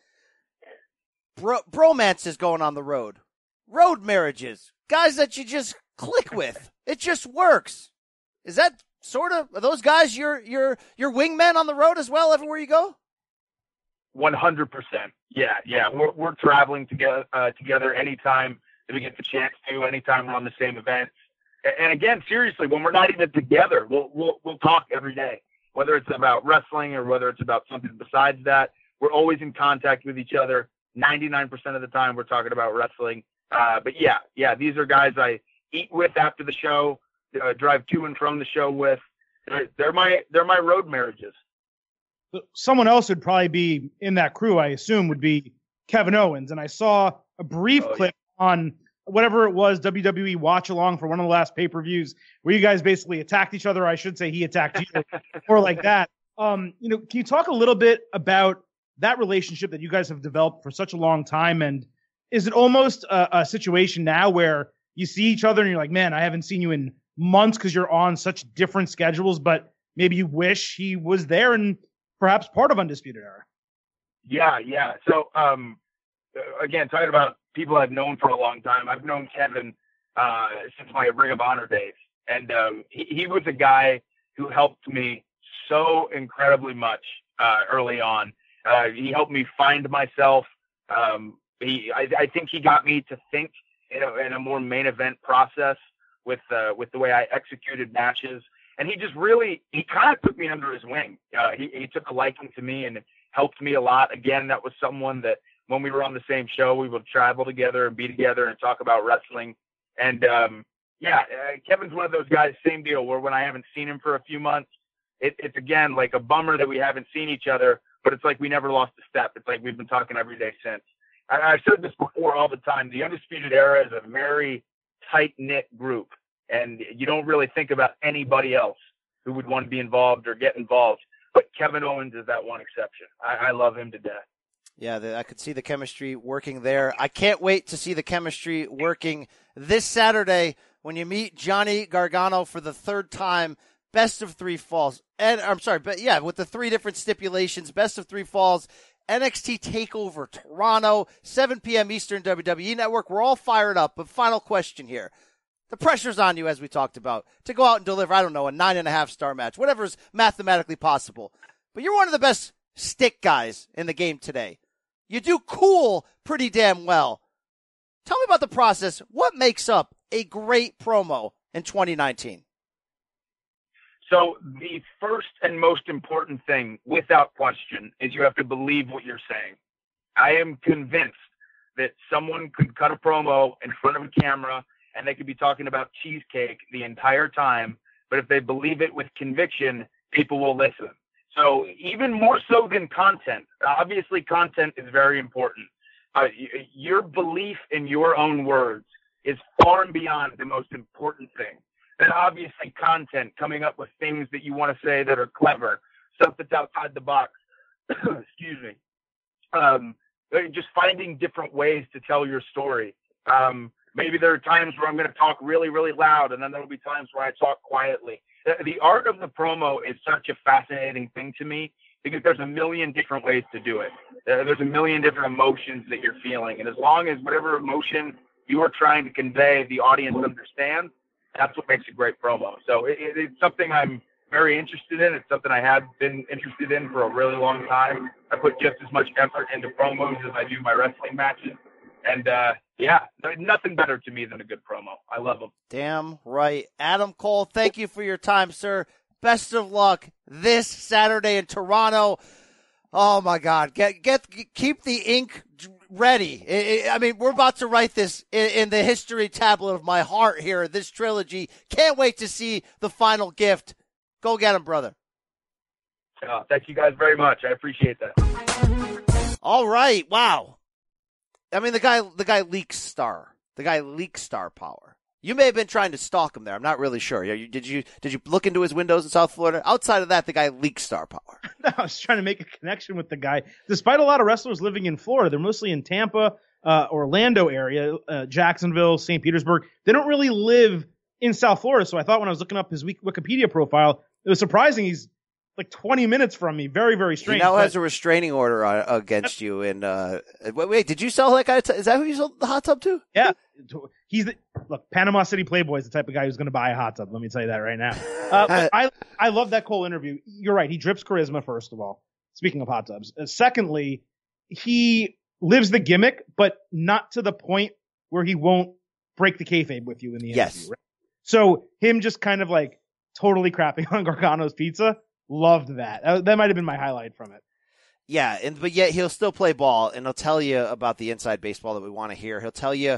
bro- bromances going on the road, road marriages, guys that you just click with. It just works. Is that sort of, are those guys your your your wingmen on the road as well everywhere you go? one hundred percent. Yeah, yeah. We're we're traveling together uh, together anytime that we get the chance to, anytime we're on the same events. And again, seriously, when we're not even together, we'll we'll we'll talk every day, whether it's about wrestling or whether it's about something besides that. We're always in contact with each other. ninety-nine percent of the time, we're talking about wrestling. Uh, but yeah, yeah, these are guys I eat with after the show, uh, drive to and from the show with. They're, they're my they're my road marriages. someone else would probably be in that crew, I assume, would be Kevin Owens. And I saw a brief oh, clip yeah. on whatever it was, W W E Watch Along for one of the last pay-per-views, where you guys basically attacked each other. I should say he attacked you, or like that. Um, you know, can you talk a little bit about that relationship that you guys have developed for such a long time? And is it almost a, a situation now where you see each other and you're like, man, I haven't seen you in months because you're on such different schedules, but maybe you wish he was there and perhaps part of Undisputed Era? Yeah, yeah. So, um, again, talking about people I've known for a long time, I've known Kevin uh, since my Ring of Honor days. And um, he, he was a guy who helped me so incredibly much uh, early on. Uh, he helped me find myself. Um, he, I, I think he got me to think in a, in a more main event process with uh, with the way I executed matches. And he just really, he kind of took me under his wing. Uh, he, he took a liking to me and helped me a lot. Again, that was someone that when we were on the same show, we would travel together and be together and talk about wrestling. And um, yeah, uh, Kevin's one of those guys, same deal, where when I haven't seen him for a few months, it, it's again like a bummer that we haven't seen each other, but it's like we never lost a step. It's like we've been talking every day since. I, I've said this before all the time. The Undisputed Era is a very tight-knit group, and you don't really think about anybody else who would want to be involved or get involved. But Kevin Owens is that one exception. I, I love him to death. Yeah, the, I could see the chemistry working there. I can't wait to see the chemistry working this Saturday when you meet Johnny Gargano for the third time. Best of three falls. And I'm sorry, but yeah, with the three different stipulations, best of three falls, N X T TakeOver Toronto, seven p.m. Eastern, W W E Network. We're all fired up. But final question here. The pressure's on you, as we talked about, to go out and deliver, I don't know, a nine and a half star match, whatever's mathematically possible. But you're one of the best stick guys in the game today. You do cool pretty damn well. Tell me about the process. What makes up a great promo in twenty nineteen? So the first and most important thing, without question, is you have to believe what you're saying. I am convinced that someone could cut a promo in front of a camera and they could be talking about cheesecake the entire time, but if they believe it with conviction, people will listen. So even more so than content, obviously content is very important. Uh, your belief in your own words is far and beyond the most important thing. And obviously content, coming up with things that you want to say that are clever, stuff that's outside the box, excuse me, um, just finding different ways to tell your story. Um, maybe there are times where I'm going to talk really, really loud, and then there will be times where I talk quietly. The, the art of the promo is such a fascinating thing to me because there's a million different ways to do it. Uh, there's a million different emotions that you're feeling. And as long as whatever emotion you are trying to convey, the audience understands, that's what makes a great promo. So it, it, it's something I'm very interested in. It's something I have been interested in for a really long time. I put just as much effort into promos as I do my wrestling matches. And, uh, yeah, there's nothing better to me than a good promo. I love them. Damn right. Adam Cole, thank you for your time, sir. Best of luck this Saturday in Toronto. Oh, my God. Get, get, keep the ink ready. I mean, we're about to write this in the history tablet of my heart here, this trilogy. Can't wait to see the final gift. Go get him, brother. Uh, thank you guys very much. I appreciate that. All right. Wow. I mean, the guy, the guy leaks star. The guy leaks star power. You may have been trying to stalk him there. I'm not really sure. Did you, did you look into his windows in South Florida? Outside of that, the guy leaks star power. I was trying to make a connection with the guy. Despite a lot of wrestlers living in Florida, they're mostly in Tampa, uh, Orlando area, uh, Jacksonville, Saint Petersburg. They don't really live in South Florida. So I thought when I was looking up his Wikipedia profile, it was surprising he's like twenty minutes from me. Very, very strange. He now but, has a restraining order on, against you. And uh, wait, wait, did you sell that guy? T- is that who you sold the hot tub to? Yeah. He's the, look, Panama City Playboy is the type of guy who's going to buy a hot tub. Let me tell you that right now. Uh, I I love that Cole interview. You're right. He drips charisma, first of all. Speaking of hot tubs. Uh, secondly, he lives the gimmick, but not to the point where he won't break the kayfabe with you in the interview. Yes. Right? So him just kind of like totally crapping on Gargano's pizza. Loved that. Uh, that might have been my highlight from it. Yeah, and but yet he'll still play ball, and he'll tell you about the inside baseball that we want to hear. He'll tell you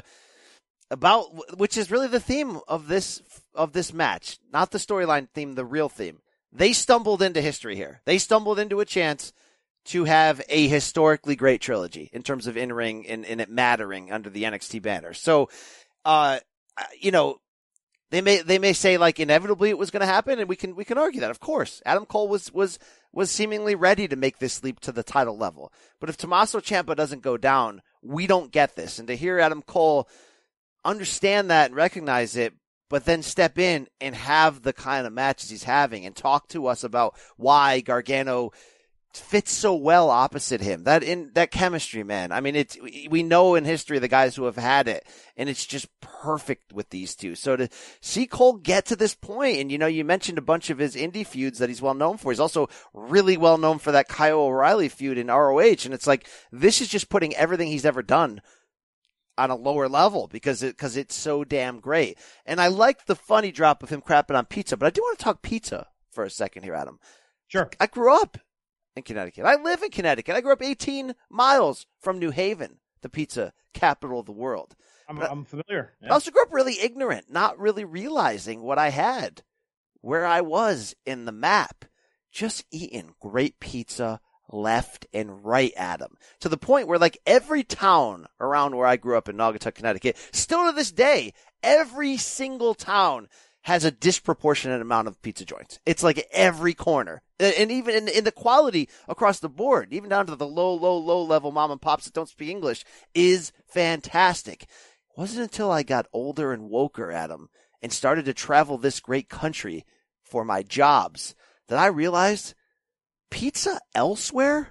about, which is really the theme of this of this match, not the storyline theme, the real theme. they stumbled into history here. They stumbled into a chance to have a historically great trilogy in terms of in-ring and, and it mattering under the N X T banner. So, uh, you know, they may, they may say like inevitably it was going to happen, and we can, we can argue that. Of course, Adam Cole was, was, was seemingly ready to make this leap to the title level. But if Tommaso Ciampa doesn't go down, we don't get this. And to hear Adam Cole understand that and recognize it, but then step in and have the kind of matches he's having and talk to us about why Gargano fits so well opposite him. That in that chemistry, man. I mean, it's, we know in history the guys who have had it, and it's just perfect with these two. So to see Cole get to this point, and you know, you mentioned a bunch of his indie feuds that he's well known for. He's also really well known for that Kyle O'Reilly feud in R O H, and it's like, this is just putting everything he's ever done on a lower level because it, cause it's so damn great. And I like the funny drop of him crapping on pizza, but I do want to talk pizza for a second here, Adam. Sure. I grew up in Connecticut. I live in Connecticut. I grew up eighteen miles from New Haven, the pizza capital of the world. I'm, I'm familiar. Yeah. I also grew up really ignorant, not really realizing what I had, where I was in the map, just eating great pizza left and right at them, to the point where like every town around where I grew up in Naugatuck, Connecticut, still to this day, every single town has a disproportionate amount of pizza joints. It's like every corner. And even in, in the quality across the board, even down to the low, low, low level mom and pops that don't speak English, is fantastic. It wasn't until I got older and woker at them and started to travel this great country for my jobs that I realized pizza elsewhere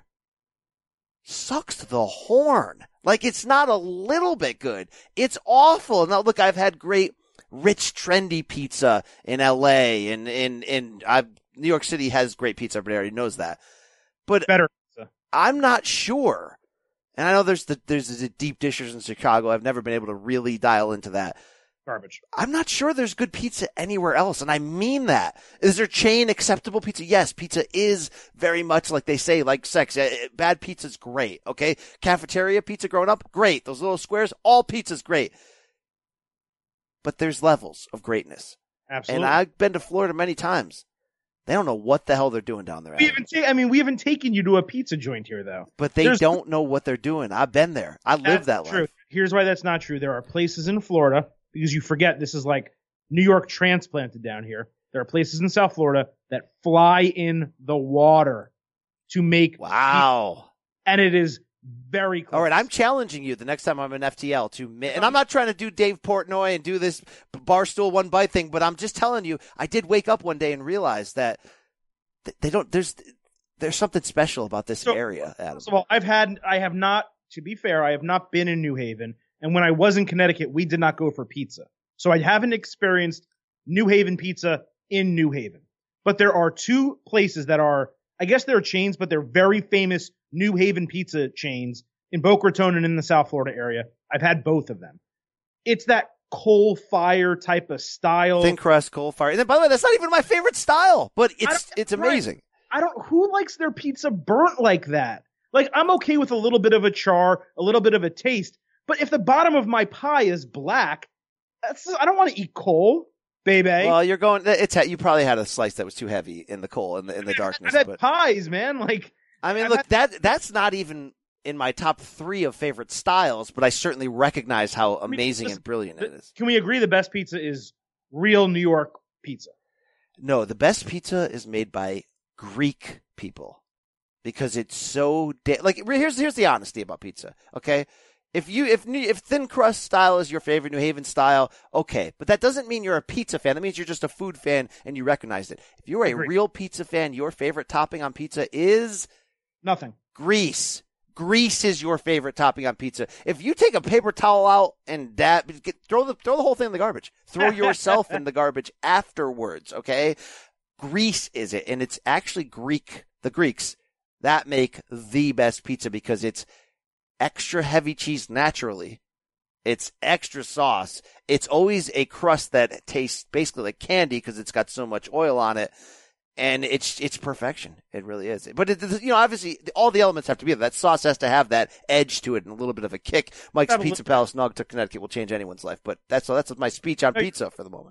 sucks to the horn. Like, it's not a little bit good. It's awful. Now, look, I've had great rich, trendy pizza in L A and in, in, I've, New York City has great pizza. Everybody already knows that. But better pizza. I'm not sure. And I know there's the, there's the deep dishers in Chicago. I've never been able to really dial into that. Garbage. I'm not sure there's good pizza anywhere else. And I mean that. Is there chain acceptable pizza? Yes, pizza is very much like they say, like sex. Bad pizza's great. Okay. Cafeteria pizza growing up, great. Those little squares, all pizza's great. But there's levels of greatness. Absolutely. And I've been to Florida many times. They don't know what the hell they're doing down there. We haven't ta- I mean, we haven't taken you to a pizza joint here, though. But they There's... don't know what they're doing. I've been there. I live that true. life. Here's why that's not true. There are places in Florida, because you forget this is like New York transplanted down here. There are places in South Florida that fly in the water to make wow. pizza. And it is very close. All right, I'm challenging you the next time I'm in F T L to, and I'm not trying to do Dave Portnoy and do this Barstool one bite thing, but I'm just telling you, I did wake up one day and realize that they don't, there's, there's something special about this so, area, Adam. First of all, I've had, I have not, to be fair, I have not been in New Haven. And when I was in Connecticut, we did not go for pizza. So I haven't experienced New Haven pizza in New Haven. But there are two places that are, I guess they're chains, but they're very famous New Haven pizza chains in Boca Raton and in the South Florida area. I've had both of them. It's that coal fire type of style. Thin crust, coal fire. And then, by the way, that's not even my favorite style, but it's it's amazing. Right. I don't, who likes their pizza burnt like that? Like, I'm okay with a little bit of a char, a little bit of a taste, but if the bottom of my pie is black, that's, I don't want to eat coal, baby. Well, you're going, it's, you probably had a slice that was too heavy in the coal, in the, in the darkness. I've had but, pies, man. Like, I mean, I've look, had, that that's not even in my top three of favorite styles, but I certainly recognize how amazing I mean, and brilliant the, it is. Can we agree the best pizza is real New York pizza? No, the best pizza is made by Greek people because it's so da- like here's here's the honesty about pizza. Okay, if you if if thin crust style is your favorite New Haven style, okay, but that doesn't mean you're a pizza fan. That means you're just a food fan and you recognize it. If you're a Agreed. real pizza fan, your favorite topping on pizza is nothing. Grease. Grease is your favorite topping on pizza. If you take a paper towel out and that, get, throw the throw the whole thing in the garbage. Throw yourself in the garbage afterwards, okay? Grease is it, and it's actually Greek, the Greeks, that make the best pizza because it's extra heavy cheese naturally. It's extra sauce. It's always a crust that tastes basically like candy because it's got so much oil on it. And it's it's perfection. It really is. But, it, you know, obviously, all the elements have to be there. That sauce has to have that edge to it and a little bit of a kick. Mike's Probably. Pizza Palace, Naugatuck, Connecticut will change anyone's life. But that's that's my speech on pizza for the moment.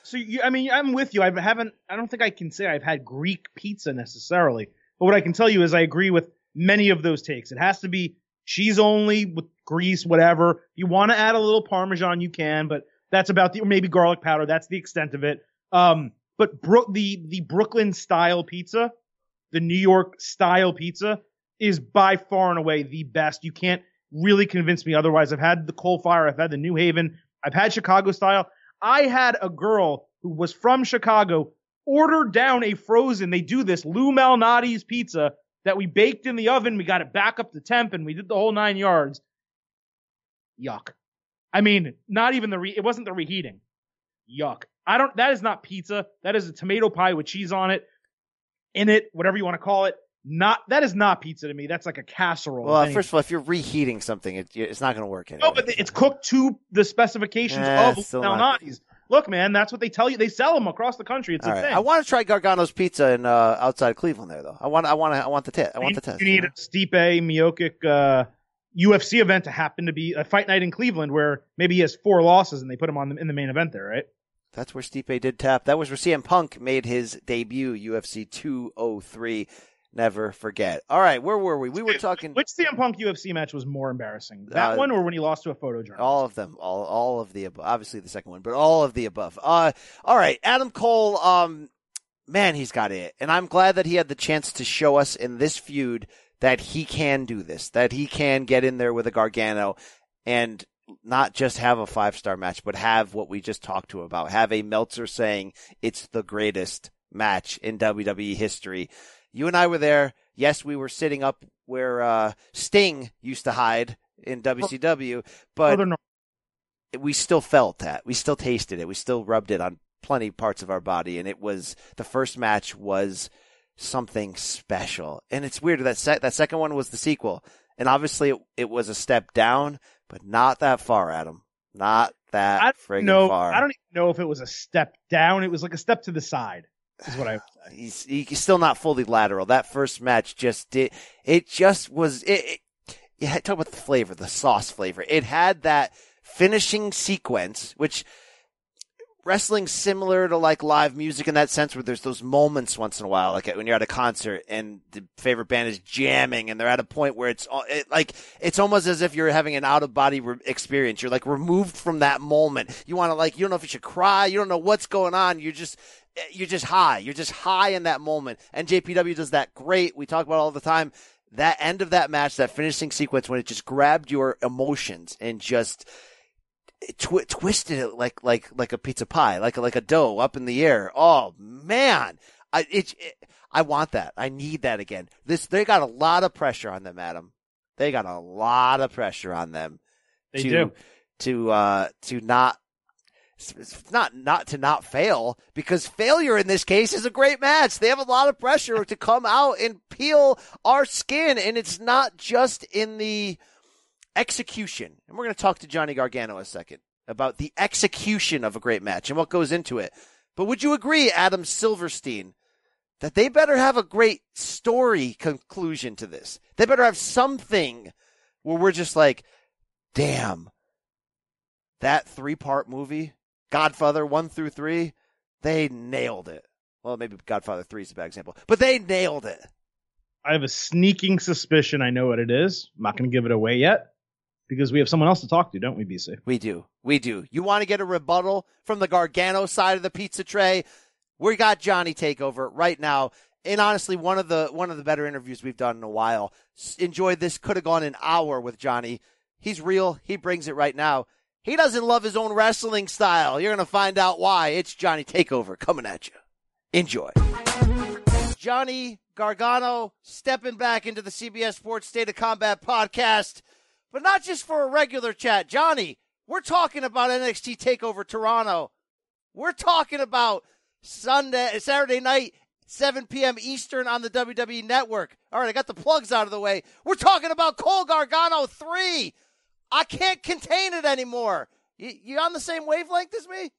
So you, I mean, I'm with you. I haven't. I don't think I can say I've had Greek pizza necessarily, but what I can tell you is I agree with many of those takes. It has to be cheese only with grease, whatever. If you want to add a little Parmesan, you can, but that's about the, or maybe garlic powder. That's the extent of it. Um, but Bro- the the Brooklyn style pizza, the New York style pizza, is by far and away the best. You can't really convince me otherwise. I've had the Coal Fire. I've had the New Haven. I've had Chicago style. I had a girl who was from Chicago order down a frozen, they do this, Lou Malnati's pizza that we baked in the oven. We got it back up to temp and we did the whole nine yards. Yuck. I mean, not even the, re- it wasn't the reheating. Yuck. I don't, that is not pizza. That is a tomato pie with cheese on it, in it, whatever you want to call it. Not, that is not pizza to me. That's like a casserole. Well, first of all, if you're reheating something, it, it's not going to work anyway. No, but it's cooked to the specifications eh, of Malnati's. Look, man, that's what they tell you. They sell them across the country. It's all a right. thing. I want to try Gargano's pizza in uh, outside Cleveland there, though. I want, I want, to, I want the test. I want the test. You need a Stipe Miocic uh, U F C event to happen to be a fight night in Cleveland where maybe he has four losses and they put him on the, in the main event there, right? That's where Stipe did tap. That was where C M Punk made his debut, U F C two oh three. Never forget. All right, where were we? We were talking. Which C M Punk U F C match was more embarrassing? That uh, one or when he lost to a photojournalist? All of them. All all of the above. Obviously the second one, but all of the above. Uh, all right, Adam Cole, um, man, he's got it. And I'm glad that he had the chance to show us in this feud that he can do this, that he can get in there with a Gargano and not just have a five-star match, but have what we just talked to about, have a Meltzer saying it's the greatest match in W W E history. You and I were there. Yes, we were sitting up where uh, Sting used to hide in W C W, but we still felt that. We still tasted it. We still rubbed it on plenty of parts of our body, and it was the first match was something special. And it's weird that sec- that second one was the sequel, and obviously it, it was a step down, but not that far, Adam. Not that friggin' know, far. I don't even know if it was a step down. It was like a step to the side. Is what I he's he's still not fully lateral. That first match just did it just was it, it yeah, talk about the flavor, the sauce flavor. It had that finishing sequence, which wrestling's similar to like live music in that sense where there's those moments once in a while, like when you're at a concert and the favorite band is jamming and they're at a point where it's it, like it's almost as if you're having an out of body re- experience. You're like removed from that moment. You want to like you don't know if you should cry, you don't know what's going on. You're just You're just high. You're just high in that moment. And J P W does that great. We talk about it all the time. That end of that match, that finishing sequence when it just grabbed your emotions and just tw- twisted it like, like, like a pizza pie, like, like a dough up in the air. Oh man. I, it, it, I want that. I need that again. This, they got a lot of pressure on them, Adam. They got a lot of pressure on them. They to, do. To, uh, to not, It's not not to not fail, because failure in this case is a great match. They have a lot of pressure to come out and peel our skin, and it's not just in the execution. And we're going to talk to Johnny Gargano in a second about the execution of a great match and what goes into it. But would you agree, Adam Silverstein, that they better have a great story conclusion to this? They better have something where we're just like, damn, that three-part movie, Godfather one through three, they nailed it. Well, maybe Godfather three is a bad example, but they nailed it. I have a sneaking suspicion I know what it is. I'm not going to give it away yet because we have someone else to talk to, don't we, B C? We do. We do. You want to get a rebuttal from the Gargano side of the pizza tray? We got Johnny Takeover right now. And honestly, one of the one of the better interviews we've done in a while. Enjoyed this. Could have gone an hour with Johnny. He's real. He brings it right now. He doesn't love his own wrestling style. You're going to find out why. It's Johnny Takeover coming at you. Enjoy. Johnny Gargano stepping back into the C B S Sports State of Combat podcast, but not just for a regular chat. Johnny, we're talking about N X T TakeOver Toronto. We're talking about Sunday, Saturday night, seven p.m. Eastern on the W W E Network. All right, I got the plugs out of the way. We're talking about Cole Gargano three. I can't contain it anymore. You, you on the same wavelength as me?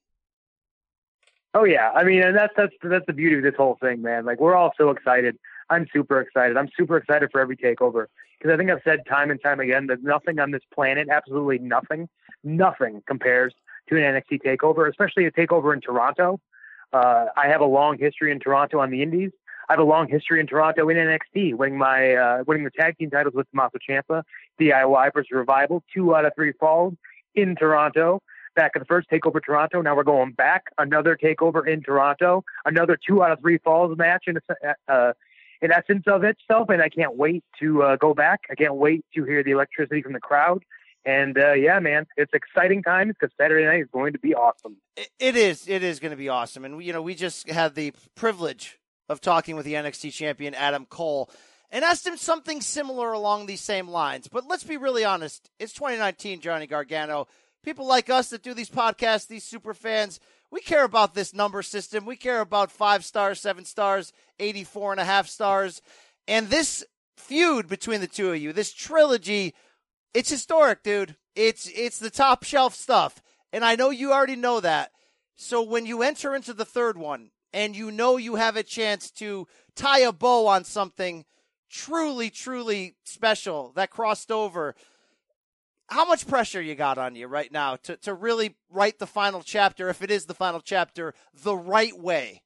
Oh yeah, I mean, and that's that's that's the beauty of this whole thing, man. Like, we're all so excited. I'm super excited. I'm super excited for every takeover because I think I've said time and time again that nothing on this planet, absolutely nothing, nothing compares to an N X T takeover, especially a takeover in Toronto. Uh, I have a long history in Toronto on the Indies. I have a long history in Toronto in N X T, winning my uh, winning the tag team titles with Tommaso Ciampa, D I Y versus Revival, two out of three falls in Toronto. Back in the first takeover Toronto. Now we're going back, another takeover in Toronto, another two out of three falls match in uh, in essence of itself, and I can't wait to uh, go back. I can't wait to hear the electricity from the crowd. And uh, yeah, man, it's exciting times because Saturday night is going to be awesome. It is. It is going to be awesome. And, you know, we just had the privilege of talking with the N X T champion, Adam Cole, and asked him something similar along these same lines. But let's be really honest. It's twenty nineteen, Johnny Gargano. People like us that do these podcasts, these super fans, we care about this number system. We care about five stars, seven stars, eighty-four and a half stars. And this feud between the two of you, this trilogy, it's historic, dude. It's it's the top shelf stuff. And I know you already know that. So when you enter into the third one and you know you have a chance to tie a bow on something truly, truly special that crossed over, how much pressure you got on you right now to, to really write the final chapter, if it is the final chapter, the right way?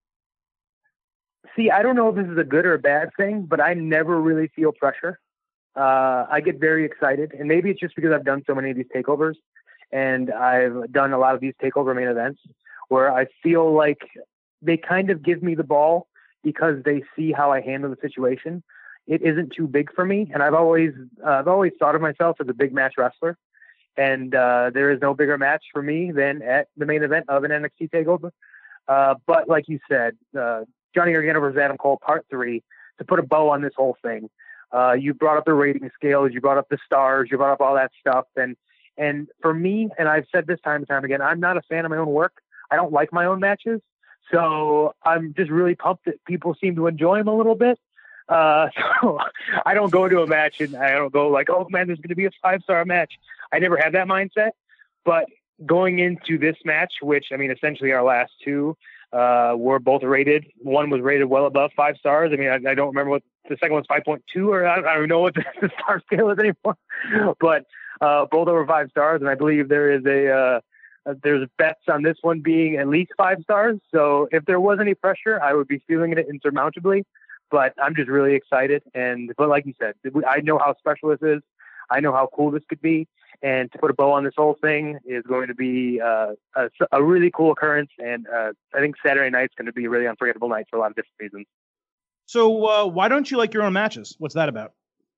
See, I don't know if this is a good or a bad thing, but I never really feel pressure. Uh, I get very excited, and maybe it's just because I've done so many of these takeovers, and I've done a lot of these takeover main events where I feel like they kind of give me the ball because they see how I handle the situation. It isn't too big for me, and I've always uh, I've always thought of myself as a big match wrestler, and uh, there is no bigger match for me than at the main event of an N X T takeover. Uh, but like you said, uh, Johnny Gargano versus Adam Cole Part Three, to put a bow on this whole thing. Uh, you brought up the rating scales, you brought up the stars, you brought up all that stuff. And, and for me, and I've said this time and time again, I'm not a fan of my own work. I don't like my own matches. So I'm just really pumped that people seem to enjoy them a little bit. Uh, so I don't go to a match and I don't go like, oh man, there's going to be a five star match. I never had that mindset, but going into this match, which I mean, essentially our last two, uh, were both rated. One was rated well above five stars. I mean, I, I don't remember what the second one's five point two, or I don't, I don't know what the, the star scale is anymore, but, uh, both over five stars. And I believe there is a, uh, uh, there's bets on this one being at least five stars. So if there was any pressure, I would be feeling it insurmountably, but I'm just really excited. And, but like you said, I know how special this is. I know how cool this could be. And to put a bow on this whole thing is going to be uh, a, a really cool occurrence. And uh, I think Saturday night's going to be a really unforgettable night for a lot of different reasons. So uh, why don't you like your own matches? What's that about?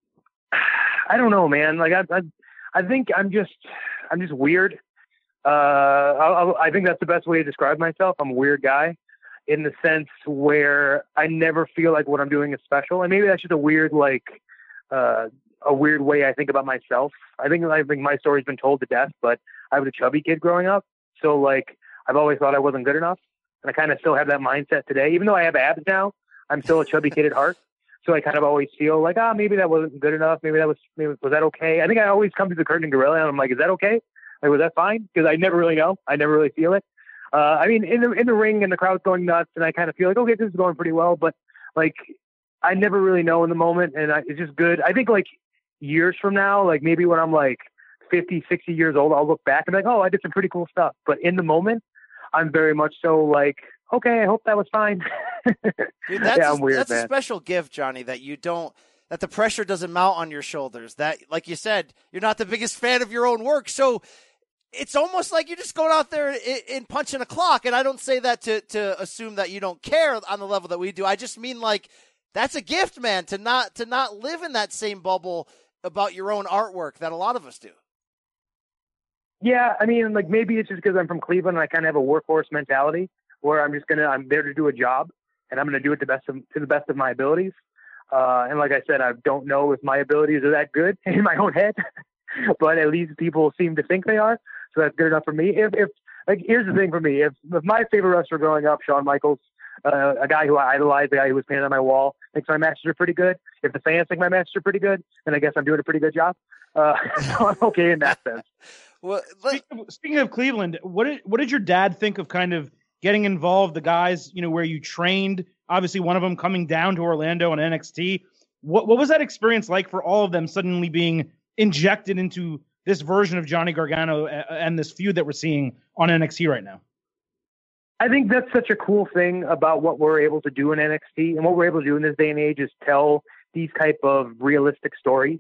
I don't know, man. Like I, I, I think I'm just, I'm just weird. Uh, I, I think that's the best way to describe myself. I'm a weird guy in the sense where I never feel like what I'm doing is special. And maybe that's just a weird, like, uh, a weird way I think about myself. I think I think my story's been told to death, but I was a chubby kid growing up. So like, I've always thought I wasn't good enough. And I kind of still have that mindset today, even though I have abs now, I'm still a chubby kid at heart. So I kind of always feel like, ah, oh, maybe that wasn't good enough. Maybe that was, maybe, was that okay? I think I always come to the curtain and gorilla and I'm like, is that okay? Like, was that fine? Because I never really know. I never really feel it. Uh, I mean, in the, in the ring and the crowd's going nuts and I kind of feel like, okay, this is going pretty well, but like, I never really know in the moment. And I, it's just good. I think like, years from now, like maybe when I'm like fifty, sixty years old, I'll look back and be like, oh, I did some pretty cool stuff. But in the moment, I'm very much so like, okay, I hope that was fine. Dude, that's yeah, I'm weird, that's man. a special gift, Johnny, that you don't, that the pressure doesn't mount on your shoulders. That, like you said, you're not the biggest fan of your own work. So it's almost like you're just going out there and, and punching a clock. And I don't say that to, to assume that you don't care on the level that we do. I just mean like, that's a gift, man, to not, to not live in that same bubble about your own artwork that a lot of us do. Yeah. I mean, like maybe it's just because I'm from Cleveland and I kind of have a workhorse mentality where I'm just going to, I'm there to do a job and I'm going to do it the best of, to the best of my abilities. Uh, and like I said, I don't know if my abilities are that good in my own head, but at least people seem to think they are. So that's good enough for me. If, if like, here's the thing for me, if, if my favorite wrestler growing up, Shawn Michaels, Uh, a guy who I idolized, a guy who was painted on my wall, thinks my matches are pretty good. If the fans think my matches are pretty good, then I guess I'm doing a pretty good job. Uh, so I'm okay in that sense. Well, speaking of, speaking of Cleveland, what did what did your dad think of kind of getting involved? The guys, you know, where you trained. Obviously, one of them coming down to Orlando on N X T. What what was that experience like for all of them suddenly being injected into this version of Johnny Gargano and this feud that we're seeing on N X T right now? I think that's such a cool thing about what we're able to do in N X T, and what we're able to do in this day and age is tell these type of realistic stories.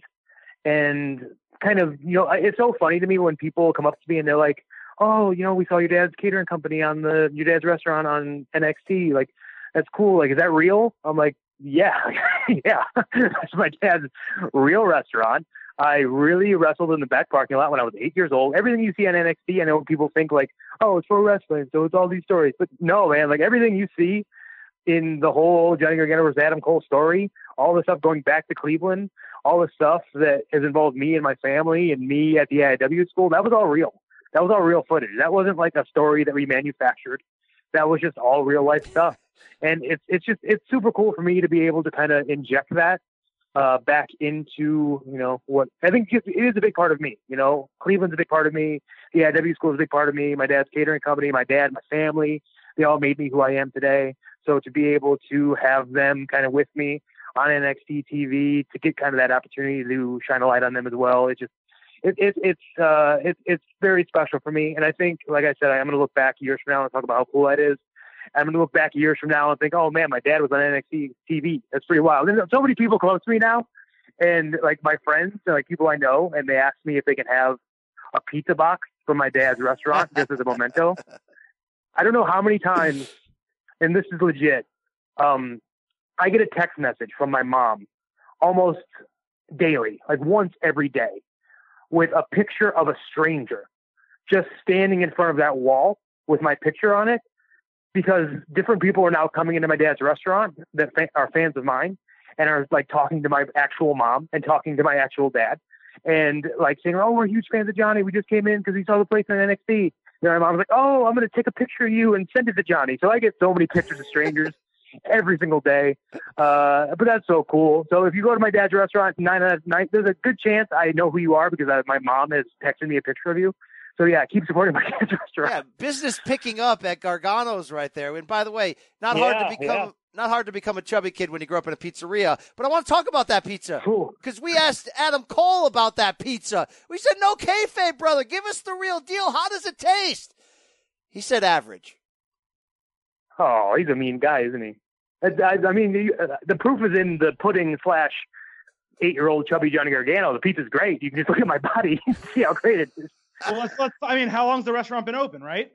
And kind of, you know, it's so funny to me when people come up to me and they're like, oh, you know, we saw your dad's catering company on the, your dad's restaurant on N X T. Like, that's cool. Like, is that real? I'm like, yeah, yeah, that's my dad's real restaurant. I really wrestled in the back parking lot when I was eight years old. Everything you see on N X T, I know people think like, oh, it's for wrestling, so it's all these stories. But no, man, like everything you see in the whole Johnny Gargano versus Adam Cole story, all the stuff going back to Cleveland, all the stuff that has involved me and my family and me at the A I W school, that was all real. That was all real footage. That wasn't like a story that we manufactured. That was just all real life stuff. And it's it's just it's super cool for me to be able to kind of inject that uh, back into, you know, what I think it is a big part of me. You know, Cleveland's a big part of me. The A I W school is a big part of me. My dad's catering company, my dad, my family, they all made me who I am today. So to be able to have them kind of with me on N X T T V, to get kind of that opportunity to shine a light on them as well, it just it, it it's uh it, it's very special for me. And I think, like I said, I'm going to look back years from now and talk about how cool that is. I'm going to look back years from now and think, oh man, my dad was on N X T T V. That's pretty wild. And so many people come up to me now, and like my friends, like people I know, and they ask me if they can have a pizza box from my dad's restaurant just as a memento. I don't know how many times, and this is legit. Um, I get a text message from my mom almost daily, like once every day, with a picture of a stranger just standing in front of that wall with my picture on it. Because different people are now coming into my dad's restaurant that fa- are fans of mine and are like talking to my actual mom and talking to my actual dad and like saying, oh, we're huge fans of Johnny. We just came in because we saw the place on N X T. And my mom's like, oh, I'm going to take a picture of you and send it to Johnny. So I get so many pictures of strangers every single day. Uh, but that's so cool. So if you go to my dad's restaurant nine out of nine, there's a good chance I know who you are because I, my mom has texted me a picture of you. So, yeah, keep supporting my dad's restaurant. Yeah, business picking up at Gargano's right there. And by the way, not yeah, hard to become yeah. not hard to become a chubby kid when you grew up in a pizzeria. But I want to talk about that pizza because we asked Adam Cole about that pizza. We said, no kayfabe, brother. Give us the real deal. How does it taste? He said average. Oh, he's a mean guy, isn't he? I, I mean, the, the proof is in the pudding slash eight-year-old chubby Johnny Gargano. The pizza's great. You can just look at my body and see how great it is. Well, let's, let's, I mean, how long's the restaurant been open, right?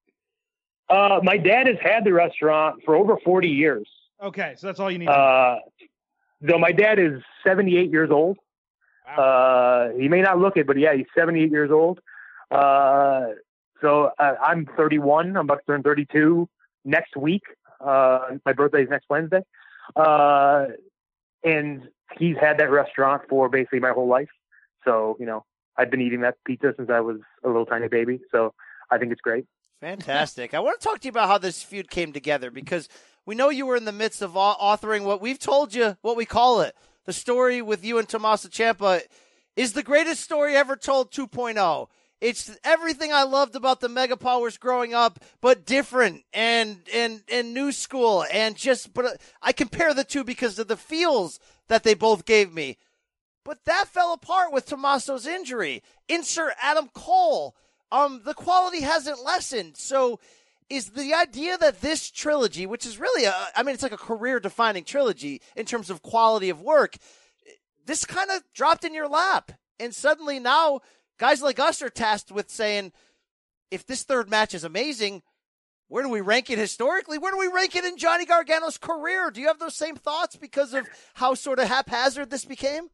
Uh, my dad has had the restaurant for over forty years. Okay, so that's all you need. Uh, though my dad is seventy-eight years old. Wow. Uh, he may not look it, but yeah, he's seventy-eight years old. Uh, so uh, I'm thirty-one. I'm about to turn thirty-two next week. Uh, my birthday is next Wednesday. Uh, and he's had that restaurant for basically my whole life. So, you know, I've been eating that pizza since I was a little tiny baby, so I think it's great. Fantastic. I want to talk to you about how this feud came together because we know you were in the midst of authoring what we've told you, what we call it. The story with you and Tommaso Ciampa is the greatest story ever told two point oh. It's everything I loved about the Mega Powers growing up, but different and and and new school and just. But I compare the two because of the feels that they both gave me. But that fell apart with Tommaso's injury. Insert Adam Cole. Um, the quality hasn't lessened. So is the idea that this trilogy, which is really, a, I mean, it's like a career-defining trilogy in terms of quality of work, this kind of dropped in your lap. And suddenly now guys like us are tasked with saying, if this third match is amazing, where do we rank it historically? Where do we rank it in Johnny Gargano's career? Do you have those same thoughts because of how sort of haphazard this became?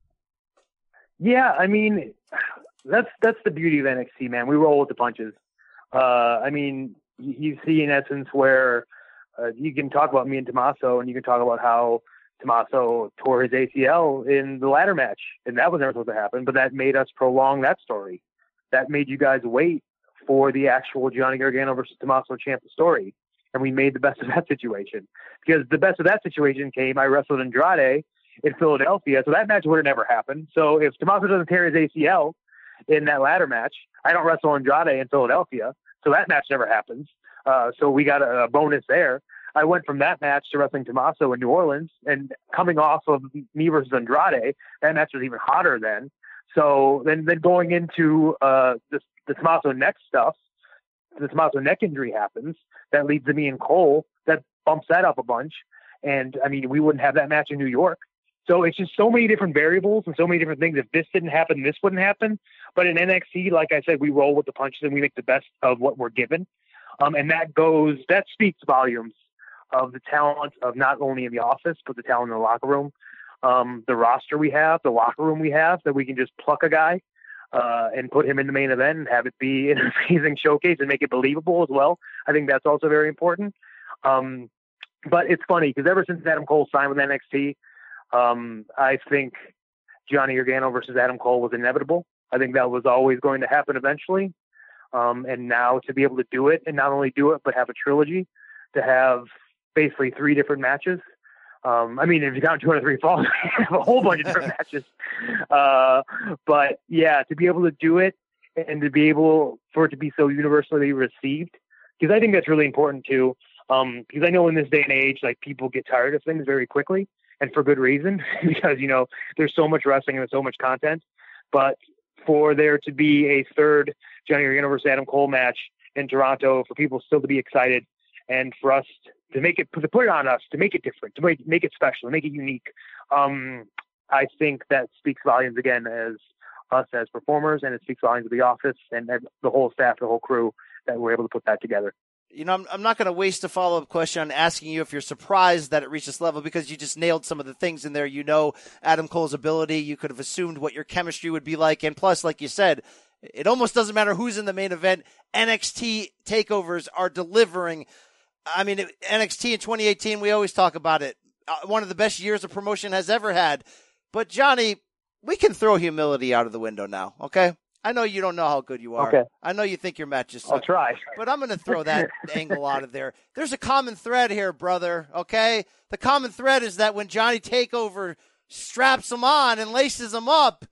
Yeah, I mean, that's that's the beauty of N X T, man. We roll with the punches. Uh, I mean, you, you see in essence where uh, you can talk about me and Tommaso, and you can talk about how Tommaso tore his A C L in the ladder match, and that was never supposed to happen, but that made us prolong that story. That made you guys wait for the actual Johnny Gargano versus Tommaso Ciampa story, and we made the best of that situation. Because the best of that situation came, I wrestled Andrade in Philadelphia, so that match would have never happened. So if Tommaso doesn't tear his A C L in that ladder match, I don't wrestle Andrade in Philadelphia, so that match never happens. Uh, so we got a, a bonus there. I went from that match to wrestling Tommaso in New Orleans, and coming off of me versus Andrade, that match was even hotter then. So then, then going into uh, the, the Tommaso neck stuff, the Tommaso neck injury happens. That leads to me and Cole. That bumps that up a bunch. And I mean, we wouldn't have that match in New York. So it's just so many different variables and so many different things. If this didn't happen, this wouldn't happen. But in N X T, like I said, we roll with the punches and we make the best of what we're given. Um, and that goes, that speaks volumes of the talent of not only in the office, but the talent in the locker room. Um, the roster we have, the locker room we have, that we can just pluck a guy uh, and put him in the main event and have it be an amazing showcase and make it believable as well. I think that's also very important. Um, but it's funny because ever since Adam Cole signed with N X T, um, I think Johnny Gargano versus Adam Cole was inevitable. I think that was always going to happen eventually. Um, and now to be able to do it and not only do it, but have a trilogy, to have basically three different matches. Um, I mean, if you count two hundred three falls, have a whole bunch of different matches. Uh, but yeah, to be able to do it and to be able for it to be so universally received, because I think that's really important too. Um, because I know in this day and age, like people get tired of things very quickly and for good reason, because, you know, there's so much wrestling and so much content, but for there to be a third Johnny Gargano versus Adam Cole match in Toronto, for people still to be excited and for us to make it, to put it on us, to make it different, to make, make it special, to make it unique. Um, I think that speaks volumes again as us as performers, and it speaks volumes of the office and the whole staff, the whole crew, that we're able to put that together. You know, I'm, I'm not going to waste a follow-up question on asking you if you're surprised that it reached this level, because you just nailed some of the things in there. You know Adam Cole's ability. You could have assumed what your chemistry would be like. And plus, like you said, it almost doesn't matter who's in the main event. N X T takeovers are delivering. I mean, N X T in twenty eighteen, we always talk about it. Uh, one of the best years a promotion has ever had. But, Johnny, we can throw humility out of the window now, okay? I know you don't know how good you are. Okay. I know you think your matches suck. I'll try. But I'm going to throw that angle out of there. There's a common thread here, brother, okay? The common thread is that when Johnny Takeover straps him on and laces him up,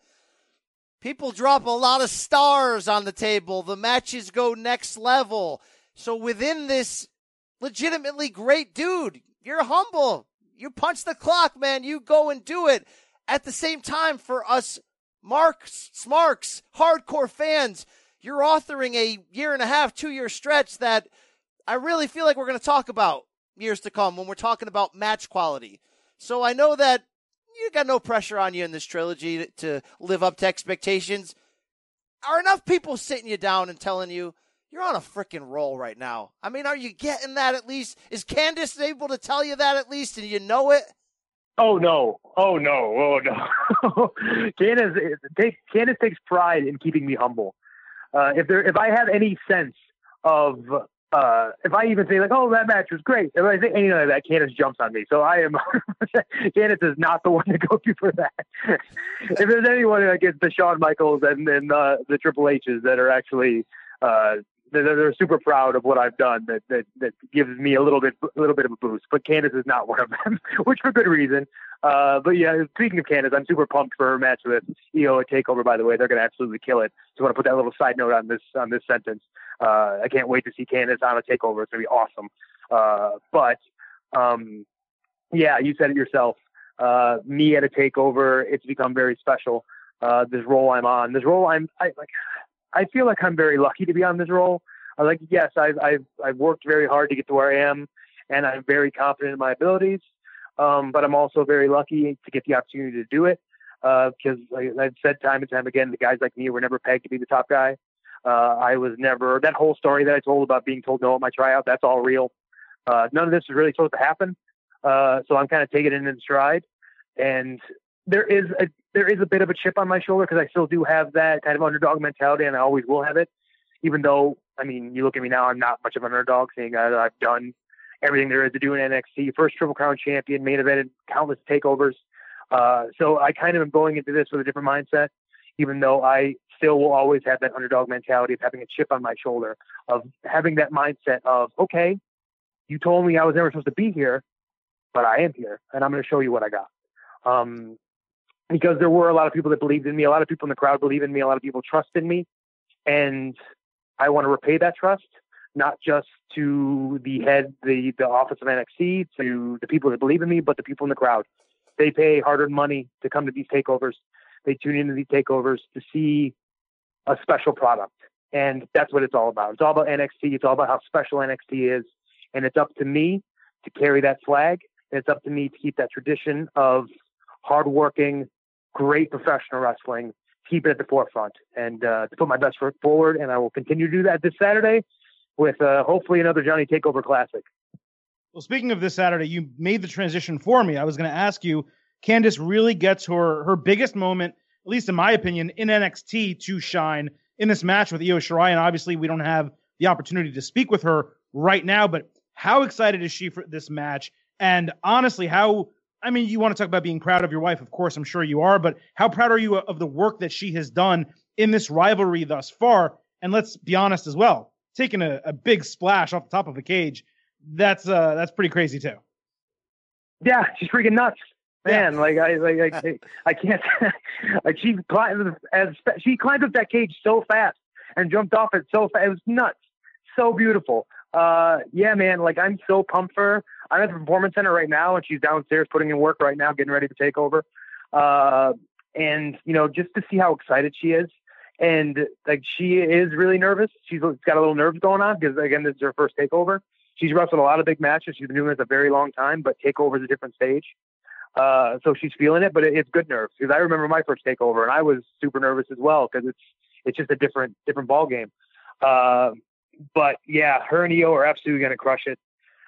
people drop a lot of stars on the table. The matches go next level. So within this legitimately great dude, you're humble. You punch the clock, man. You go and do it. At the same time, for us Marks, Smarks, hardcore fans, you're authoring a year and a half, two-year stretch that I really feel like we're going to talk about years to come when we're talking about match quality. So I know that you got no pressure on you in this trilogy to, to live up to expectations. Are enough people sitting you down and telling you, you're on a freaking roll right now? I mean, are you getting that at least? Is Candice able to tell you that at least, and you know it? Oh no! Oh no! Oh no! Candice, take, Candice takes pride in keeping me humble. Uh, if there, if I have any sense of, uh, if I even say like, "Oh, that match was great," if I say any of that, Candice jumps on me. So I am. Candice is not the one to go to for that. If there's anyone like it's the Shawn Michaels and then uh, the Triple H's that are actually. Uh, They're, they're super proud of what I've done. That, that that gives me a little bit a little bit of a boost. But Candice is not one of them, which for good reason. Uh, but yeah, speaking of Candice, I'm super pumped for her match with E O at Takeover. By the way, they're going to absolutely kill it. So I want to put that little side note on this on this sentence. Uh, I can't wait to see Candice on a Takeover. It's going to be awesome. Uh, but um, yeah, you said it yourself. Uh, me at a Takeover, it's become very special. Uh, this role I'm on, this role I'm I like. I feel like I'm very lucky to be on this role. I like, yes, I've, I've, I've worked very hard to get to where I am, and I'm very confident in my abilities. Um, but I'm also very lucky to get the opportunity to do it. Uh, because like I've said time and time again, the guys like me were never pegged to be the top guy. Uh, I was never, that whole story that I told about being told no at my tryout, that's all real. Uh, none of this is really supposed to happen. Uh, so I'm kind of taking it in stride, and there is a, there is a bit of a chip on my shoulder because I still do have that kind of underdog mentality, and I always will have it, even though, I mean, you look at me now, I'm not much of an underdog, seeing that I've done everything there is to do in N X T, first Triple Crown champion, main evented countless takeovers. Uh, so I kind of am going into this with a different mindset, even though I still will always have that underdog mentality of having a chip on my shoulder, of having that mindset of, okay, you told me I was never supposed to be here, but I am here, and I'm going to show you what I got. Um, because there were a lot of people that believed in me. A lot of people in the crowd believe in me. A lot of people trust in me. And I want to repay that trust, not just to the head, the, the office of N X T, to the people that believe in me, but the people in the crowd. They pay hard-earned money to come to these takeovers. they tune into these takeovers to see a special product. And that's what it's all about. It's all about N X T. It's all about how special N X T is. And it's up to me to carry that flag. And it's up to me to keep that tradition of hardworking, great professional wrestling, keep it at the forefront, and uh, to put my best foot forward. And I will continue to do that this Saturday with uh, hopefully another Johnny Takeover Classic. Well, speaking of this Saturday, you made the transition for me. I was going to ask you, Candice really gets her her biggest moment, at least in my opinion, in N X T to shine in this match with Io Shirai. And obviously we don't have the opportunity to speak with her right now, but how excited is she for this match? And honestly, how, I mean, you want to talk about being proud of your wife. Of course, I'm sure you are, but how proud are you of the work that she has done in this rivalry thus far? And let's be honest as well, taking a, a big splash off the top of a cage, that's uh, that's pretty crazy too. Yeah, she's freaking nuts, man. Yeah. Like I, like I, I can't. Like she climbed as she climbed up that cage so fast and jumped off it so fast. It was nuts, so beautiful. Uh, yeah, man. Like I'm so pumped for her. I'm at the Performance Center right now, and she's downstairs putting in work right now, getting ready to take over. Uh, and you know, just to see how excited she is, and like she is really nervous. She's got a little nerves going on because again, this is her first takeover. She's wrestled a lot of big matches. She's been doing this a very long time, but takeover is a different stage. Uh, so she's feeling it, but it, it's good nerves because I remember my first takeover and I was super nervous as well because it's it's just a different different ball game. Uh, but yeah, her and Io are absolutely going to crush it.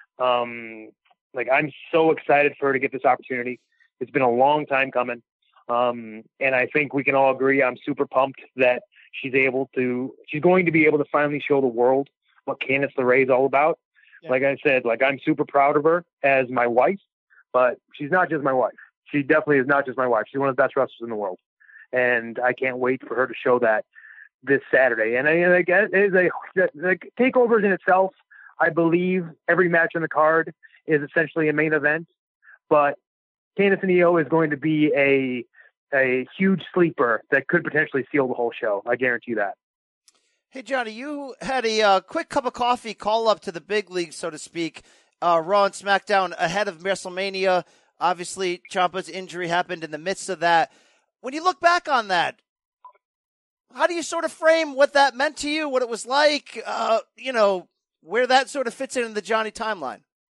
Um, like I'm so excited for her to get this opportunity. It's been a long time coming. Um, and I think we can all agree. I'm super pumped that she's able to, she's going to be able to finally show the world what Candice LeRae is all about. Yeah. Like I said, like I'm super proud of her as my wife, but she's not just my wife. She definitely is not just my wife. She's one of the best wrestlers in the world. And I can't wait for her to show that this Saturday. And I, like, it's like, like takeovers in itself, I believe every match on the card is essentially a main event, but Candice and Io is going to be a a huge sleeper that could potentially seal the whole show. I guarantee that. Hey, Johnny, you had a uh, quick cup of coffee call up to the big leagues, so to speak, uh, Raw and SmackDown ahead of WrestleMania. Obviously, Ciampa's injury happened in the midst of that. When you look back on that, how do you sort of frame what that meant to you, what it was like, uh, you know, where that sort of fits in the Johnny timeline?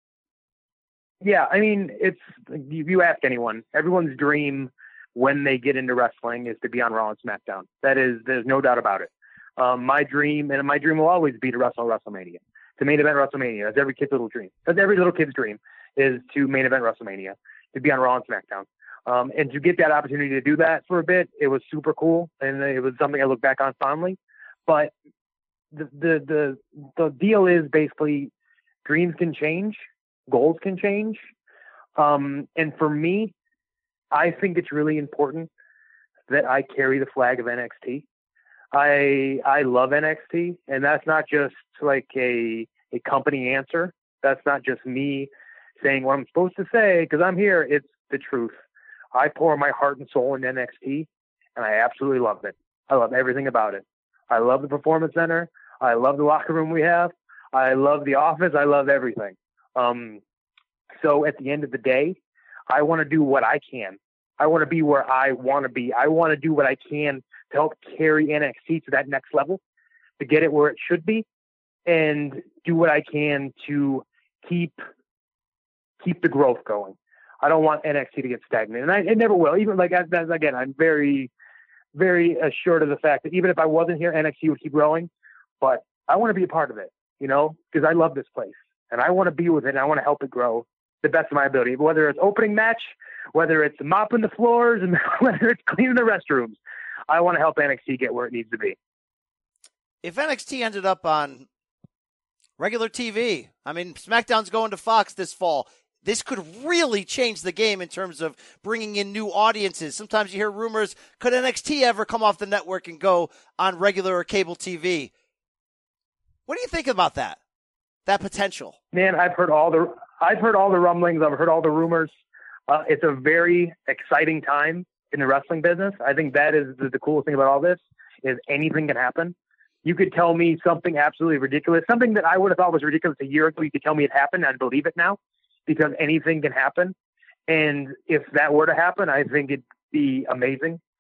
Yeah, I mean, it's, if you ask anyone, everyone's dream when they get into wrestling is to be on Raw and SmackDown. That is, there's no doubt about it. Um, my dream, and my dream will always be to wrestle WrestleMania, to main event WrestleMania. That's every kid's little dream. That's every little kid's dream, is to main event WrestleMania, to be on Raw and SmackDown. Um, and to get that opportunity to do that for a bit, it was super cool, and it was something I look back on fondly. But the the the, the deal is basically dreams can change, goals can change. Um, and for me, I think it's really important that I carry the flag of N X T. I I love N X T, and that's not just like a a company answer. That's not just me saying what I'm supposed to say because I'm here. It's the truth. I pour my heart and soul into N X T, and I absolutely love it. I love everything about it. I love the Performance Center. I love the locker room we have. I love the office. I love everything. Um, so at the end of the day, I want to do what I can. I want to be where I want to be. I want to do what I can to help carry N X T to that next level, to get it where it should be, and do what I can to keep keep the growth going. I don't want N X T to get stagnant, and I, it never will. Even like as, as, again, I'm very, very assured of the fact that even if I wasn't here, N X T would keep growing. But I want to be a part of it, you know, because I love this place, and I want to be with it, and I want to help it grow the best of my ability. Whether it's opening match, whether it's mopping the floors, and whether it's cleaning the restrooms, I want to help N X T get where it needs to be. If N X T ended up on regular T V, I mean, SmackDown's going to Fox this fall. This could really change the game in terms of bringing in new audiences. Sometimes you hear rumors, could N X T ever come off the network and go on regular or cable T V? What do you think about that? That potential? Man, I've heard all the I've heard all the rumblings. I've heard all the rumors. Uh, it's a very exciting time in the wrestling business. I think that is the, the coolest thing about all this is anything can happen. You could tell me something absolutely ridiculous, something that I would have thought was ridiculous a year ago. You could tell me it happened, and I'd believe it now because anything can happen. And if that were to happen, I think it'd be amazing.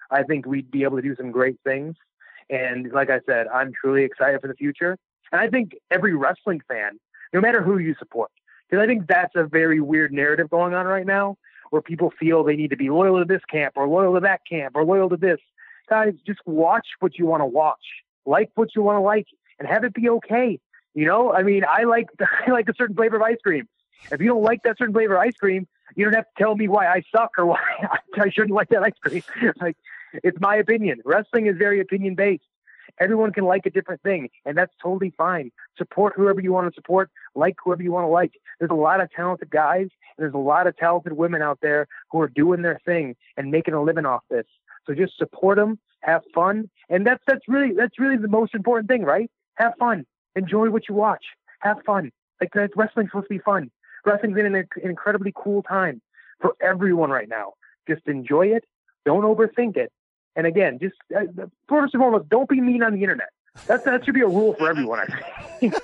I think we'd be able to do some great things. And like I said, I'm truly excited for the future. And I think every wrestling fan, no matter who you support, because I think that's a very weird narrative going on right now, where people feel they need to be loyal to this camp or loyal to that camp or loyal to this. Guys, just watch what you want to watch, like what you want to like, and have it be okay. You know, I mean, I like I like a certain flavor of ice cream. If you don't like that certain flavor of ice cream, you don't have to tell me why I suck or why I shouldn't like that ice cream. Like, it's my opinion. Wrestling is very opinion based. Everyone can like a different thing, and that's totally fine. Support whoever you want to support, like whoever you want to like. There's a lot of talented guys, and there's a lot of talented women out there who are doing their thing and making a living off this. So just support them, have fun, and that's that's really that's really the most important thing, right? Have fun, enjoy what you watch, have fun. Like, wrestling's supposed to be fun. Wrestling's in an, an incredibly cool time for everyone right now. Just enjoy it. Don't overthink it. And again, just uh, first and foremost, don't be mean on the internet. That's, that should be a rule for everyone, I think.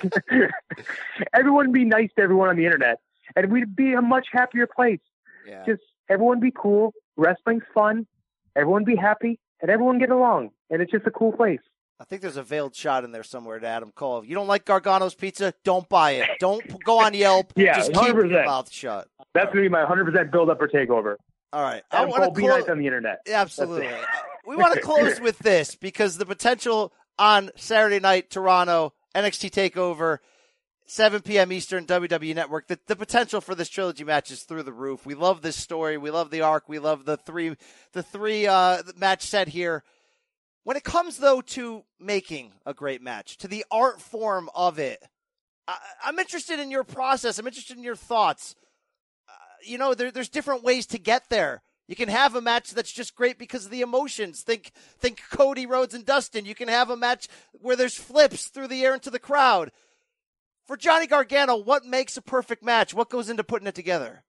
Everyone be nice to everyone on the internet, and we'd be a much happier place. Yeah. Just everyone be cool. Wrestling's fun. Everyone be happy, and everyone get along. And it's just a cool place. I think there's a veiled shot in there somewhere to Adam Cole. If you don't like Gargano's pizza, don't buy it. Don't go on Yelp. Yeah, just one hundred percent. Keep your mouth shut. That's going to be my one hundred percent build-up for TakeOver. All right. Adam I want to Cole, be nice on the internet. Absolutely. We want to close with this because the potential on Saturday night, Toronto, N X T TakeOver, seven p.m. Eastern, W W E Network. The, the potential for this trilogy match is through the roof. We love this story. We love the arc. We love the three, the three uh, match set here. When it comes, though, to making a great match, to the art form of it, I, I'm interested in your process. I'm interested in your thoughts. Uh, you know, there, there's different ways to get there. You can have a match that's just great because of the emotions. Think think Cody Rhodes and Dustin. You can have a match where there's flips through the air into the crowd. For Johnny Gargano, what makes a perfect match? What goes into putting it together?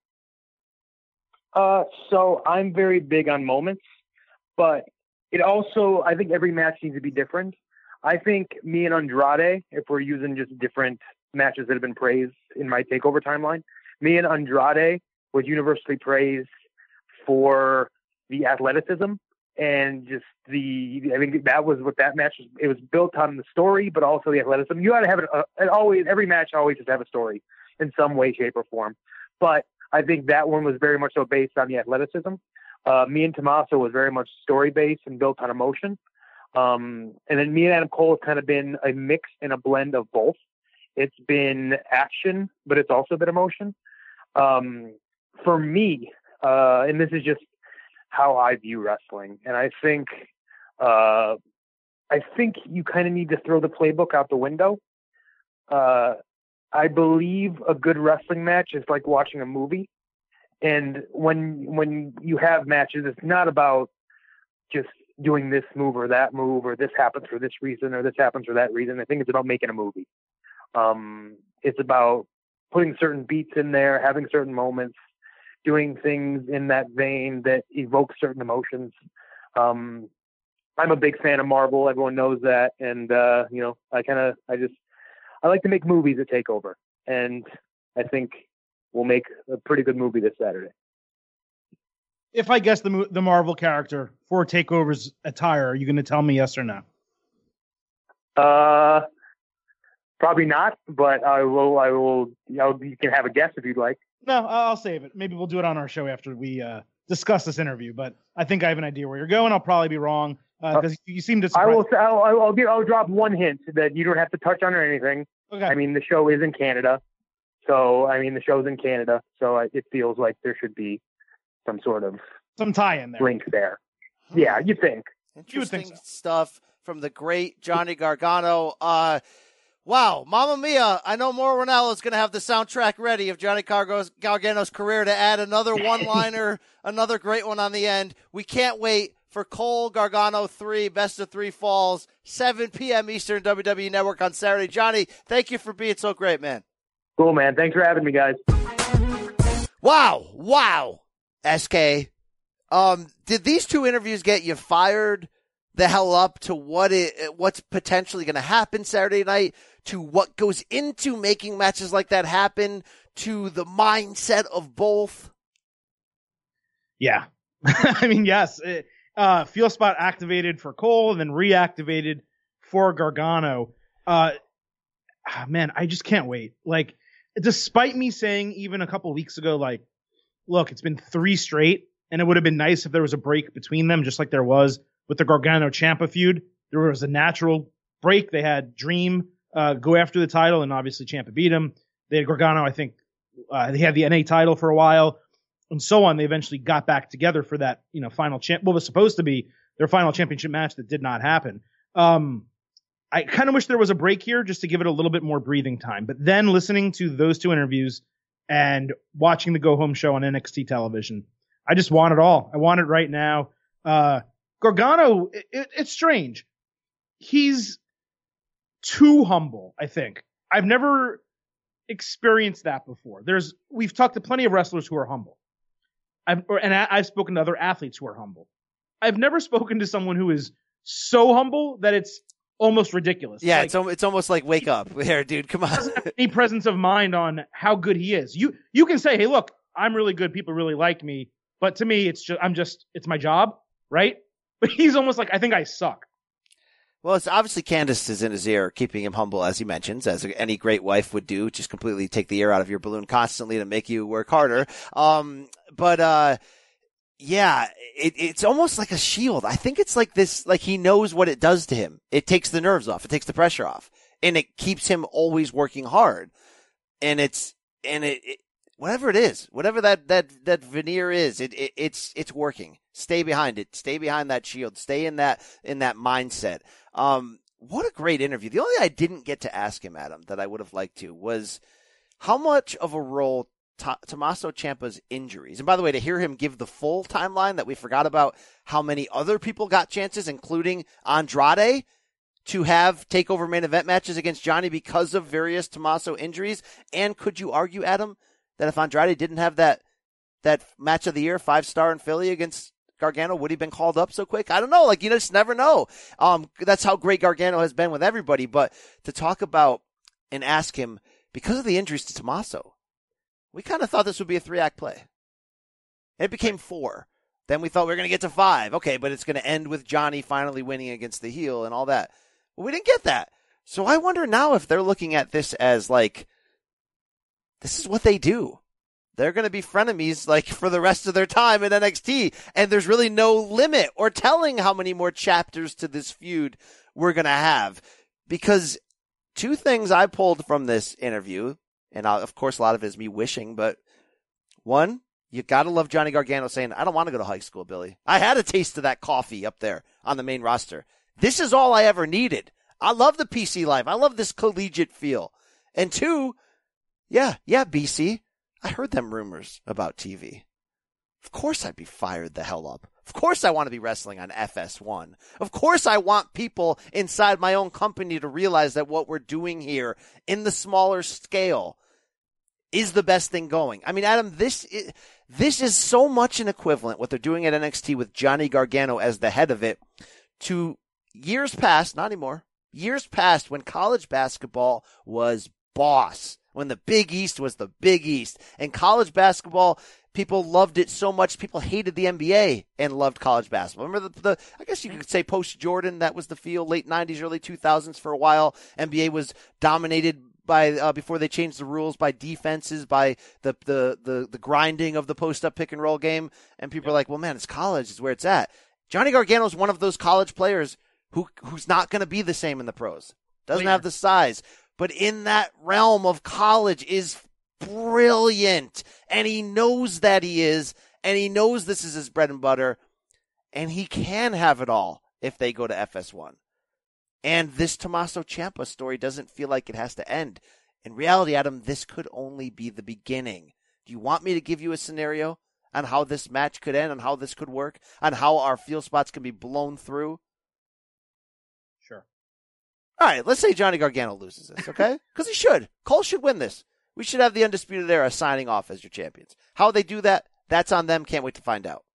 Uh, so I'm very big on moments, but it also, I think every match needs to be different. I think me and Andrade, if we're using just different matches that have been praised in my TakeOver timeline, me and Andrade was universally praised for the athleticism and just the, I think that was what that match was. It was built on the story, but also the athleticism. You got to have it, uh, it always, every match always has to have a story in some way, shape, or form. But I think that one was very much so based on the athleticism. Uh, me and Tommaso was very much story-based and built on emotion. Um, and then me and Adam Cole have kind of been a mix and a blend of both. It's been action, but it's also been emotion. Um, for me, uh, and this is just how I view wrestling, and I think uh, I think you kind of need to throw the playbook out the window. Uh, I believe a good wrestling match is like watching a movie. And when when you have matches, it's not about just doing this move or that move, or this happens for this reason, or this happens for that reason. I think it's about making a movie. Um, it's about putting certain beats in there, having certain moments, doing things in that vein that evoke certain emotions. Um, I'm a big fan of Marvel. Everyone knows that. And, uh, you know, I kind of, I just, I like to make movies that take over. And I think we'll make a pretty good movie this Saturday. If I guess the the Marvel character for TakeOver's attire, are you going to tell me yes or no? Uh, probably not, but I will, I will, you know, you can have a guess if you'd like. No, I'll save it. Maybe we'll do it on our show after we uh, discuss this interview, but I think I have an idea where you're going. I'll probably be wrong because uh, you seem to surprise- I will, I'll, I'll, give, I'll drop one hint that you don't have to touch on or anything. Okay. I mean, the show is in Canada. So, I mean, the show's in Canada, so it feels like there should be some sort of some tie-in there. Link there. Yeah, you think. Interesting you think so. Stuff from the great Johnny Gargano. Uh, wow, Mamma Mia, I know Mauro Ranallo is going to have the soundtrack ready of Johnny Gargano's, Gargano's career to add another one-liner, another great one on the end. We can't wait for Cole Gargano three, Best of Three Falls, seven p.m. Eastern, W W E Network on Saturday. Johnny, thank you for being so great, man. Cool, man. Thanks for having me, guys. Wow. Wow. S K. Um, did these two interviews get you fired the hell up to what it, what's potentially going to happen Saturday night, to what goes into making matches like that happen, to the mindset of both? Yeah. I mean, yes. It, Uh, Feel Spot activated for Cole and then reactivated for Gargano. Uh, ah, man, I just can't wait. Like, despite me saying even a couple weeks ago, like, look, it's been three straight, and it would have been nice if there was a break between them, just like there was with the Gargano Ciampa feud. There was a natural break. They had Dream uh, go after the title, and obviously Ciampa beat him. They had Gargano, I think, uh, they had the N A title for a while, and so on. They eventually got back together for that, you know, final champ. What was supposed to be their final championship match that did not happen. Um, I kind of wish there was a break here just to give it a little bit more breathing time. But then listening to those two interviews and watching the Go Home show on N X T television, I just want it all. I want it right now. Uh, Gargano, it, it, it's strange. He's too humble, I think. I've never experienced that before. There's, we've talked to plenty of wrestlers who are humble. I've, or, and I, I've spoken to other athletes who are humble. I've never spoken to someone who is so humble that it's almost ridiculous. Yeah, like, it's it's almost like wake up here, dude. Come on. Any presence of mind on how good he is. You you can say, hey, look, I'm really good. People really like me. But to me, it's just I'm just it's my job, right? But he's almost like, I think I suck. Well, it's obviously Candace is in his ear, keeping him humble, as he mentions, as any great wife would do, just completely take the air out of your balloon constantly to make you work harder. Um, but, uh, yeah, it, it's almost like a shield. I think it's like this, like he knows what it does to him. It takes the nerves off. It takes the pressure off, and it keeps him always working hard. And it's, and it, it whatever it is, whatever that, that, that veneer is, it, it, it's, it's working. Stay behind it. Stay behind that shield. Stay in that, in that mindset. Um, what a great interview. The only thing I didn't get to ask him, Adam, that I would have liked to was how much of a role T- Tommaso Ciampa's injuries. And by the way, to hear him give the full timeline that we forgot about how many other people got chances, including Andrade, to have takeover main event matches against Johnny because of various Tommaso injuries. And could you argue, Adam, that if Andrade didn't have that, that match of the year, five star in Philly against Gargano, would he have been called up so quick? I don't know. Like, you just never know. Um, that's how great Gargano has been with everybody. But to talk about and ask him, because of the injuries to Tommaso, we kind of thought this would be a three-act play. It became four. Then we thought we were going to get to five. Okay, but it's going to end with Johnny finally winning against the heel and all that. Well, we didn't get that. So I wonder now if they're looking at this as like, this is what they do. They're going to be frenemies like for the rest of their time in N X T, and there's really no limit or telling how many more chapters to this feud we're going to have. Because two things I pulled from this interview, and I'll, of course a lot of it is me wishing, but one, you got to love Johnny Gargano saying, I don't want to go to high school, Billy. I had a taste of that coffee up there on the main roster. This is all I ever needed. I love the P C life. I love this collegiate feel. And two, yeah, yeah, B C, I heard them rumors about T V. Of course I'd be fired the hell up. Of course I want to be wrestling on F S one. Of course I want people inside my own company to realize that what we're doing here in the smaller scale is the best thing going. I mean, Adam, this is, this is so much an equivalent, what they're doing at N X T with Johnny Gargano as the head of it, to years past, not anymore, years past when college basketball was boss. When the Big East was the Big East. And college basketball, people loved it so much, people hated the N B A and loved college basketball. Remember the, the I guess you could say post-Jordan, that was the feel, late nineties, early two thousands for a while. N B A was dominated by, uh, before they changed the rules, by defenses, by the, the, the, the grinding of the post-up pick-and-roll game. And people are like, well, man, it's college is where it's at. Johnny Gargano is one of those college players who who's not going to be the same in the pros. Doesn't have the size. But in that realm of college is brilliant. And he knows that he is. And he knows this is his bread and butter. And he can have it all if they go to F S one. And this Tommaso Ciampa story doesn't feel like it has to end. In reality, Adam, this could only be the beginning. Do you want me to give you a scenario on how this match could end, on how this could work, on how our feel spots can be blown through? Sure. All right, let's say Johnny Gargano loses this, okay? Because he should. Cole should win this. We should have the Undisputed Era signing off as your champions. How they do that, that's on them. Can't wait to find out.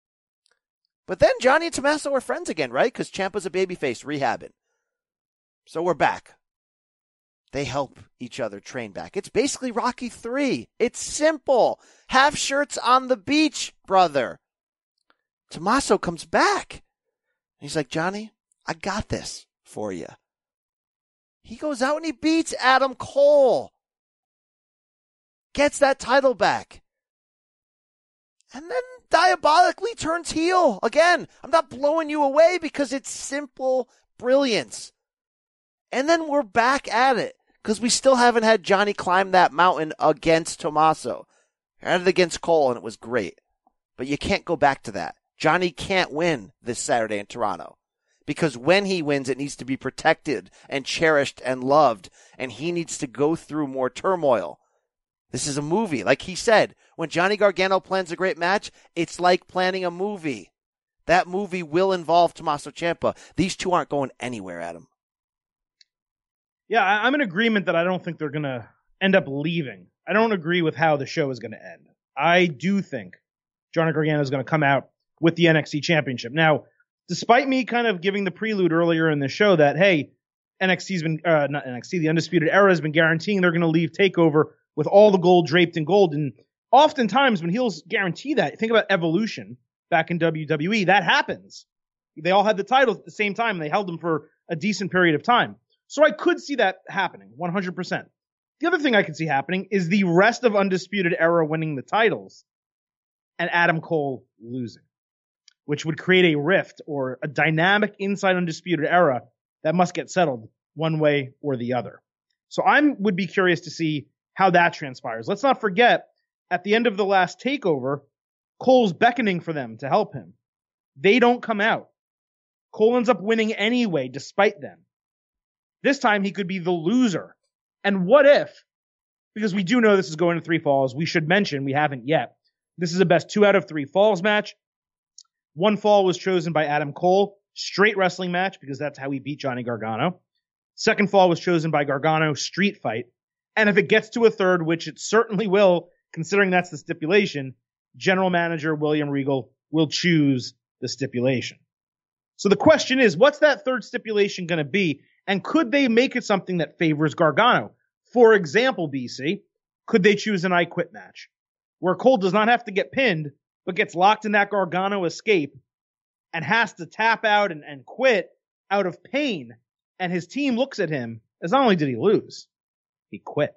But then Johnny and Tommaso are friends again, right? Because Ciampa's a babyface rehabbing. So we're back. They help each other train back. It's basically Rocky three. It's simple. Half shirts on the beach, brother. Tommaso comes back. He's like, Johnny, I got this for you. He goes out and he beats Adam Cole. Gets that title back. And then diabolically turns heel. Again, I'm not blowing you away because it's simple brilliance. And then we're back at it because we still haven't had Johnny climb that mountain against Tommaso. I had it against Cole and it was great. But you can't go back to that. Johnny can't win this Saturday in Toronto. Because when he wins, it needs to be protected and cherished and loved. And he needs to go through more turmoil. This is a movie. Like he said, when Johnny Gargano plans a great match, it's like planning a movie. That movie will involve Tommaso Ciampa. These two aren't going anywhere, Adam. Yeah, I'm in agreement that I don't think they're going to end up leaving. I don't agree with how the show is going to end. I do think Johnny Gargano is going to come out with the N X T Championship. Now, despite me kind of giving the prelude earlier in the show that, hey, N X T's been, uh, not N X T, the Undisputed Era has been guaranteeing they're going to leave TakeOver with all the gold draped in gold. And oftentimes when heels guarantee that, think about Evolution back in W W E, that happens. They all had the titles at the same time. And they held them for a decent period of time. So I could see that happening, one hundred percent. The other thing I could see happening is the rest of Undisputed Era winning the titles and Adam Cole losing, which would create a rift or a dynamic inside Undisputed Era that must get settled one way or the other. So I would be curious to see how that transpires. Let's not forget, at the end of the last TakeOver, Cole's beckoning for them to help him. They don't come out. Cole ends up winning anyway, despite them. This time he could be the loser. And what if, because we do know this is going to three falls, we should mention, we haven't yet, this is a best two out of three falls match. One fall was chosen by Adam Cole, straight wrestling match, because that's how he beat Johnny Gargano. Second fall was chosen by Gargano, street fight. And if it gets to a third, which it certainly will, considering that's the stipulation, General Manager William Regal will choose the stipulation. So the question is, what's that third stipulation going to be? And could they make it something that favors Gargano? For example, B C, could they choose an I Quit match where Cole does not have to get pinned, but gets locked in that Gargano escape and has to tap out and, and quit out of pain. And his team looks at him as not only did he lose, he quit.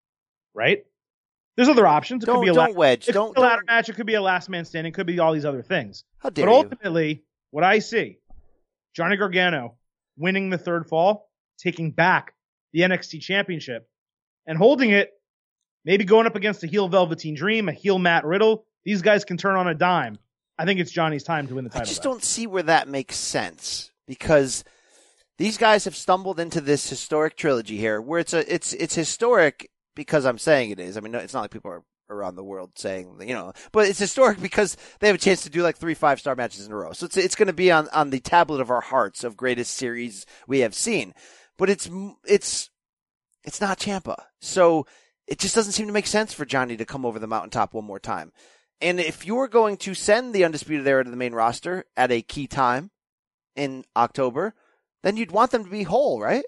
Right? There's other options. It don't could be a don't la- wedge. It Don't, could be a ladder don't. match. It could be a last man standing. It could be all these other things. How dare but you. ultimately, what I see, Johnny Gargano winning the third fall, taking back the N X T Championship, and holding it, maybe going up against a heel Velveteen Dream, a heel Matt Riddle. These guys can turn on a dime. I think it's Johnny's time to win the title. I just back. don't see where that makes sense because these guys have stumbled into this historic trilogy here, where it's a it's it's historic because I'm saying it is. I mean, it's not like people are around the world saying, you know, but it's historic because they have a chance to do like three five-star matches in a row. So it's it's going to be on, on the tablet of our hearts of greatest series we have seen. But it's it's it's not Ciampa. So it just doesn't seem to make sense for Johnny to come over the mountaintop one more time. And if you're going to send the Undisputed Era to the main roster at a key time in October, then you'd want them to be whole, right?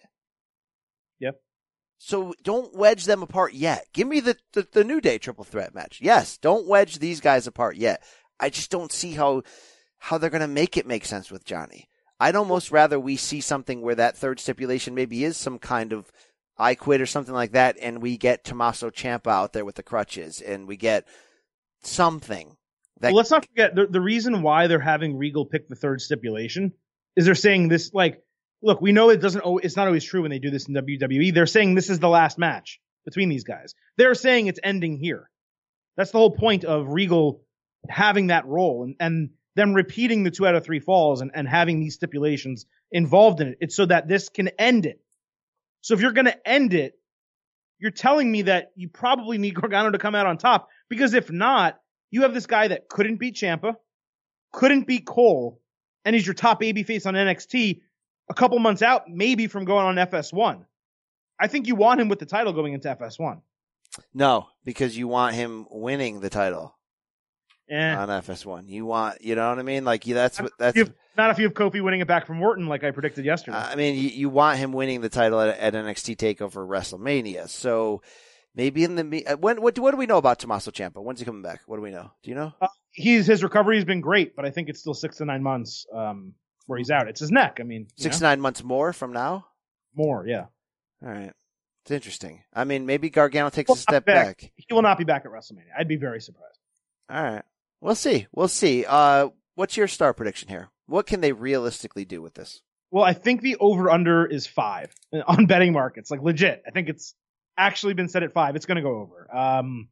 Yep. So don't wedge them apart yet. Give me the, the, the New Day triple threat match. Yes, don't wedge these guys apart yet. I just don't see how how they're going to make it make sense with Johnny. I'd almost rather we see something where that third stipulation maybe is some kind of I Quit or something like that, and we get Tommaso Ciampa out there with the crutches, and we get something. That... Well, let's not forget, the, the reason why they're having Regal pick the third stipulation is they're saying this, like, look, we know it doesn't. It's not always true when they do this in W W E. They're saying this is the last match between these guys. They're saying it's ending here. That's the whole point of Regal having that role and, and them repeating the two out of three falls and, and having these stipulations involved in it. It's so that this can end it. So if you're going to end it, you're telling me that you probably need Gargano to come out on top, because if not, you have this guy that couldn't beat Ciampa, couldn't beat Cole, and he's your top babyface on N X T. A couple months out, maybe from going on F S one. I think you want him with the title going into F S one. No, because you want him winning the title eh. on F S one. You want, you know what I mean? Like that's what that's if, not if you have Kofi winning it back from Orton, like I predicted yesterday. I mean, you, you want him winning the title at, at N X T Takeover WrestleMania. So maybe in the when what what do we know about Tommaso Ciampa? When's he coming back? What do we know? Do you know? Uh, he's his recovery has been great, but I think it's still six to nine months um, where he's out. It's his neck. I mean, six know? to nine months more from now. More, yeah. All right, it's interesting. I mean, maybe Gargano takes a step back. back. He will not be back at WrestleMania. I'd be very surprised. All right, we'll see. We'll see. Uh, what's your star prediction here? What can they realistically do with this? Well, I think the over-under is five on betting markets. Like, legit. I think it's actually been set at five. It's going to go over. Um,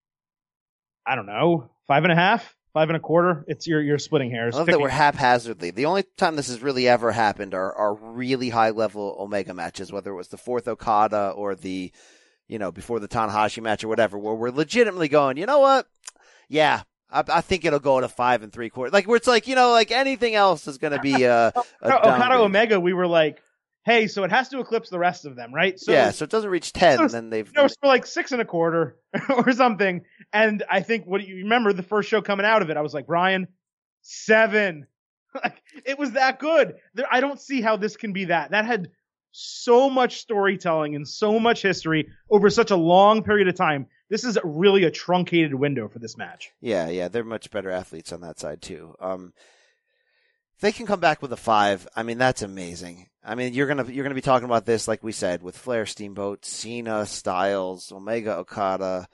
I don't know. Five and a half? Five and a quarter? It's you're, you're splitting hairs. I love that we're haphazardly. The only time this has really ever happened are, are really high-level Omega matches, whether it was the fourth Okada or the, you know, before the Tanahashi match or whatever, where we're legitimately going, you know what? Yeah. I, I think it'll go to five and three quarters. Like where it's like, you know, like anything else is going to be a, a Okada Omega. We were like, hey, so it has to eclipse the rest of them, right? So, yeah, so it doesn't reach ten, so, then they've. No, it's for like six and a quarter or something. And I think what you remember the first show coming out of it, I was like, Brian, seven. Like it was that good. There, I don't see how this can be that. That had so much storytelling and so much history over such a long period of time. This is really a truncated window for this match. Yeah, yeah, they're much better athletes on that side too. Um, if they can come back with a five, I mean that's amazing. I mean you're gonna you're gonna be talking about this like we said with Flair, Steamboat, Cena, Styles, Omega, Okada,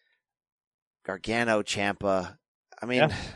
Gargano, Ciampa. I mean, yeah.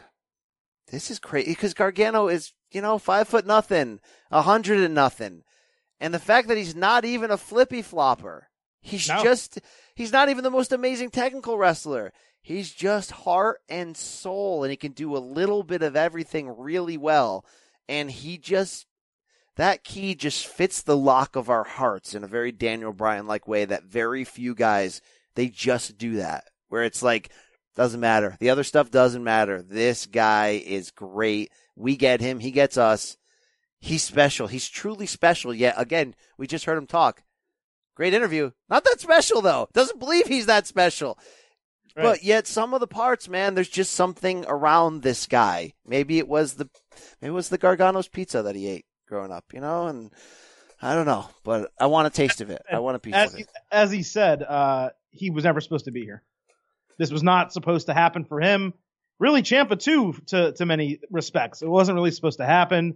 This is crazy because Gargano is you know five foot nothing, a hundred and nothing, and the fact that he's not even a flippy flopper. He's no. just, he's not even the most amazing technical wrestler. He's just heart and soul, and he can do a little bit of everything really well. And he just, that key just fits the lock of our hearts in a very Daniel Bryan-like way that very few guys, they just do that. Where it's like, doesn't matter. The other stuff doesn't matter. This guy is great. We get him. He gets us. He's special. He's truly special. Yet, again, we just heard him talk. Great interview. Not that special, though. Doesn't believe he's that special. Right. But yet some of the parts, man, there's just something around this guy. Maybe it was the maybe it was the Gargano's pizza that he ate growing up, you know? And I don't know. But I want a taste of it. I want a piece as of he, it. As he said, uh, he was never supposed to be here. This was not supposed to happen for him. Really, Ciampa, too, to, to many respects. It wasn't really supposed to happen.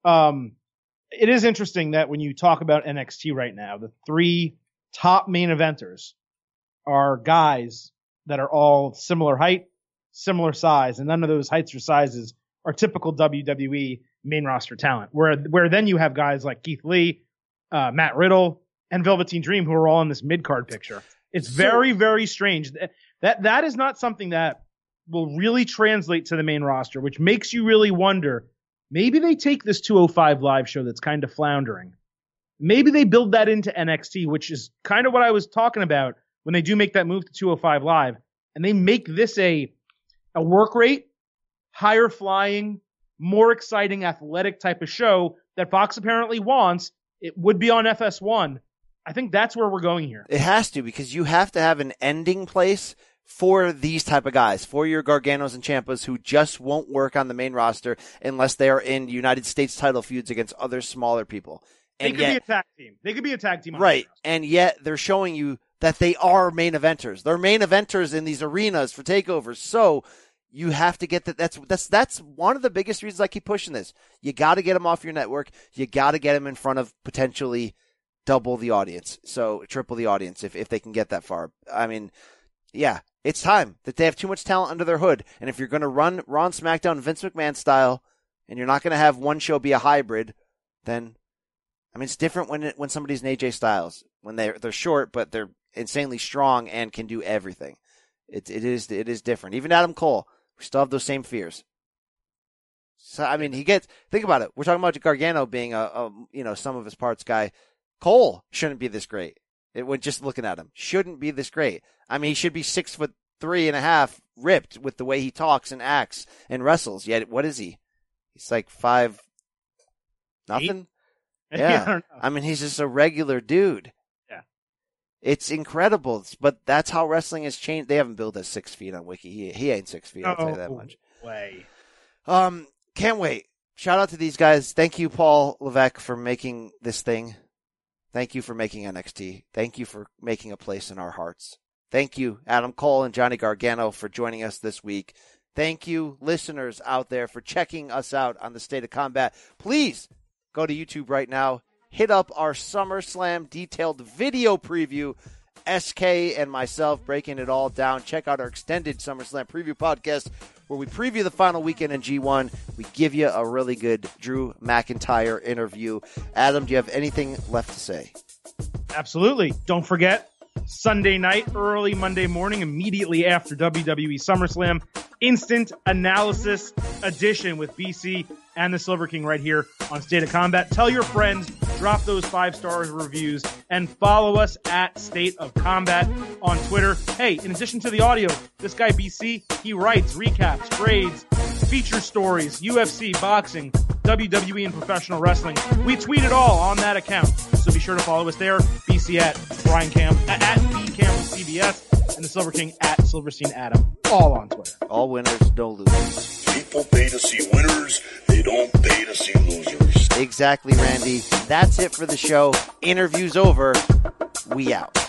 Um It is interesting that when you talk about N X T right now, the three top main eventers are guys that are all similar height, similar size, and none of those heights or sizes are typical W W E main roster talent. Where where then you have guys like Keith Lee, uh, Matt Riddle, and Velveteen Dream who are all in this mid card picture. It's very very strange. That that that is not something that will really translate to the main roster, which makes you really wonder. Maybe they take this two oh five Live show that's kind of floundering. Maybe they build that into N X T, which is kind of what I was talking about when they do make that move to two oh five Live. And they make this a, a work rate, higher flying, more exciting athletic type of show that Fox apparently wants. It would be on F S one. I think that's where we're going here. It has to, because you have to have an ending place for these type of guys, for your Garganos and Ciampas who just won't work on the main roster unless they are in United States title feuds against other smaller people. And they could yet, be a tag team. They could be a tag team. On right. And yet they're showing you that they are main eventers. They're main eventers in these arenas for takeovers. So you have to get that. That's, that's, that's one of the biggest reasons I keep pushing this. You got to get them off your network. You got to get them in front of potentially double the audience. So triple the audience if, if they can get that far. I mean, yeah. It's time that they have too much talent under their hood. And if you're going to run Raw and SmackDown Vince McMahon style, and you're not going to have one show be a hybrid, then, I mean, it's different when it, when somebody's an A J Styles. When they're, they're short, but they're insanely strong and can do everything. It, it is, it is different. Even Adam Cole, we still have those same fears. So, I mean, he gets, think about it. We're talking about Gargano being a, a you know, some of his parts guy. Cole shouldn't be this great. It would just looking at him shouldn't be this great. I mean, he should be six foot three and a half, ripped with the way he talks and acts and wrestles. Yet, what is he? He's like five, nothing. Eight? Yeah, I, don't know. I mean, he's just a regular dude. Yeah, it's incredible. But that's how wrestling has changed. They haven't built us six feet on Wiki. He he ain't six feet. I'll no tell you that much. Way. Um, can't wait. Shout out to these guys. Thank you, Paul Levesque, for making this thing. Thank you for making N X T. Thank you for making a place in our hearts. Thank you, Adam Cole and Johnny Gargano, for joining us this week. Thank you, listeners out there, for checking us out on the State of Combat. Please go to YouTube right now. Hit up our SummerSlam detailed video preview. S K and myself breaking it all down. Check out our extended SummerSlam preview podcast where we preview the final weekend in G one. We give you a really good Drew McIntyre interview. Adam, do you have anything left to say? Absolutely. Don't forget, Sunday night, early Monday morning, immediately after W W E SummerSlam, instant analysis edition with B C and the Silver King right here on State of Combat. Tell your friends, drop those five stars reviews, and follow us at State of Combat on Twitter. Hey, in addition to the audio, this guy B C, he writes recaps, grades, feature stories, U F C, boxing, W W E, and professional wrestling. We tweet it all on that account, so be sure to follow us there. B C at Brian Cam, at B Campbell C B S, and the Silver King at Silverstein Adam, all on Twitter. All winners, no losers. People pay to see winners, they don't pay to see losers. Exactly, Randy. That's it for the show. Interview's over. We out.